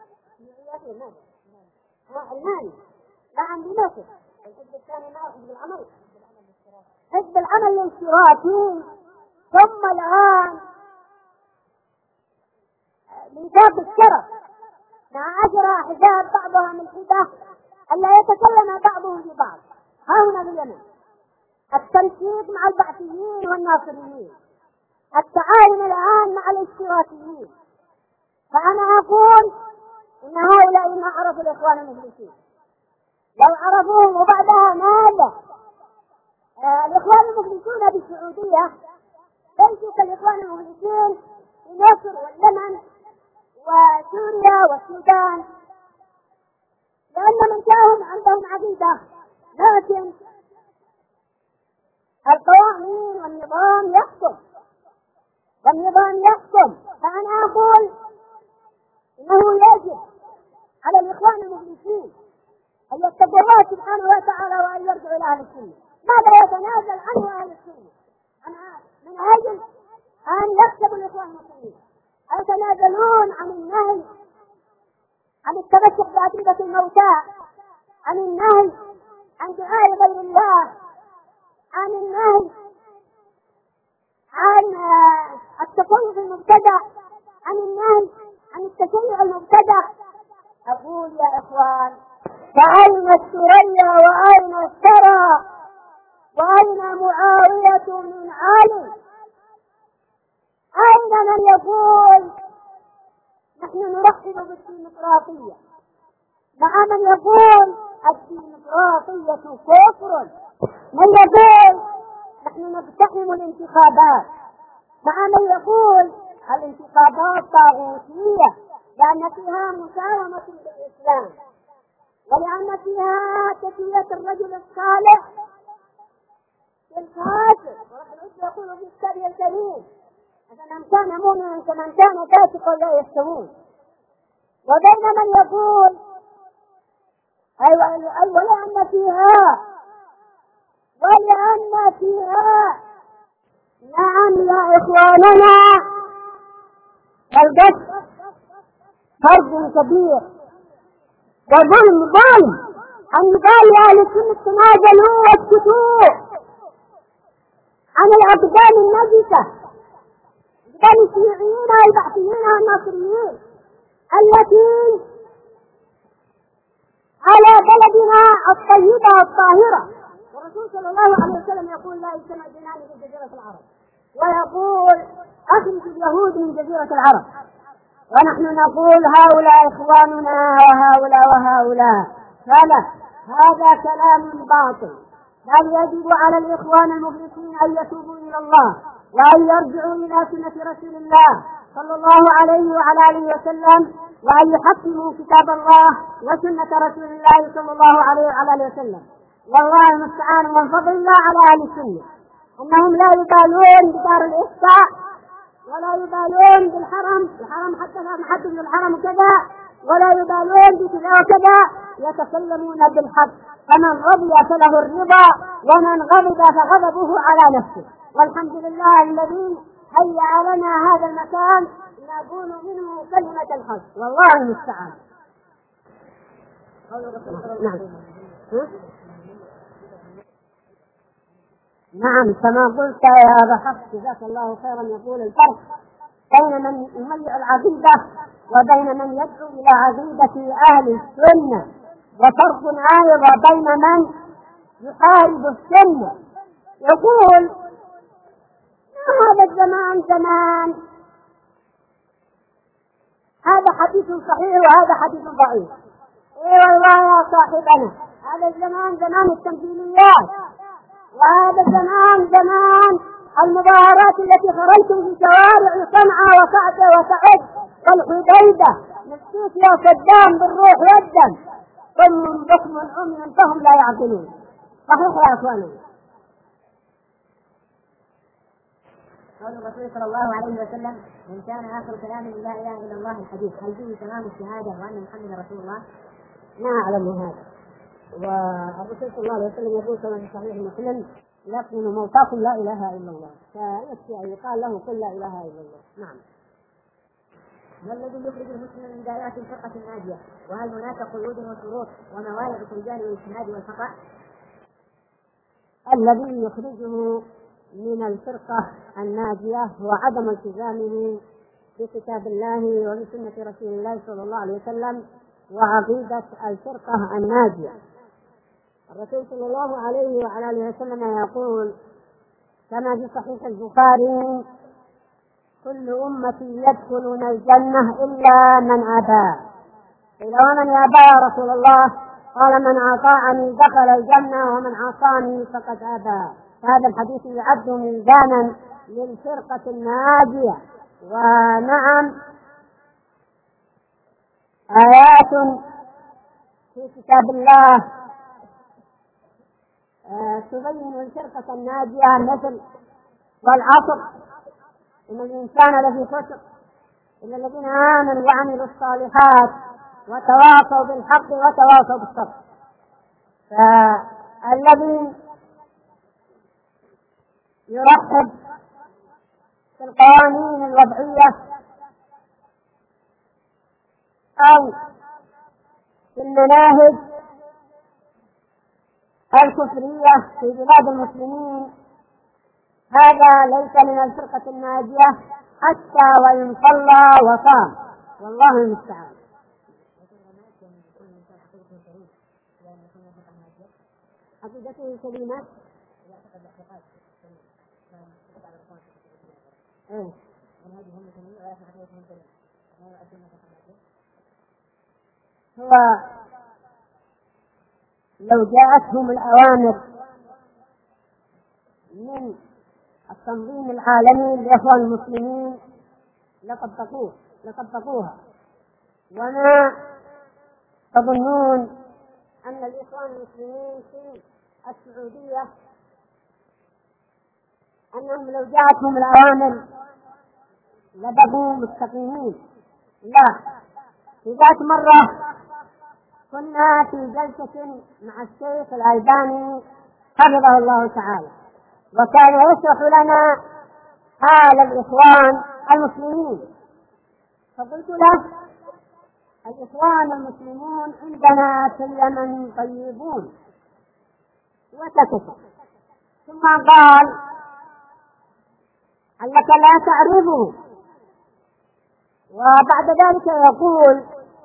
S2: الماني. لا عندي نصر. الحزب الثاني ما حزب العمل، حزب العمل الاشتراكي. ثم الآن ميثاق الشرف مع عشر أحزاب بعضها من حدة ألا يتكلم بعضهم ببعض. ها هنا باليمن التنسيق مع البعثيين والناصريين، التعاون الآن مع الاشتراكيين. فأنا أقول إن هؤلاء ما عرفوا الإخوان المفلسين. لو عرفوهم وبعدها ماذا؟ آه الإخوان المفلسون بالسعودية ليسوا كالإخوان المفلسين في مصر واليمن وسوريا والسودان، لأن من جاءهم عندهم عقيدة، لكن القوانين والنظام يحكم والنظام يحكم. فأنا أقول إنه يجب على الإخوان المفلسين أن يتقوا الله سبحانه وتعالى وأن يرجعوا إلى أهل السنة. ماذا يتنازل عنه أهل السنة من أجل أن يكسبوا الإخوان المسلمين؟ يتنازلون عن النهي عن التمسك بعقيدة الموتى، عن النهي عن دعاء غير الله، عن النهي عن التصوف المبتدع، عن النهي عن التشيع المبتدع. أقول يا إخوان، فأين الثريا وأين الثرى وأين معاوية من علي؟ أين من يقول نحن نرحب بالديمقراطية، مع من يقول الديمقراطية كفر، من يقول نحن نقتحم الانتخابات، مع من يقول الانتخابات طاغوتية لأن فيها مساومة بالإسلام ولأن فيها تسوية الرجل الصالح بالكافر. ورب العزة يقول في كتابه الكريم: أفمن كان مؤمنا كمن كان فاسقا لا يستوون. وبين من يقول أيوة أيوة ولأن فيها ولأن فيها نعم يا إخواننا القتل فرق كبير وظلم ظلم أن يقال أهل السنة تنازلوا واسكتوا عن الأبدان النجسة، أبدان الشيوعيين والبعثيين والناصريين التي على بلدنا الطيبة الطاهرة. والرسول صلى الله عليه وسلم يقول: لا يجتمع دينان في جزيرة العرب، ويقول: أخرج اليهود من جزيرة العرب. ونحن نقول: هؤلاء إخواننا وهؤلاء وهؤلاء. فلا، هذا كلام باطل. بل يجب على الإخوان المخلصين أن يتوبوا إلى الله وأن يرجعوا إلى سنة رسول الله صلى الله عليه وعلى آله وسلم، وأن يحكموا كتاب الله وسنة رسول الله صلى الله عليه وعلى آله وسلم. والله المستعان، من فضل الله على أهل السنة أنهم لا يبالون بدار الإفتاء ولا يبالون بالحرم، الحرم حتى ما محدد الحرم كذا، ولا يبالون بكذا وكذا، يتكلمون بالحق. فمن رضي فله الرضا، ومن غضب فغضبه على نفسه. والحمد لله الذي هيأ لنا هذا المكان نقول منه كلمة الحق. والله المستعان. نعم نعم كما قلت يا أبا حفص جزاك الله خيرا. يقول: الفرق بين من يميع العقيدة وبين من يدعو إلى عقيدة أهل السنة، وفرق أيضا بين من يحارب السنة. يقول: هذا الزمان زمان، هذا حديث صحيح وهذا حديث ضعيف. إيه والله يا صاحبنا، هذا الزمان زمان التمثيليات وهذا زمان زمان المظاهرات التي خرجتم في شوارع صنعاء وكعبة وسعد والحديدة نسيت يا صدام بالروح والدم ثم بكم عمي فهم لا يعقلون. صحيح يا اخواني.
S1: قول الرسول صلى الله عليه وسلم: من كان آخر كلامه لا إله إلا الله الحديث، هل فيه تمام الشهادة وأن محمد رسول الله؟
S2: ما أعلم هذا. والرسول صلى الله عليه وسلم يقول كما في صحيح مسلم: لكن موتاكم لا إله إلا الله، فيكفي أن يقال له قل لا إله إلا الله. نعم.
S1: ما الذي يخرج المسلم من دائرة الفرقة الناجية؟ وهل هناك قيود وشروط وموانع في الرجال والاجتهاد والخطأ؟
S2: الذي يخرجه من الفرقة الناجية هو عدم التزامه بكتاب الله وبسنة رسول الله صلى الله عليه وسلم وعقيدة الفرقة الناجية. الرسول صلى الله عليه وعلى آله وسلم يقول كما في صحيح البخاري: كل أمتي يدخلون الجنة إلا من أبى. قيل: ومن يأبى يا رسول الله؟ قال: من أطاعني دخل الجنة ومن عصاني فقد أبى. هذا الحديث يعد ميزانا للفرقة الناجية. ونعم آيات في كتاب الله تبين الفرقة الناجية مثل: والعصر إن الإنسان لفي خسر إلا الذين آمنوا وعملوا الصالحات وتواصوا بالحق وتواصوا بالصبر. فالذي يرحب في القوانين الوضعية أو في المناهج الكفرية في بلاد المسلمين هذا ليس من الفرقة الناجية حتى وإن صلى وصام، والله المستعان. عقيدته سليمة. إيه. هو لو جاءتهم الأوامر من التنظيم العالمي للإخوان المسلمين لطبقوه لطبقوها. وما تظنون أن الإخوان المسلمين في السعودية أنهم لو جاءتهم الأوامر لبقوا مستقيمين؟ لا. في ذات مرة كنا في جلسة مع الشيخ الألباني حفظه الله تعالى، وكان يشرح لنا حال الإخوان المسلمين، فقلت له: الإخوان المسلمون عندنا في اليمن طيبون. وسكت، ثم قال: علك لا تعرفه. وبعد ذلك يقول: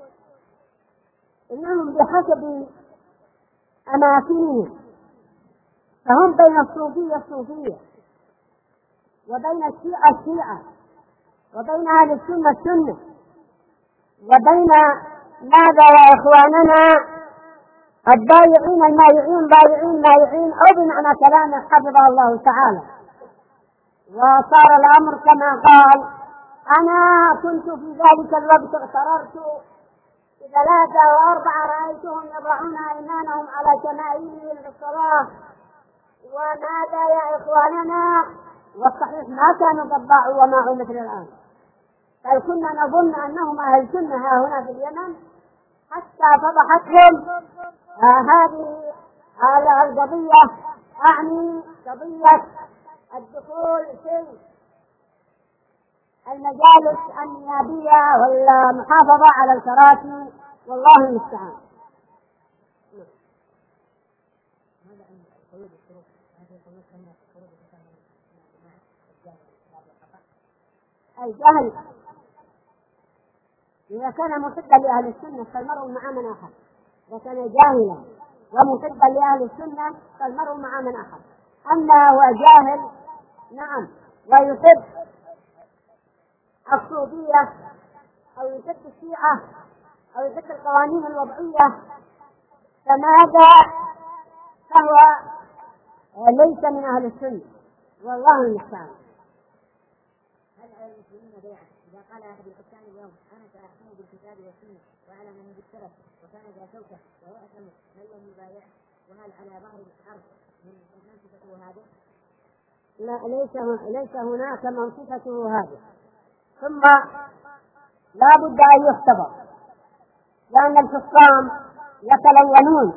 S2: إنهم بحسب أماكنهم فهم بين الصوفية الصوفية وبين الشيعة الشيعة وبين أهل السنة السنة وبين ماذا يا إخواننا الضايعين المايعين ضايعين مايعين، أو بمعنى كلامه حفظه الله تعالى. وصار الأمر كما قال: أنا كنت في ذلك الوقت اغتررت ثلاثة وأربعة رأيتهم يضعون أيمانهم على شمائلهم للصلاة. وماذا يا إخواننا؟ والصحيح ما كانوا قد ضاعوا وماعوا مثل الآن، بل كنا نظن أنهم أهل سنة ها هنا في اليمن، حتى فضحتهم آه هذه آه القضية، أعني قضية الدخول في المجالس النيابية والمحافظة على الكراسي، والله المستعان. الجهل إذا كان محبا لأهل السنة فالمرء مع من أحد، وكان جاهلا ومحبا لأهل السنة فالمرء مع من أحد. أما هو جاهل نعم ويحب الصوفية أو يحب الشيعة أو يحب القوانين الوضعية، فماذا؟ فهو ليس من أهل السنة، والله المستعان.
S1: هل على المسلمين بيعة إذا قال أحد الحكام اليوم أنا سأحكم بالكتاب والسنة وأعلم أنه بالسلف وكان ذا شوكة ويأثم هل لم يبايع؟ وهل على ظهر الأرض من منصفته هذا؟
S2: لا، ليس ليس هناك منصفته هذا. ثم لا بد أن يختبر، لأن الحكام يتلونون.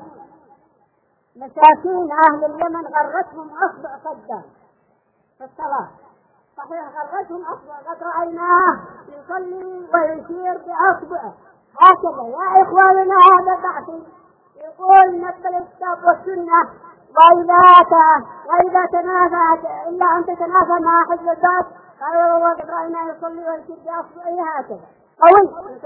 S2: مساكين أهل اليمن غرتهم أصبع قدام في الصلاة، صحيح غرتهم أصبع، قد رأيناه يصلي ويشير بأصبعه هكذا. يا إخواننا هذا بحث يقول نقبل الكتاب والسنة، وإذا وإذا تنافى إلا أن تتنافى مع حزب الباب قالوا والله قد رأيناه يصلي ويشير بأصبعه هكذا قوي.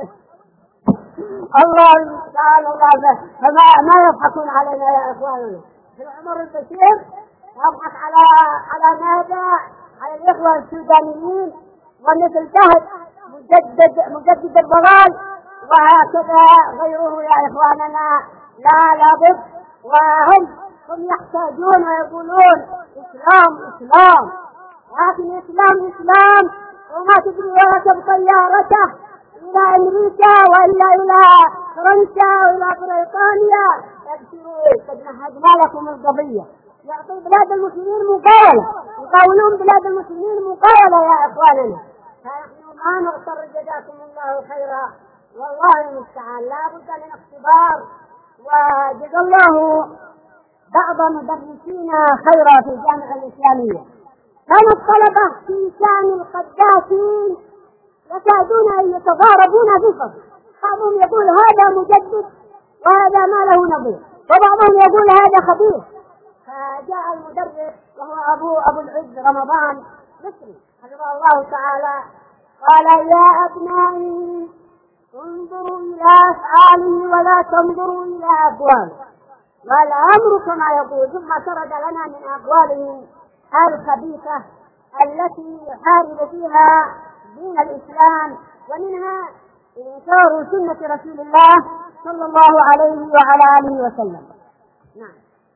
S2: الله المستعان. الله فما ما يضحكون علينا يا إخواننا. في عمر البشير يضحك على على ماذا؟ على الإخوة السودانيين، ومثل فهد مجدد مجدد الضلال، وهكذا غيره يا إخواننا. لا لابد، وهم هم يحتاجون ويقولون إسلام إسلام، لكن إسلام إسلام وما تدري ولا تبقى طيارته إلى أمريكا وإلا إلى فرنسا وإلى بريطانيا. ابشروا قد مهدنا لكم القضية. يعطي بلاد المسلمين مقاولة، يقاولون بلاد المسلمين مقاولة يا إخواننا. فنحن ما نغتر، جزاكم الله خيرا، والله المستعان. لا بد من اختبار، وجزا الله بعض مدرسينا خيرا في الجامعة الإسلامية. كان الطلبة في شان القذافين يكادون أن يتضاربون بالفضل. بعضهم يقول هذا مجدد وهذا ما له نظير، وبعضهم يقول هذا خبيث. فجاء المدرس وهو أبو أبو العز رمضان مصري حفظه الله تعالى، قال يا أبنائي انظروا إلى أفعاله ولا تنظروا إلى أقواله، والأمر كما يقول. ثم سرد لنا من أقواله الخبيثة التي يحارب فيها دين الإسلام، ومنها إنكار سنة رسول الله صلى الله عليه وعلى آله وسلم. نعم،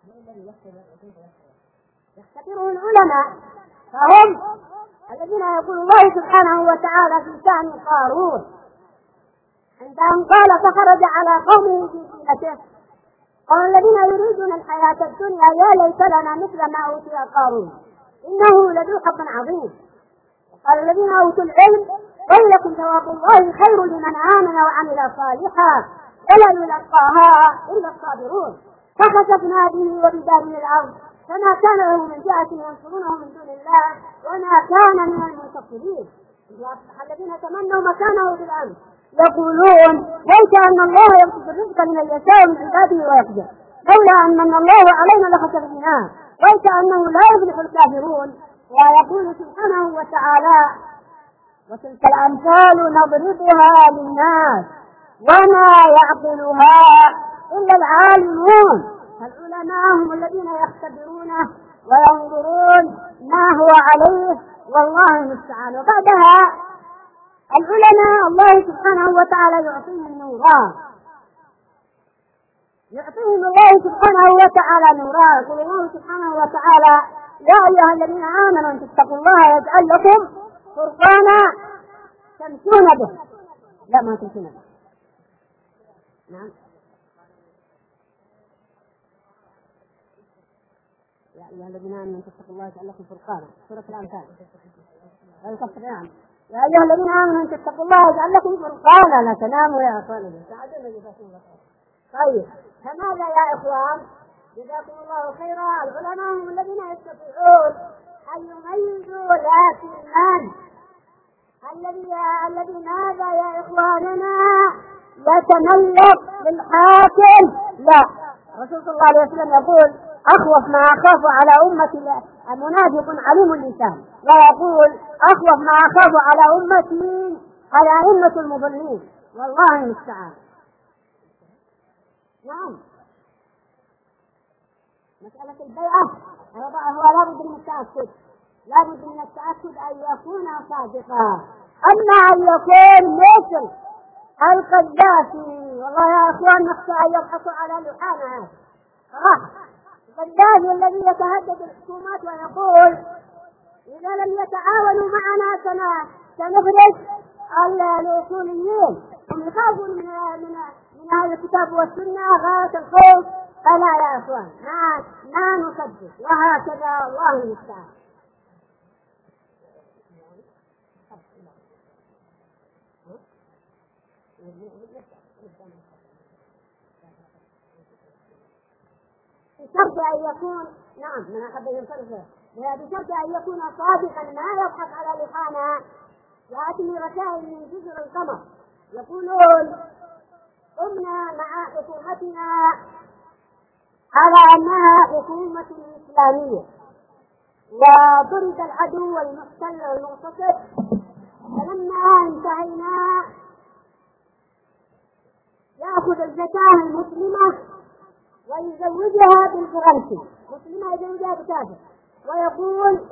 S2: يختبره العلماء، فهم الذين يقول الله سبحانه وتعالى في شأن قارون عندما قال فخرج على قومه في زينته قال الذين يريدون الحياة الدنيا يا ليت لنا مثل ما أوتي قارون إنه لذو حظ عظيم. قال الذين أوتوا العلم ويلكم ثواب الله خير لمن آمن وعمل صالحا ولا يلقاها إلا الصابرون. فخسفنا به وبداره الأرض فما كان له من جهة ينصرونه من دون الله وما كان من المنتصرين. الذين تمنوا مكانه في الأرض يقولون ليس أن الله يبسط الرزق لمن يشاء من عباده ويقدر لولا أن من الله علينا لخسف بنا ليس أنه لا يفلح الكافرون. ويقول سبحانه وتعالى وتلك الأمثال نضربها للناس وما يعقلها إلا العالمون. فالعلماء هم الذين يختبرونه وينظرون ما هو عليه، والله المستعان. وبعدها العلماء الله سبحانه وتعالى يعطيهم نورا، يعطيهم الله سبحانه وتعالى نورا. يقول الله سبحانه وتعالى يا أيها الذين آمنوا أن تتقوا الله يجعل لكم فرقانا تمشون به. لا ما تمشون به. نعم يا أيها الذين آمنوا أن تتقوا الله يجعل لكم فرقانا، سورة الأنفال. نعم يا أيها الذين آمنوا أن تتقوا الله يجعل لكم فرقانا لا تناموا يا أخواننا. طيب فماذا يا إخوان؟ جزاكم الله خيرا. العلماء هم الذين يستطيعون أن يميزوا ذات من الذي الذي ماذا يا إخواننا يتملك للحاكم. لا، الرسول صلى الله عليه وسلم يقول أخوف ما أخاف على أمتي المنافق عليم اللسان، ويقول أخوف ما أخاف على أمتي على أئمة المضلين، والله المستعان. نعم مسألة البيعة هو لا بد من التأكد، لا بد من التأكد أن يكون صادقا. أما أن يكون مثل القذافي والله يا أخوان نخشى أن يبحثوا على لحانها صراحة الغدافي الذي يتهدد الحكومات ويقول إذا لم يتعاونوا معنا سنة سنفرز الأصوليين، هم يخافون من من من هذا الكتاب والسنة غاية الخوف. فلا يا أخوان، ما ما نصدق، وهكذا الله المستعان. بشرط أن يكون نعم من أحب ينصرفه بشرط أن يكون صادقا ما يضحك على لسانه. يأتي رسائل من جزر القمر يقولون قمنا مع حكومتنا على أنها حكومة إسلامية، وضرب العدو والمحتل والمغتصب، فلما انتهينا يأخذ الفتاة المسلمة ويزوجها بالفرنسي، مسلمة يزوجها بكافر، ويقول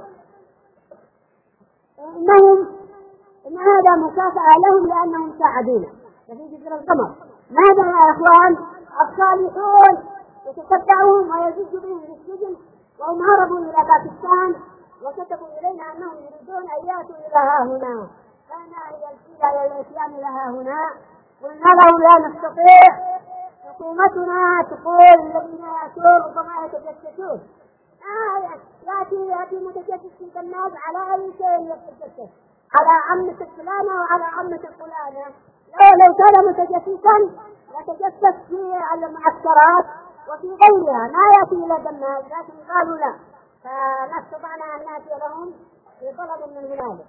S2: إنهم إن هذا مكافأة لهم لأنهم ساعدونا. ففي جزر القمر ماذا يا إخوان؟ الصالحون يتتبعهم ويزج بهم في السجن، وهم هربوا إلى باكستان وكتبوا إلينا أنهم يريدون أن يأتوا إلى ها هنا، فأنا هي الحيلة للإتيان لها هنا. قلنا لهم لا نستطيع، حكومتنا تقول الذين يأتون ربما يتجسسون. آه يأتي يأتي متجسس في الناس على أي شيء يتجسس، على عمة الفلانة وعلى عمة الفلانة. لو لو كان متجسسا يتجسس في المعسكرات وفي غيرها، ما يأتي إلى دماغ، لكن قالوا لا، فما استطعنا أن نأتي لهم في طلب من هنالك.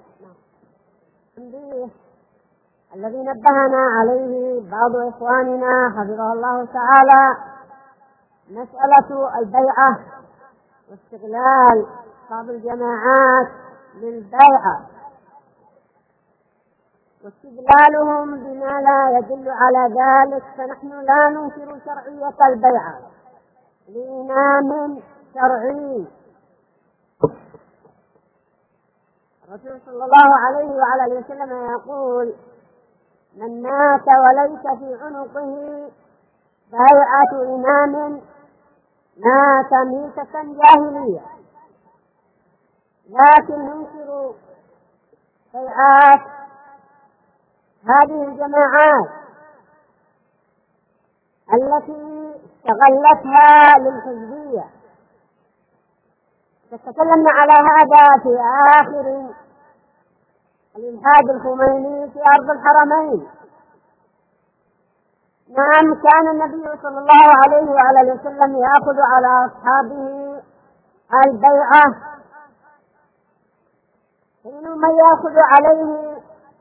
S2: الذي نبهنا عليه بعض إخواننا حفظه الله تعالى مسألة البيعة واستغلال بعض الجماعات للبيعة واستدلالهم بما لا يدل على ذلك. فنحن لا ننكر شرعية البيعة لإمام شرعي. الرسول صلى الله عليه وعلى وسلم يقول من مات وليس في عنقه بيعة إمام مات ميتة جاهلية. لكن ننكر بيعات هذه الجماعات التي استغلتها للحزبية. تتكلمنا على هذا في آخر الإلحاد الخميني في أرض الحرمين. نعم كان النبي صلى الله عليه وعلى وسلم يأخذ على أصحابه البيعة، فمنهم من يأخذ عليه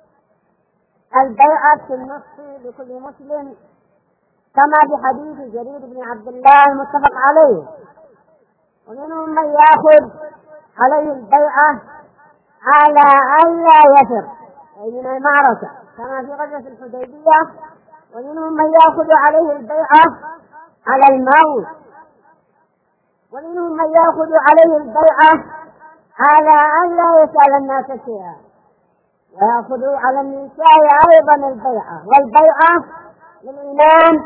S2: البيعة في النص لكل مسلم كما بحديث جرير بن عبد الله المتفق عليه، ومنهم من يأخذ عليه البيعة على ألا يفر أي من المعركة كما في غزوة الحديبية، ومنهم من يأخذ عليه البيعة على الموت، ومنهم من يأخذ عليه البيعة على ألا يسأل الناس شيئا، ويأخذ على النساء أيضا البيعة. والبيعة للإمام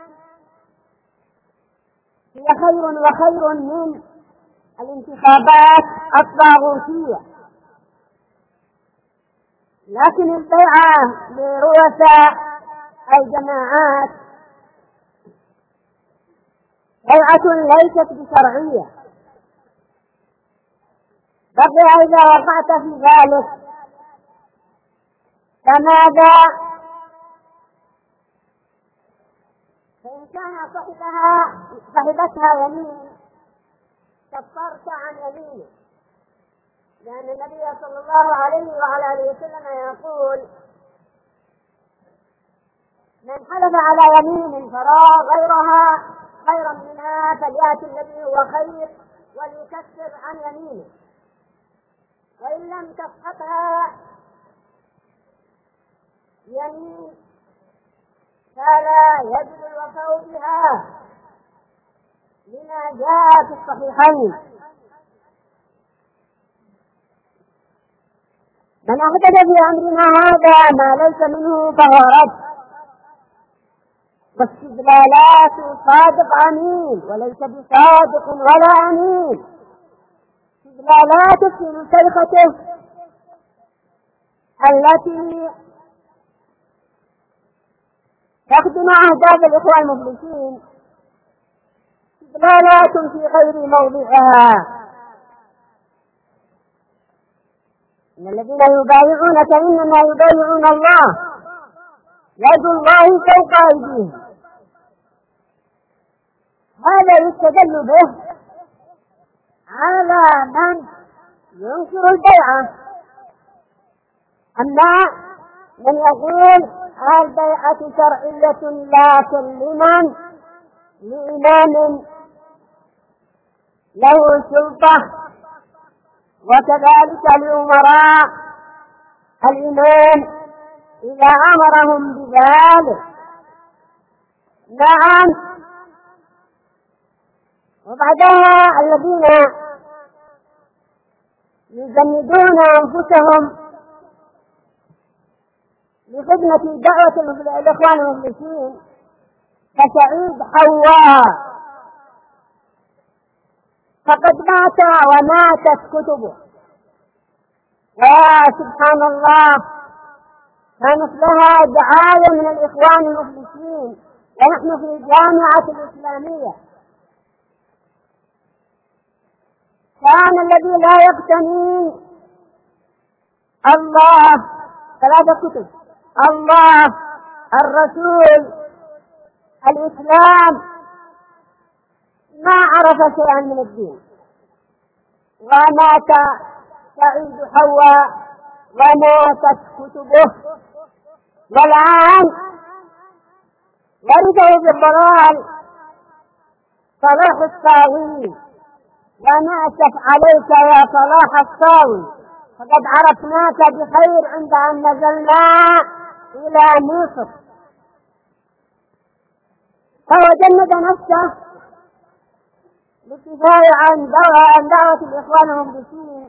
S2: هي خير وخير من الانتخابات الطاغوتية. لكن البيعة لرؤساء الجماعات بيعة ليست بشرعية. بقي إذا وقعت في ذلك فماذا؟ فإن كان صاحبها صاحبتها يمين كفرت عن يمينه، لأن النبي صلى الله عليه وعلى آله وسلم يقول من حلف على يمين فرأى غيرها خيرا منها فليأتي الذي هو خير وليكفر عن يمينه، وإن لم تسقطها يمين فلا يجب الوفاء بها لما جاء في الصحيحين. من أحدث في أمرنا هذا ما ليس منه فهو رد. واستدلالات صادق أمين وليس بصادق ولا أمين. استدلالات في نسيخته التي تخدم أهداف الإخوان المفلسين استدلالات في غير موضعها. إن الذين يبايعونك إنما يبايعون الله يد الله فوق أيديهم. هذا يستدل به على من ينكر البيعة. أما من يقول البيعة شرعية لكن لمن لإمام له سلطة، وكذلك لأمراء الإمام إذا أمرهم بذلك. نعم. وبعدها الذين يجندون أنفسهم لخدمة دعوة الإخوان المفلسين كسعيد حواء فقد مات وماتت كتبه. وسبحان الله كانت لها دعاية من الإخوان المفلسين ونحن في الجامعة الإسلامية. كان الذي لا يقتني الله ثلاثة كتب: الله، الرسول، الإسلام، ما عرف شيئا من الدين. ومات سعيد حواء وماتت كتبه، والآن ورثه بالضلال صلاح الصاوي. ونأسف عليك يا صلاح الصاوي، فقد عرفناك بخير عند أن نزلنا إلى مصر. فهو جند نفسه بالدفاع عن دعوة الإخوان المفلسين،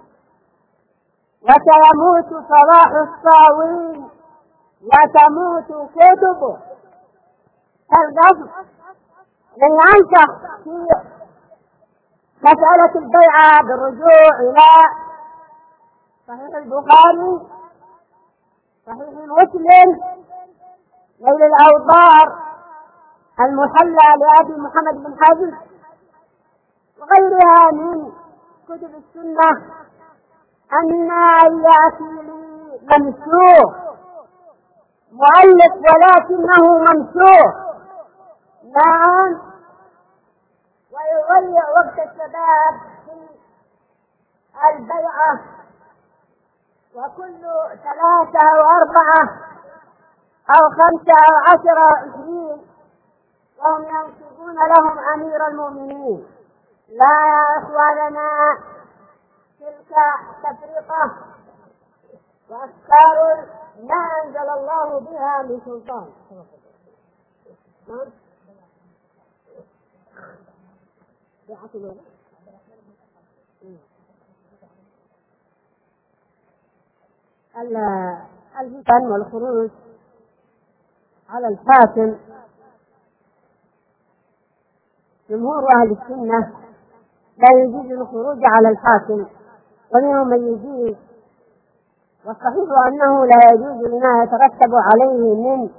S2: وسيموت صلاح الصاوي وتموت كتبه. فالقصد من ينصح في مسألة البيعة بالرجوع إلى صحيح البخاري، صحيح مسلم، نيل الأوطار، المحلى لأبي محمد بن حزم، وغيرها من كتب السنة، أن يأتي لي ممسوح مؤلف ولكنه ممسوح. نعم. ويضيع وقت الشباب في البيعة، وكل ثلاثة أو أربعة أو خمسة أو عشرة أو عشرين وهم ينسبون لهم أمير المؤمنين. لا يا إخواننا، تلك تفرقة وأفكار ما أنزل الله بها من سلطان. الفتن والخروج على الحاكم، جمهور أهل السنة لا يجوز الخروج على الحاكم، ومنهم من يجوز، والصحيح أنه لا يجوز لما يترتب عليه من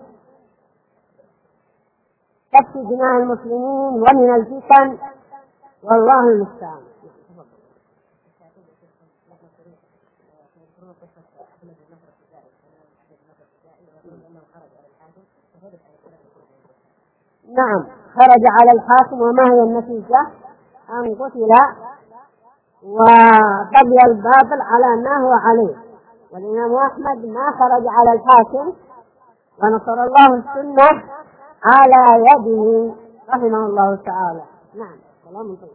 S2: سفك دماء المسلمين ومن الفتن، والله المستعان. نعم، خرج على الحاكم. وما هي النتيجة؟ أن قتل وبقي الباطل على ما هو عليه. والإمام أحمد ما خرج على الحاكم، ونصر الله السنة على يده رحمه الله تعالى. نعم. سلام طيب.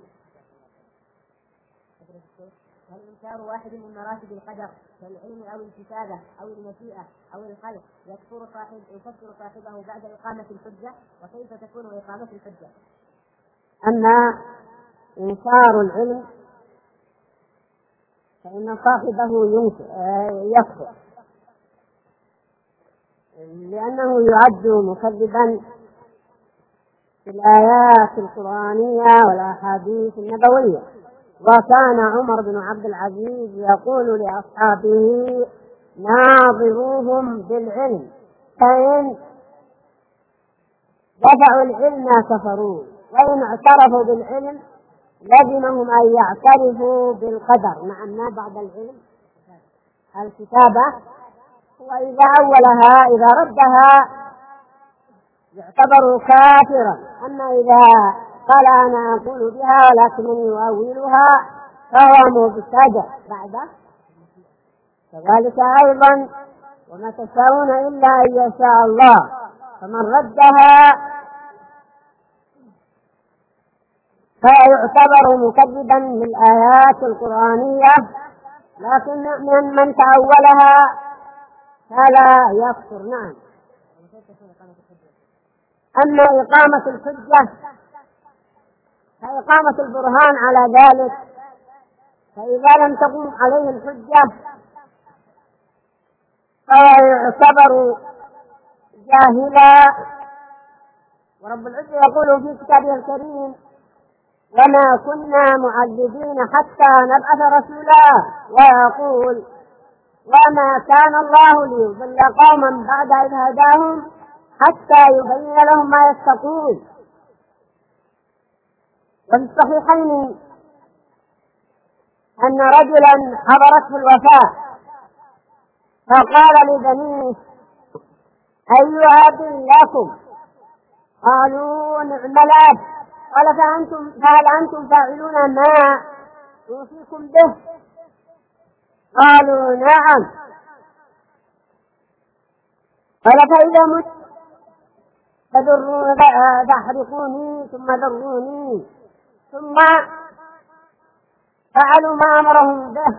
S1: هل إنكار واحد من مراتب القدر كالعلم أو الكتابة أو المشيئة أو الخلق يكفر صاحب يكفر صاحبه بعد إقامة الحجة؟ وكيف تكون إقامة الحجة؟
S2: أما إنكار العلم فإن صاحبه يكفر، لأنه يعد مكذبا في الآيات القرآنية والأحاديث النبوية. وكان عمر بن عبد العزيز يقول لأصحابه: ناظروهم بالعلم، فإن دفعوا العلم كفروا، وإن اعترفوا بالعلم لزمهم أن يعترفوا بالقدر. مع أن بعد العلم الكتابة، وإذا أولها إذا ردها يعتبر كافرا، أما إذا قال أنا أقول بها ولكنني أؤولها فهو مبتدع بعد كذلك أيضا. وما تشاءون إلا أن يشاء الله، فمن ردها فيعتبر مكذبا للآيات القرآنية، لكن من من تأولها فلا يكفر. نعم. أما إقامة الحجة فإقامة البرهان على ذلك، فإذا لم تقوم عليه الحجة فهو يعتبر جاهلا. ورب العزة يقول في كتابه الكريم: وما كنا معذبين حتى نبعث رسولا، ويقول: وما كان الله ليضل قوما بعد إذ هداهم حتى يبين لهم ما يتقون. وفي الصحيحين أن رجلا حضرته الوفاة فقال لبنيه: أي أب لكم؟ قالوا: نعم الأب. قال: فأنتم فهل أنتم فاعلون ما أوصيكم به؟ قالوا: نعم. قال: فإذا مت فاحرقوني ثم ذروني. ثم فعلوا ما أمرهم به.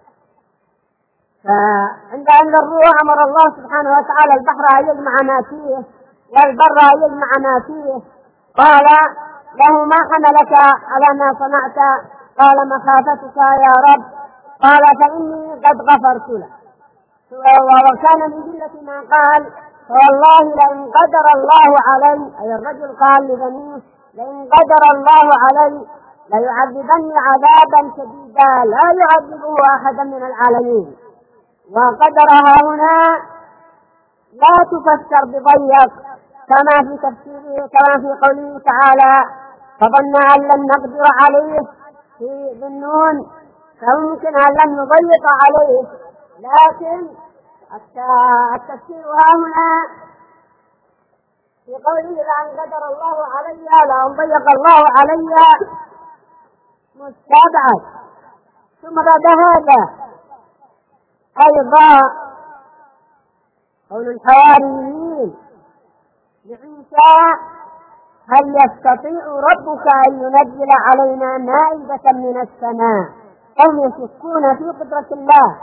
S2: فعند أن ذروه أمر الله سبحانه وتعالى البحر أن يجمع ما فيه والبر أن يجمع ما فيه. قال له: ما حملك على ما صنعت؟ قال: مخافتك يا رب. قال: فإني قد غفرت له. وكان من جملة ما قال: فوالله لئن قدر الله علي، أي الرجل قال لبنيه: لئن قدر الله علي ليعذبني عذابا شديدا لا يعذبه أحدا من العالمين. وقدرها هنا لا تفسر بضيق كما في تفسيره، كما في قوله تعالى: فظن أن لن نقدر عليه في ظنون، فممكن أن لن نضيق عليه. لكن التفسير ها هنا في قوله: لأن قدر الله علي لأن ضيق الله علي مستبعد. ثم بعد هذا أيضا قول الحواريين لعيسى: هل يستطيع ربك أن ينزل علينا مائدة من السماء؟ هم يشكون في قدرة الله،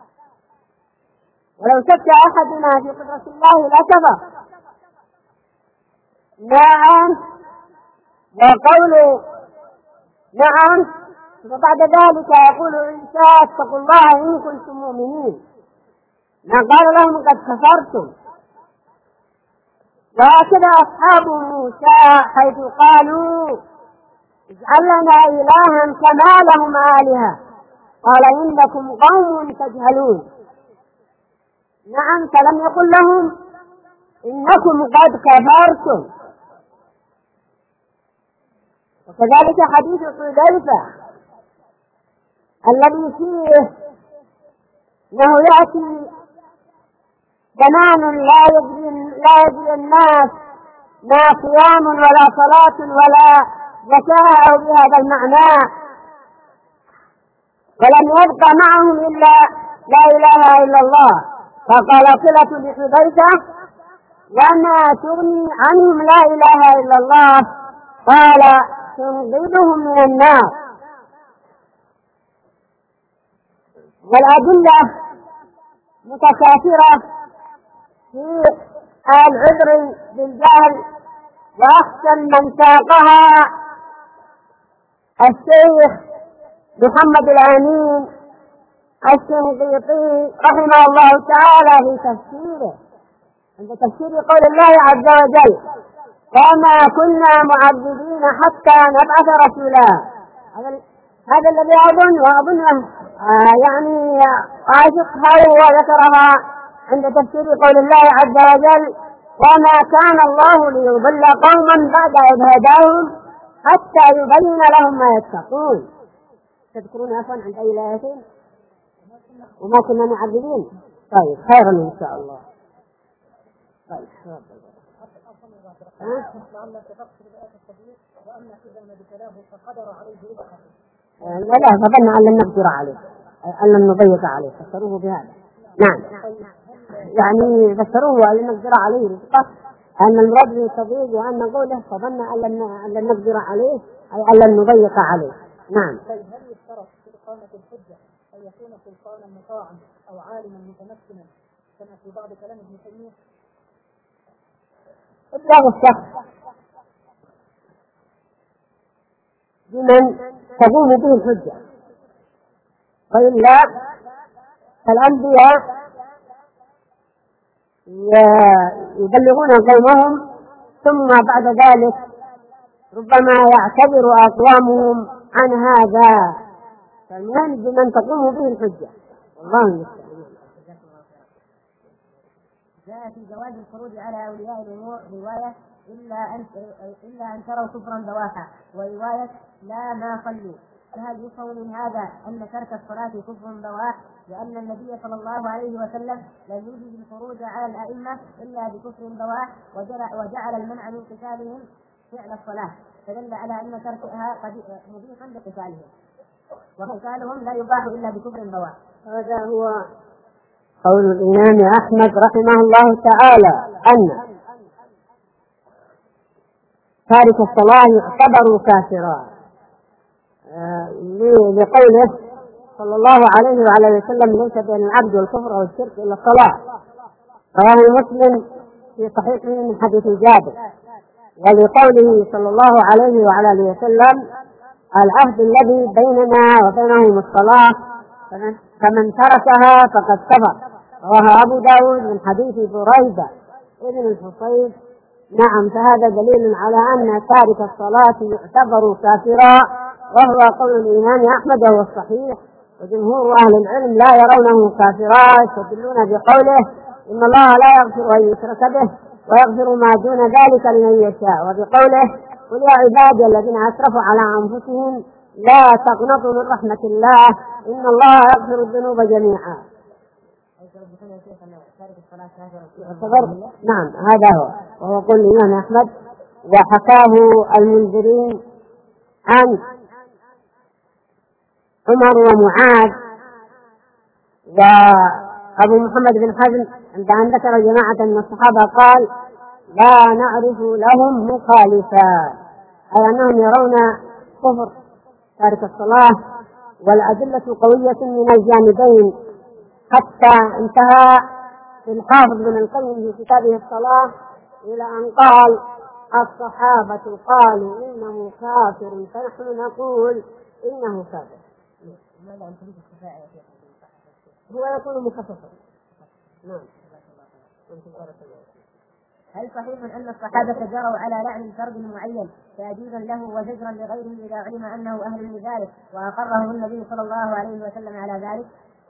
S2: ولو شك أحدنا في قدرة الله لكفر. نعم. وقول نعم. وبعد ذلك يقول عيسى: اتقوا الله إن كنتم مؤمنين. ما قال لهم: قد كفرتم. وهكذا أصحاب موسى حيث قالوا: اجعل لنا إلها كما لهم آلهة. قال: إنكم قوم تجهلون. نعم. فلم يقل لهم: إنكم قد كفرتم. وكذلك حديث حذيفة الذي فيه انه ياتي زمان لا يجري لا يجري الناس ما صيام ولا صلاة ولا زكاة بهذا المعنى، ولم يبق معهم الا لا اله الا الله. فقال صلة لحذيفة: وما تغني عنهم لا اله الا الله؟ قال: تنقذهم من النار. والأدلة متكاثرة في العذر بالجهل، وأحسن من ساقها الشيخ محمد الأمين الشنقيطي رحمه الله تعالى في تفسيره عند تفسير قول الله عز وجل: وما كنا معذبين حتى نبعث رسولا. هذا الذي أظن وأظن آه يعني عاشقها وذكرها عند تفسير قول الله عز وجل: وما كان الله ليضل قوما بعد إذ هداهم حتى يبين لهم ما يتقون. تذكرون عفوا عند أي آيتين؟ وما كنا معذبين. طيب خيرا إن شاء الله. طيب لا لا فظن أن لم نقدر عليه أن لم نضيق عليه فسروه بهذا. نعم يعني فسروه أن لم نقدر عليه رزقه أن المراد بالتضييق وأن نقوله فظن أن لم نقدر عليه أي أن لم نضيق عليه. نعم.
S3: هل يشترط في إقامة الحجة أن يكون سلطانا مطاعا أو عالما متمكنا كما في بعض كلام ابن تيمية؟
S2: إبلاغ الشخص بمن تقوم به الحجة، وإلا فالأنبياء يبلغون قومهم ثم بعد ذلك ربما يعتذر أقوامهم عن هذا، فالمهم بمن تقوم به الحجة. والله المستعان.
S1: جاء في جواز الخروج على أولياء الأمور رواية إلا أن إلا أن تروا كفرا بواحا، ورواية لا ما صلوا. فهل يفهم من هذا أن ترك الصلاة كفر بواح، لأن النبي صلى الله عليه وسلم لم يجوز الخروج على الأئمة إلا بكفر بواح، وجعل المنع من قتالهم فعل الصلاة، فدل على أن تركها مبيحا لقتالهم، وقتالهم لا يباح إلا بكفر بواح.
S2: هذا هو قول الإمام أحمد رحمه الله تعالى أن تارك الصلاة يعتبر كافرا، لقوله صلى الله عليه وعلى وسلم: ليس بين العبد والكفر والشرك إلا الصلاة. رواه مسلم في صحيحه من حديث جابر. ولقوله صلى الله عليه وعلى وسلم: العهد الذي بيننا وبينهم الصلاة فمن تركها فقد كفر. رواه أبو داود من حديث بريدة ابن الحصيب. نعم، فهذا دليل على أن تارك الصلاة يعتبر كافرا، وهو قول الإمام أحمد وهو الصحيح، وجمهور أهل العلم لا يرونه كافرا، يستدلون بقوله: إن الله لا يغفر أن يشرك به ويغفر ما دون ذلك لمن يشاء، وبقوله: قل يا عبادي الذين أسرفوا على أنفسهم لا تقنطوا من رحمة الله إن الله يغفر الذنوب جميعا. نعم هذا هو، وهو قول الإمام أحمد، وحكاه المنذرين عن عمر ومعاذ وأبو محمد بن حزم عند أن ذكر جماعة من الصحابة قال: لا نعرف لهم مخالفا، أي أنهم يرون كفر تارك الصلاة، والأدلة قوية من الجانبين، حتى انتهى في الحافظ بن القيم في كتابه الصلاة إلى أن قال: الصحابة قالوا إنه كافر فنحن نقول إنه كافر. هو يكون مخففا. نعم.
S1: هل صحيح أن الصحابة جروا على لعن فرد معين تأديبا له وزجرا لغيره إذا علم أنه أهل لذلك وأقره النبي صلى الله عليه وسلم على ذلك؟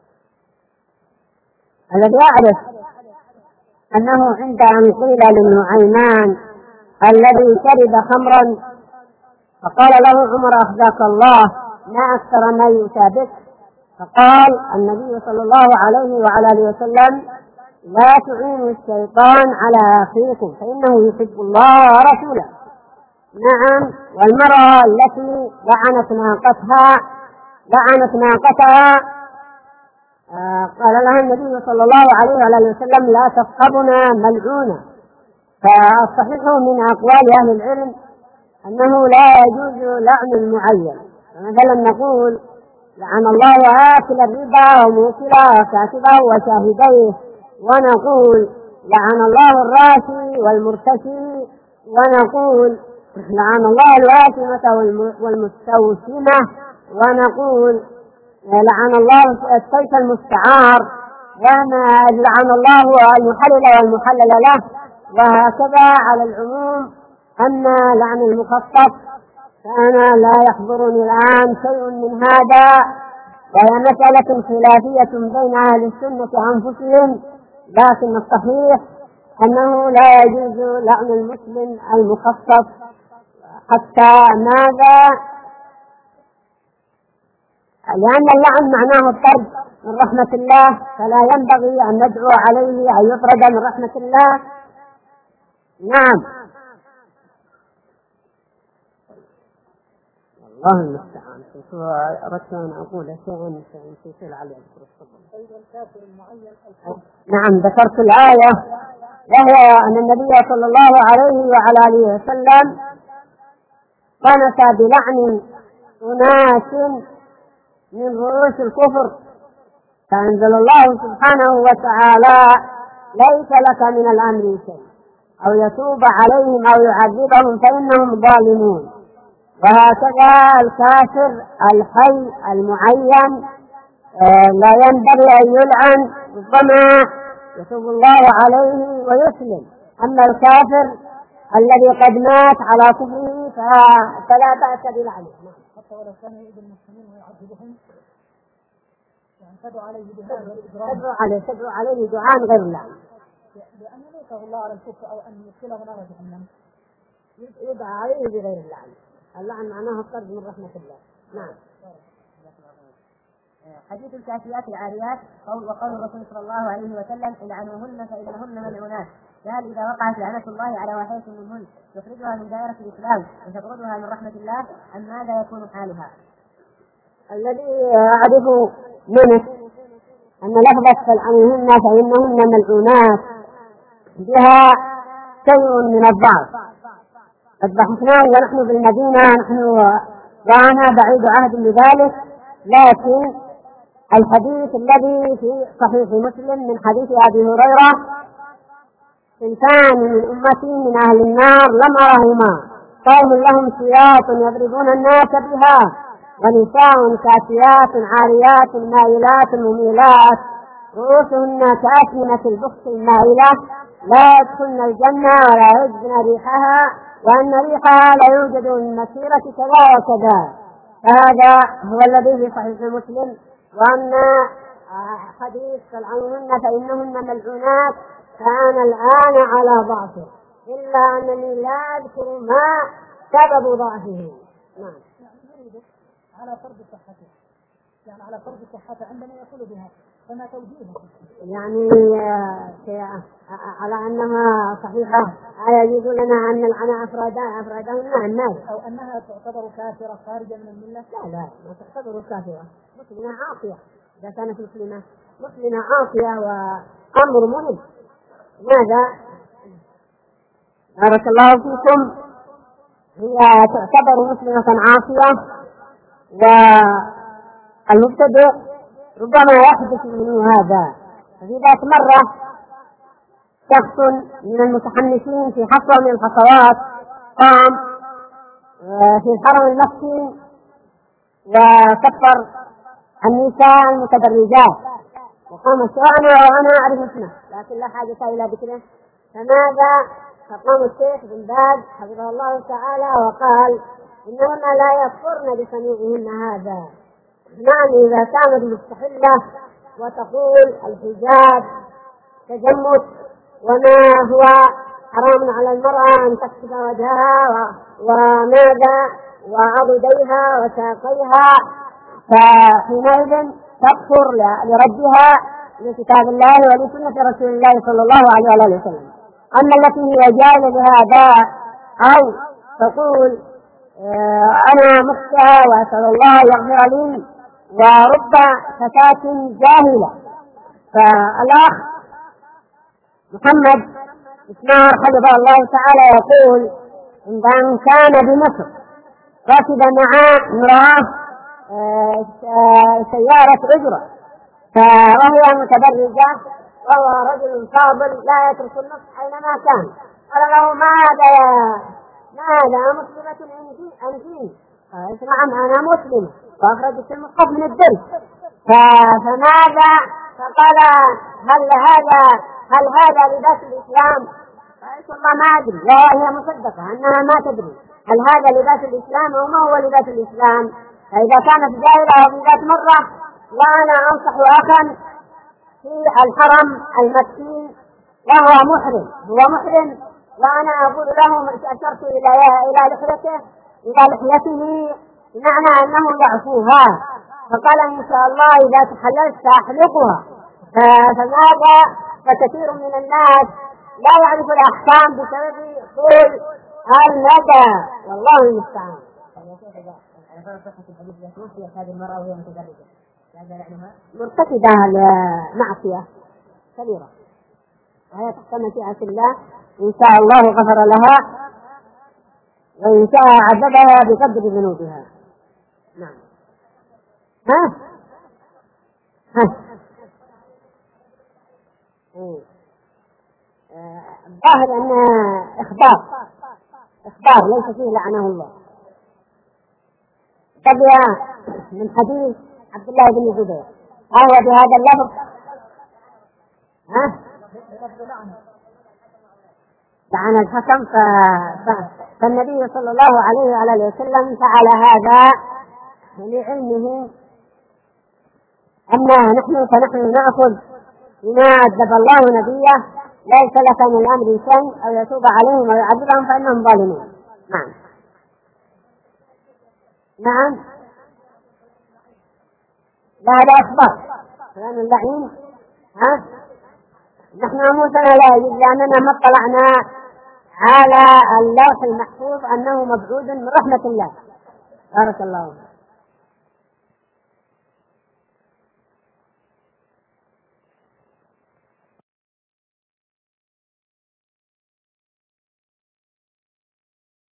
S2: الذي أعرف أنه عند أن قيل للنعيمان الذي شرب خمرا فقال له عمر: أخزاك الله، ما أكثر ما يؤتى بك؟ فقال النبي صلى الله عليه وعلى آله وسلم: لا تعينوا الشيطان على أخيكم فإنه يحب الله ورسوله. نعم. والمرأة التي لعنت ناقتها لعنت ناقتها آه قال لها النبي صلى الله عليه وعلى آله وسلم: لا تصحبنا ملعونة. فالصحيح من أقوال أهل العلم أنه لا يجوز لعن المعين، مثلا نقول: لعن الله آكل الربا وموكله وكاتبه وشاهديه، ونقول: لعن الله الراشي والمرتشي، ونقول: لعن الله الواشمة والمستوشمة، ونقول: لعن الله السيف المستعار، ولعن الله المحلل والمحلل له، وهكذا على العموم أما لعن المخصص فأنا لا يحضرني الآن شيء من هذا، وهي مسألة خلافية بين أهل السنة أنفسهم، لكن الصحيح أنه لا يجوز لعن المسلم المخصص. حتى ماذا؟ لأن اللعن معناه الطرد من رحمة الله، فلا ينبغي أن ندعو عليه أن يطرد من رحمة الله. نعم، الله المستعان. أردت أن أقول شيئا نسيت لعلي أذكر الصبر. نعم، ذكرت الآية، وهي أن النبي صلى الله عليه وعلى آله وسلم قنت بلعن أناس من رؤوس الكفر، فأنزل الله سبحانه وتعالى: ليس لك من الأمر شيء، أو يتوب عليهم أو يعذبهم فإنهم ظالمون. وهكذا الكافر الحي المعين لا ينبغي أن يلعن، ربما يتوب الله عليه ويسلم. أما الكافر الذي قد مات على كفره فلا بأس بلعنه،
S3: حتى ولو كان يؤذي المسلمين ويعذبهم، يعني تدعو عليه بهذا الإجرام،
S2: تدعو عليه تدعو عليه دعاء غير لعن،
S3: لأن يميته الله على الكفر أو أن يدخله نار جهنم،
S2: يدعى عليه بغير اللعن. اللعن معناه الطرد من رحمة الله. نعم.
S1: حديث الكافيات العاريات وقول الرسول صلى الله عليه وسلم: العنوهن فإنهن ملعونات. قال: إذا وقعت لعنة الله على واحدة منهن يخرجها من دائرة الإسلام وتطردها من رحمة الله، أم ماذا يكون حالها؟
S2: الذي أعرف منه أن لفظة فالعنوهن فإنهن ملعونات بها شيء من الضعف. قد بحثناه ونحن بالمدينة، نحن وأنا بعيد عهد بذلك، لكن الحديث الذي في صحيح مسلم من حديث أبي هريرة: إنسان من أمتي من أهل النار لم أرهما، قوم لهم سياط يضربون الناس بها، ونساء كاسيات عاريات مائلات مميلات رؤوسهن كأسنمة البخت المائلة، لا يدخلن الجنة ولا يجدن ريحها، وأن ريحها لا يوجد من مسيرة كذا وكذا. هذا هو الذي في صحيح مسلم. وأن حديث فالعنوهن فإنهن ملعونات كان الآن على ضعفه، إلا أنني لا أذكر ما سبب ضعفه. نعم.
S3: على فرض صحته، يعني على فرض صحته عندما يقول بها، فما توجيهه؟
S2: يعني على أنها صحيحة، يجوز لنا أن نلعن أفرادها أفرادهن الناس،
S3: أو أنها تعتبر كافرة خارجة من الملة؟
S2: لا لا، ما تعتبر كافرة، مسلمة عاصية. إذا كانت مسلمة مسلمة عاصية وأمر مهم. ماذا؟ بارك الله فيكم. هي تعتبر مسلمة عاصية، والمبتدئ ربما يحدث منه هذا. ففي ذات مرة شخص من المتحمسين في حصوة من الحصوات قام في الحرم المكي وكفر النساء المتبرجات، وقام الشيخ وأنا أعرف اسمه لكن لا حاجة إلى ذكره. فماذا؟ فقام الشيخ بن باز حفظه الله تعالى وقال: إنهن لا يكفرن بصنيعهن هذا. يعني إذا كانت مستحلة وتقول الحجاب تجمد، وما هو حرام على المرأة أن تكشف وجهها وماذا وعضديها وساقيها، فحينئذ تكفر لردها لكتاب الله ولسنة رسول الله صلى الله عليه وسلم. أما التي هي جاهلة بهذا أو تقول أنا مخطئة وأسأل الله يغفر لي، ورب فتاة جاهلة. فالأخ محمد إسماعيل حفظه الله تعالى يقول: عندما كان بمصر ركب مع امرأة سيارة أجرة وهي متبرجة وهو رجل فاضل لا يترك النصح حينما كان. قال له: ماذا يا ماذا مسلمة أنتين؟ قال: نعم أنا مسلمة، فأخرجت المصحف من الدرس. فماذا؟ فقال: هل هذا هل هذا لباس الإسلام؟ قال: والله ما أدري، وهي مصدقة أنها ما تدري هل هذا لباس الإسلام أو ما هو لباس الإسلام. فإذا كانت جاهلة أو ذات مرة، وأنا أنصح أخا في الحرم المكي وهو محرم، هو محرم، وأنا أقول له أشرت إلى إلى لحيته إلى لحيته بمعنى أنه يعفوها، فقال إن شاء الله إذا تحللت سأحلقها. فماذا؟ فكثير من الناس لا يعرف الأحكام بسبب طول المدى، والله المستعان.
S1: هذه المرأة وهي متزوجة هذا يعنيها
S2: مرتكبة المعصية كبيرة، وهي تحت مشيئة الله، إن شاء الله غفر لها وإن شاء عذبها بقدر ذنوبها. نعم. ها ها الظاهر أن إخبار إخبار ليس فيه لعنه الله. تبع من حديث عبد الله بن زبير هو بهذا اللفظ ها لعن الحكم. ف... ف... فالنبي صلى الله عليه وعلى وسلم فعل هذا لعلمه أنه نحن فنحن نأخذ بما عذب الله نبيه، ليس لك من الأمر شيء أو يتوب عليهم أو يعذبهم فإنهم ظالمون. نعم نعم لا هذا أخبار فلان اللعين. ها نحن أموتنا لا يجب لأننا ما اطلعنا على اللوح المحفوظ أنه مبعود من رحمة الله. بارك الله.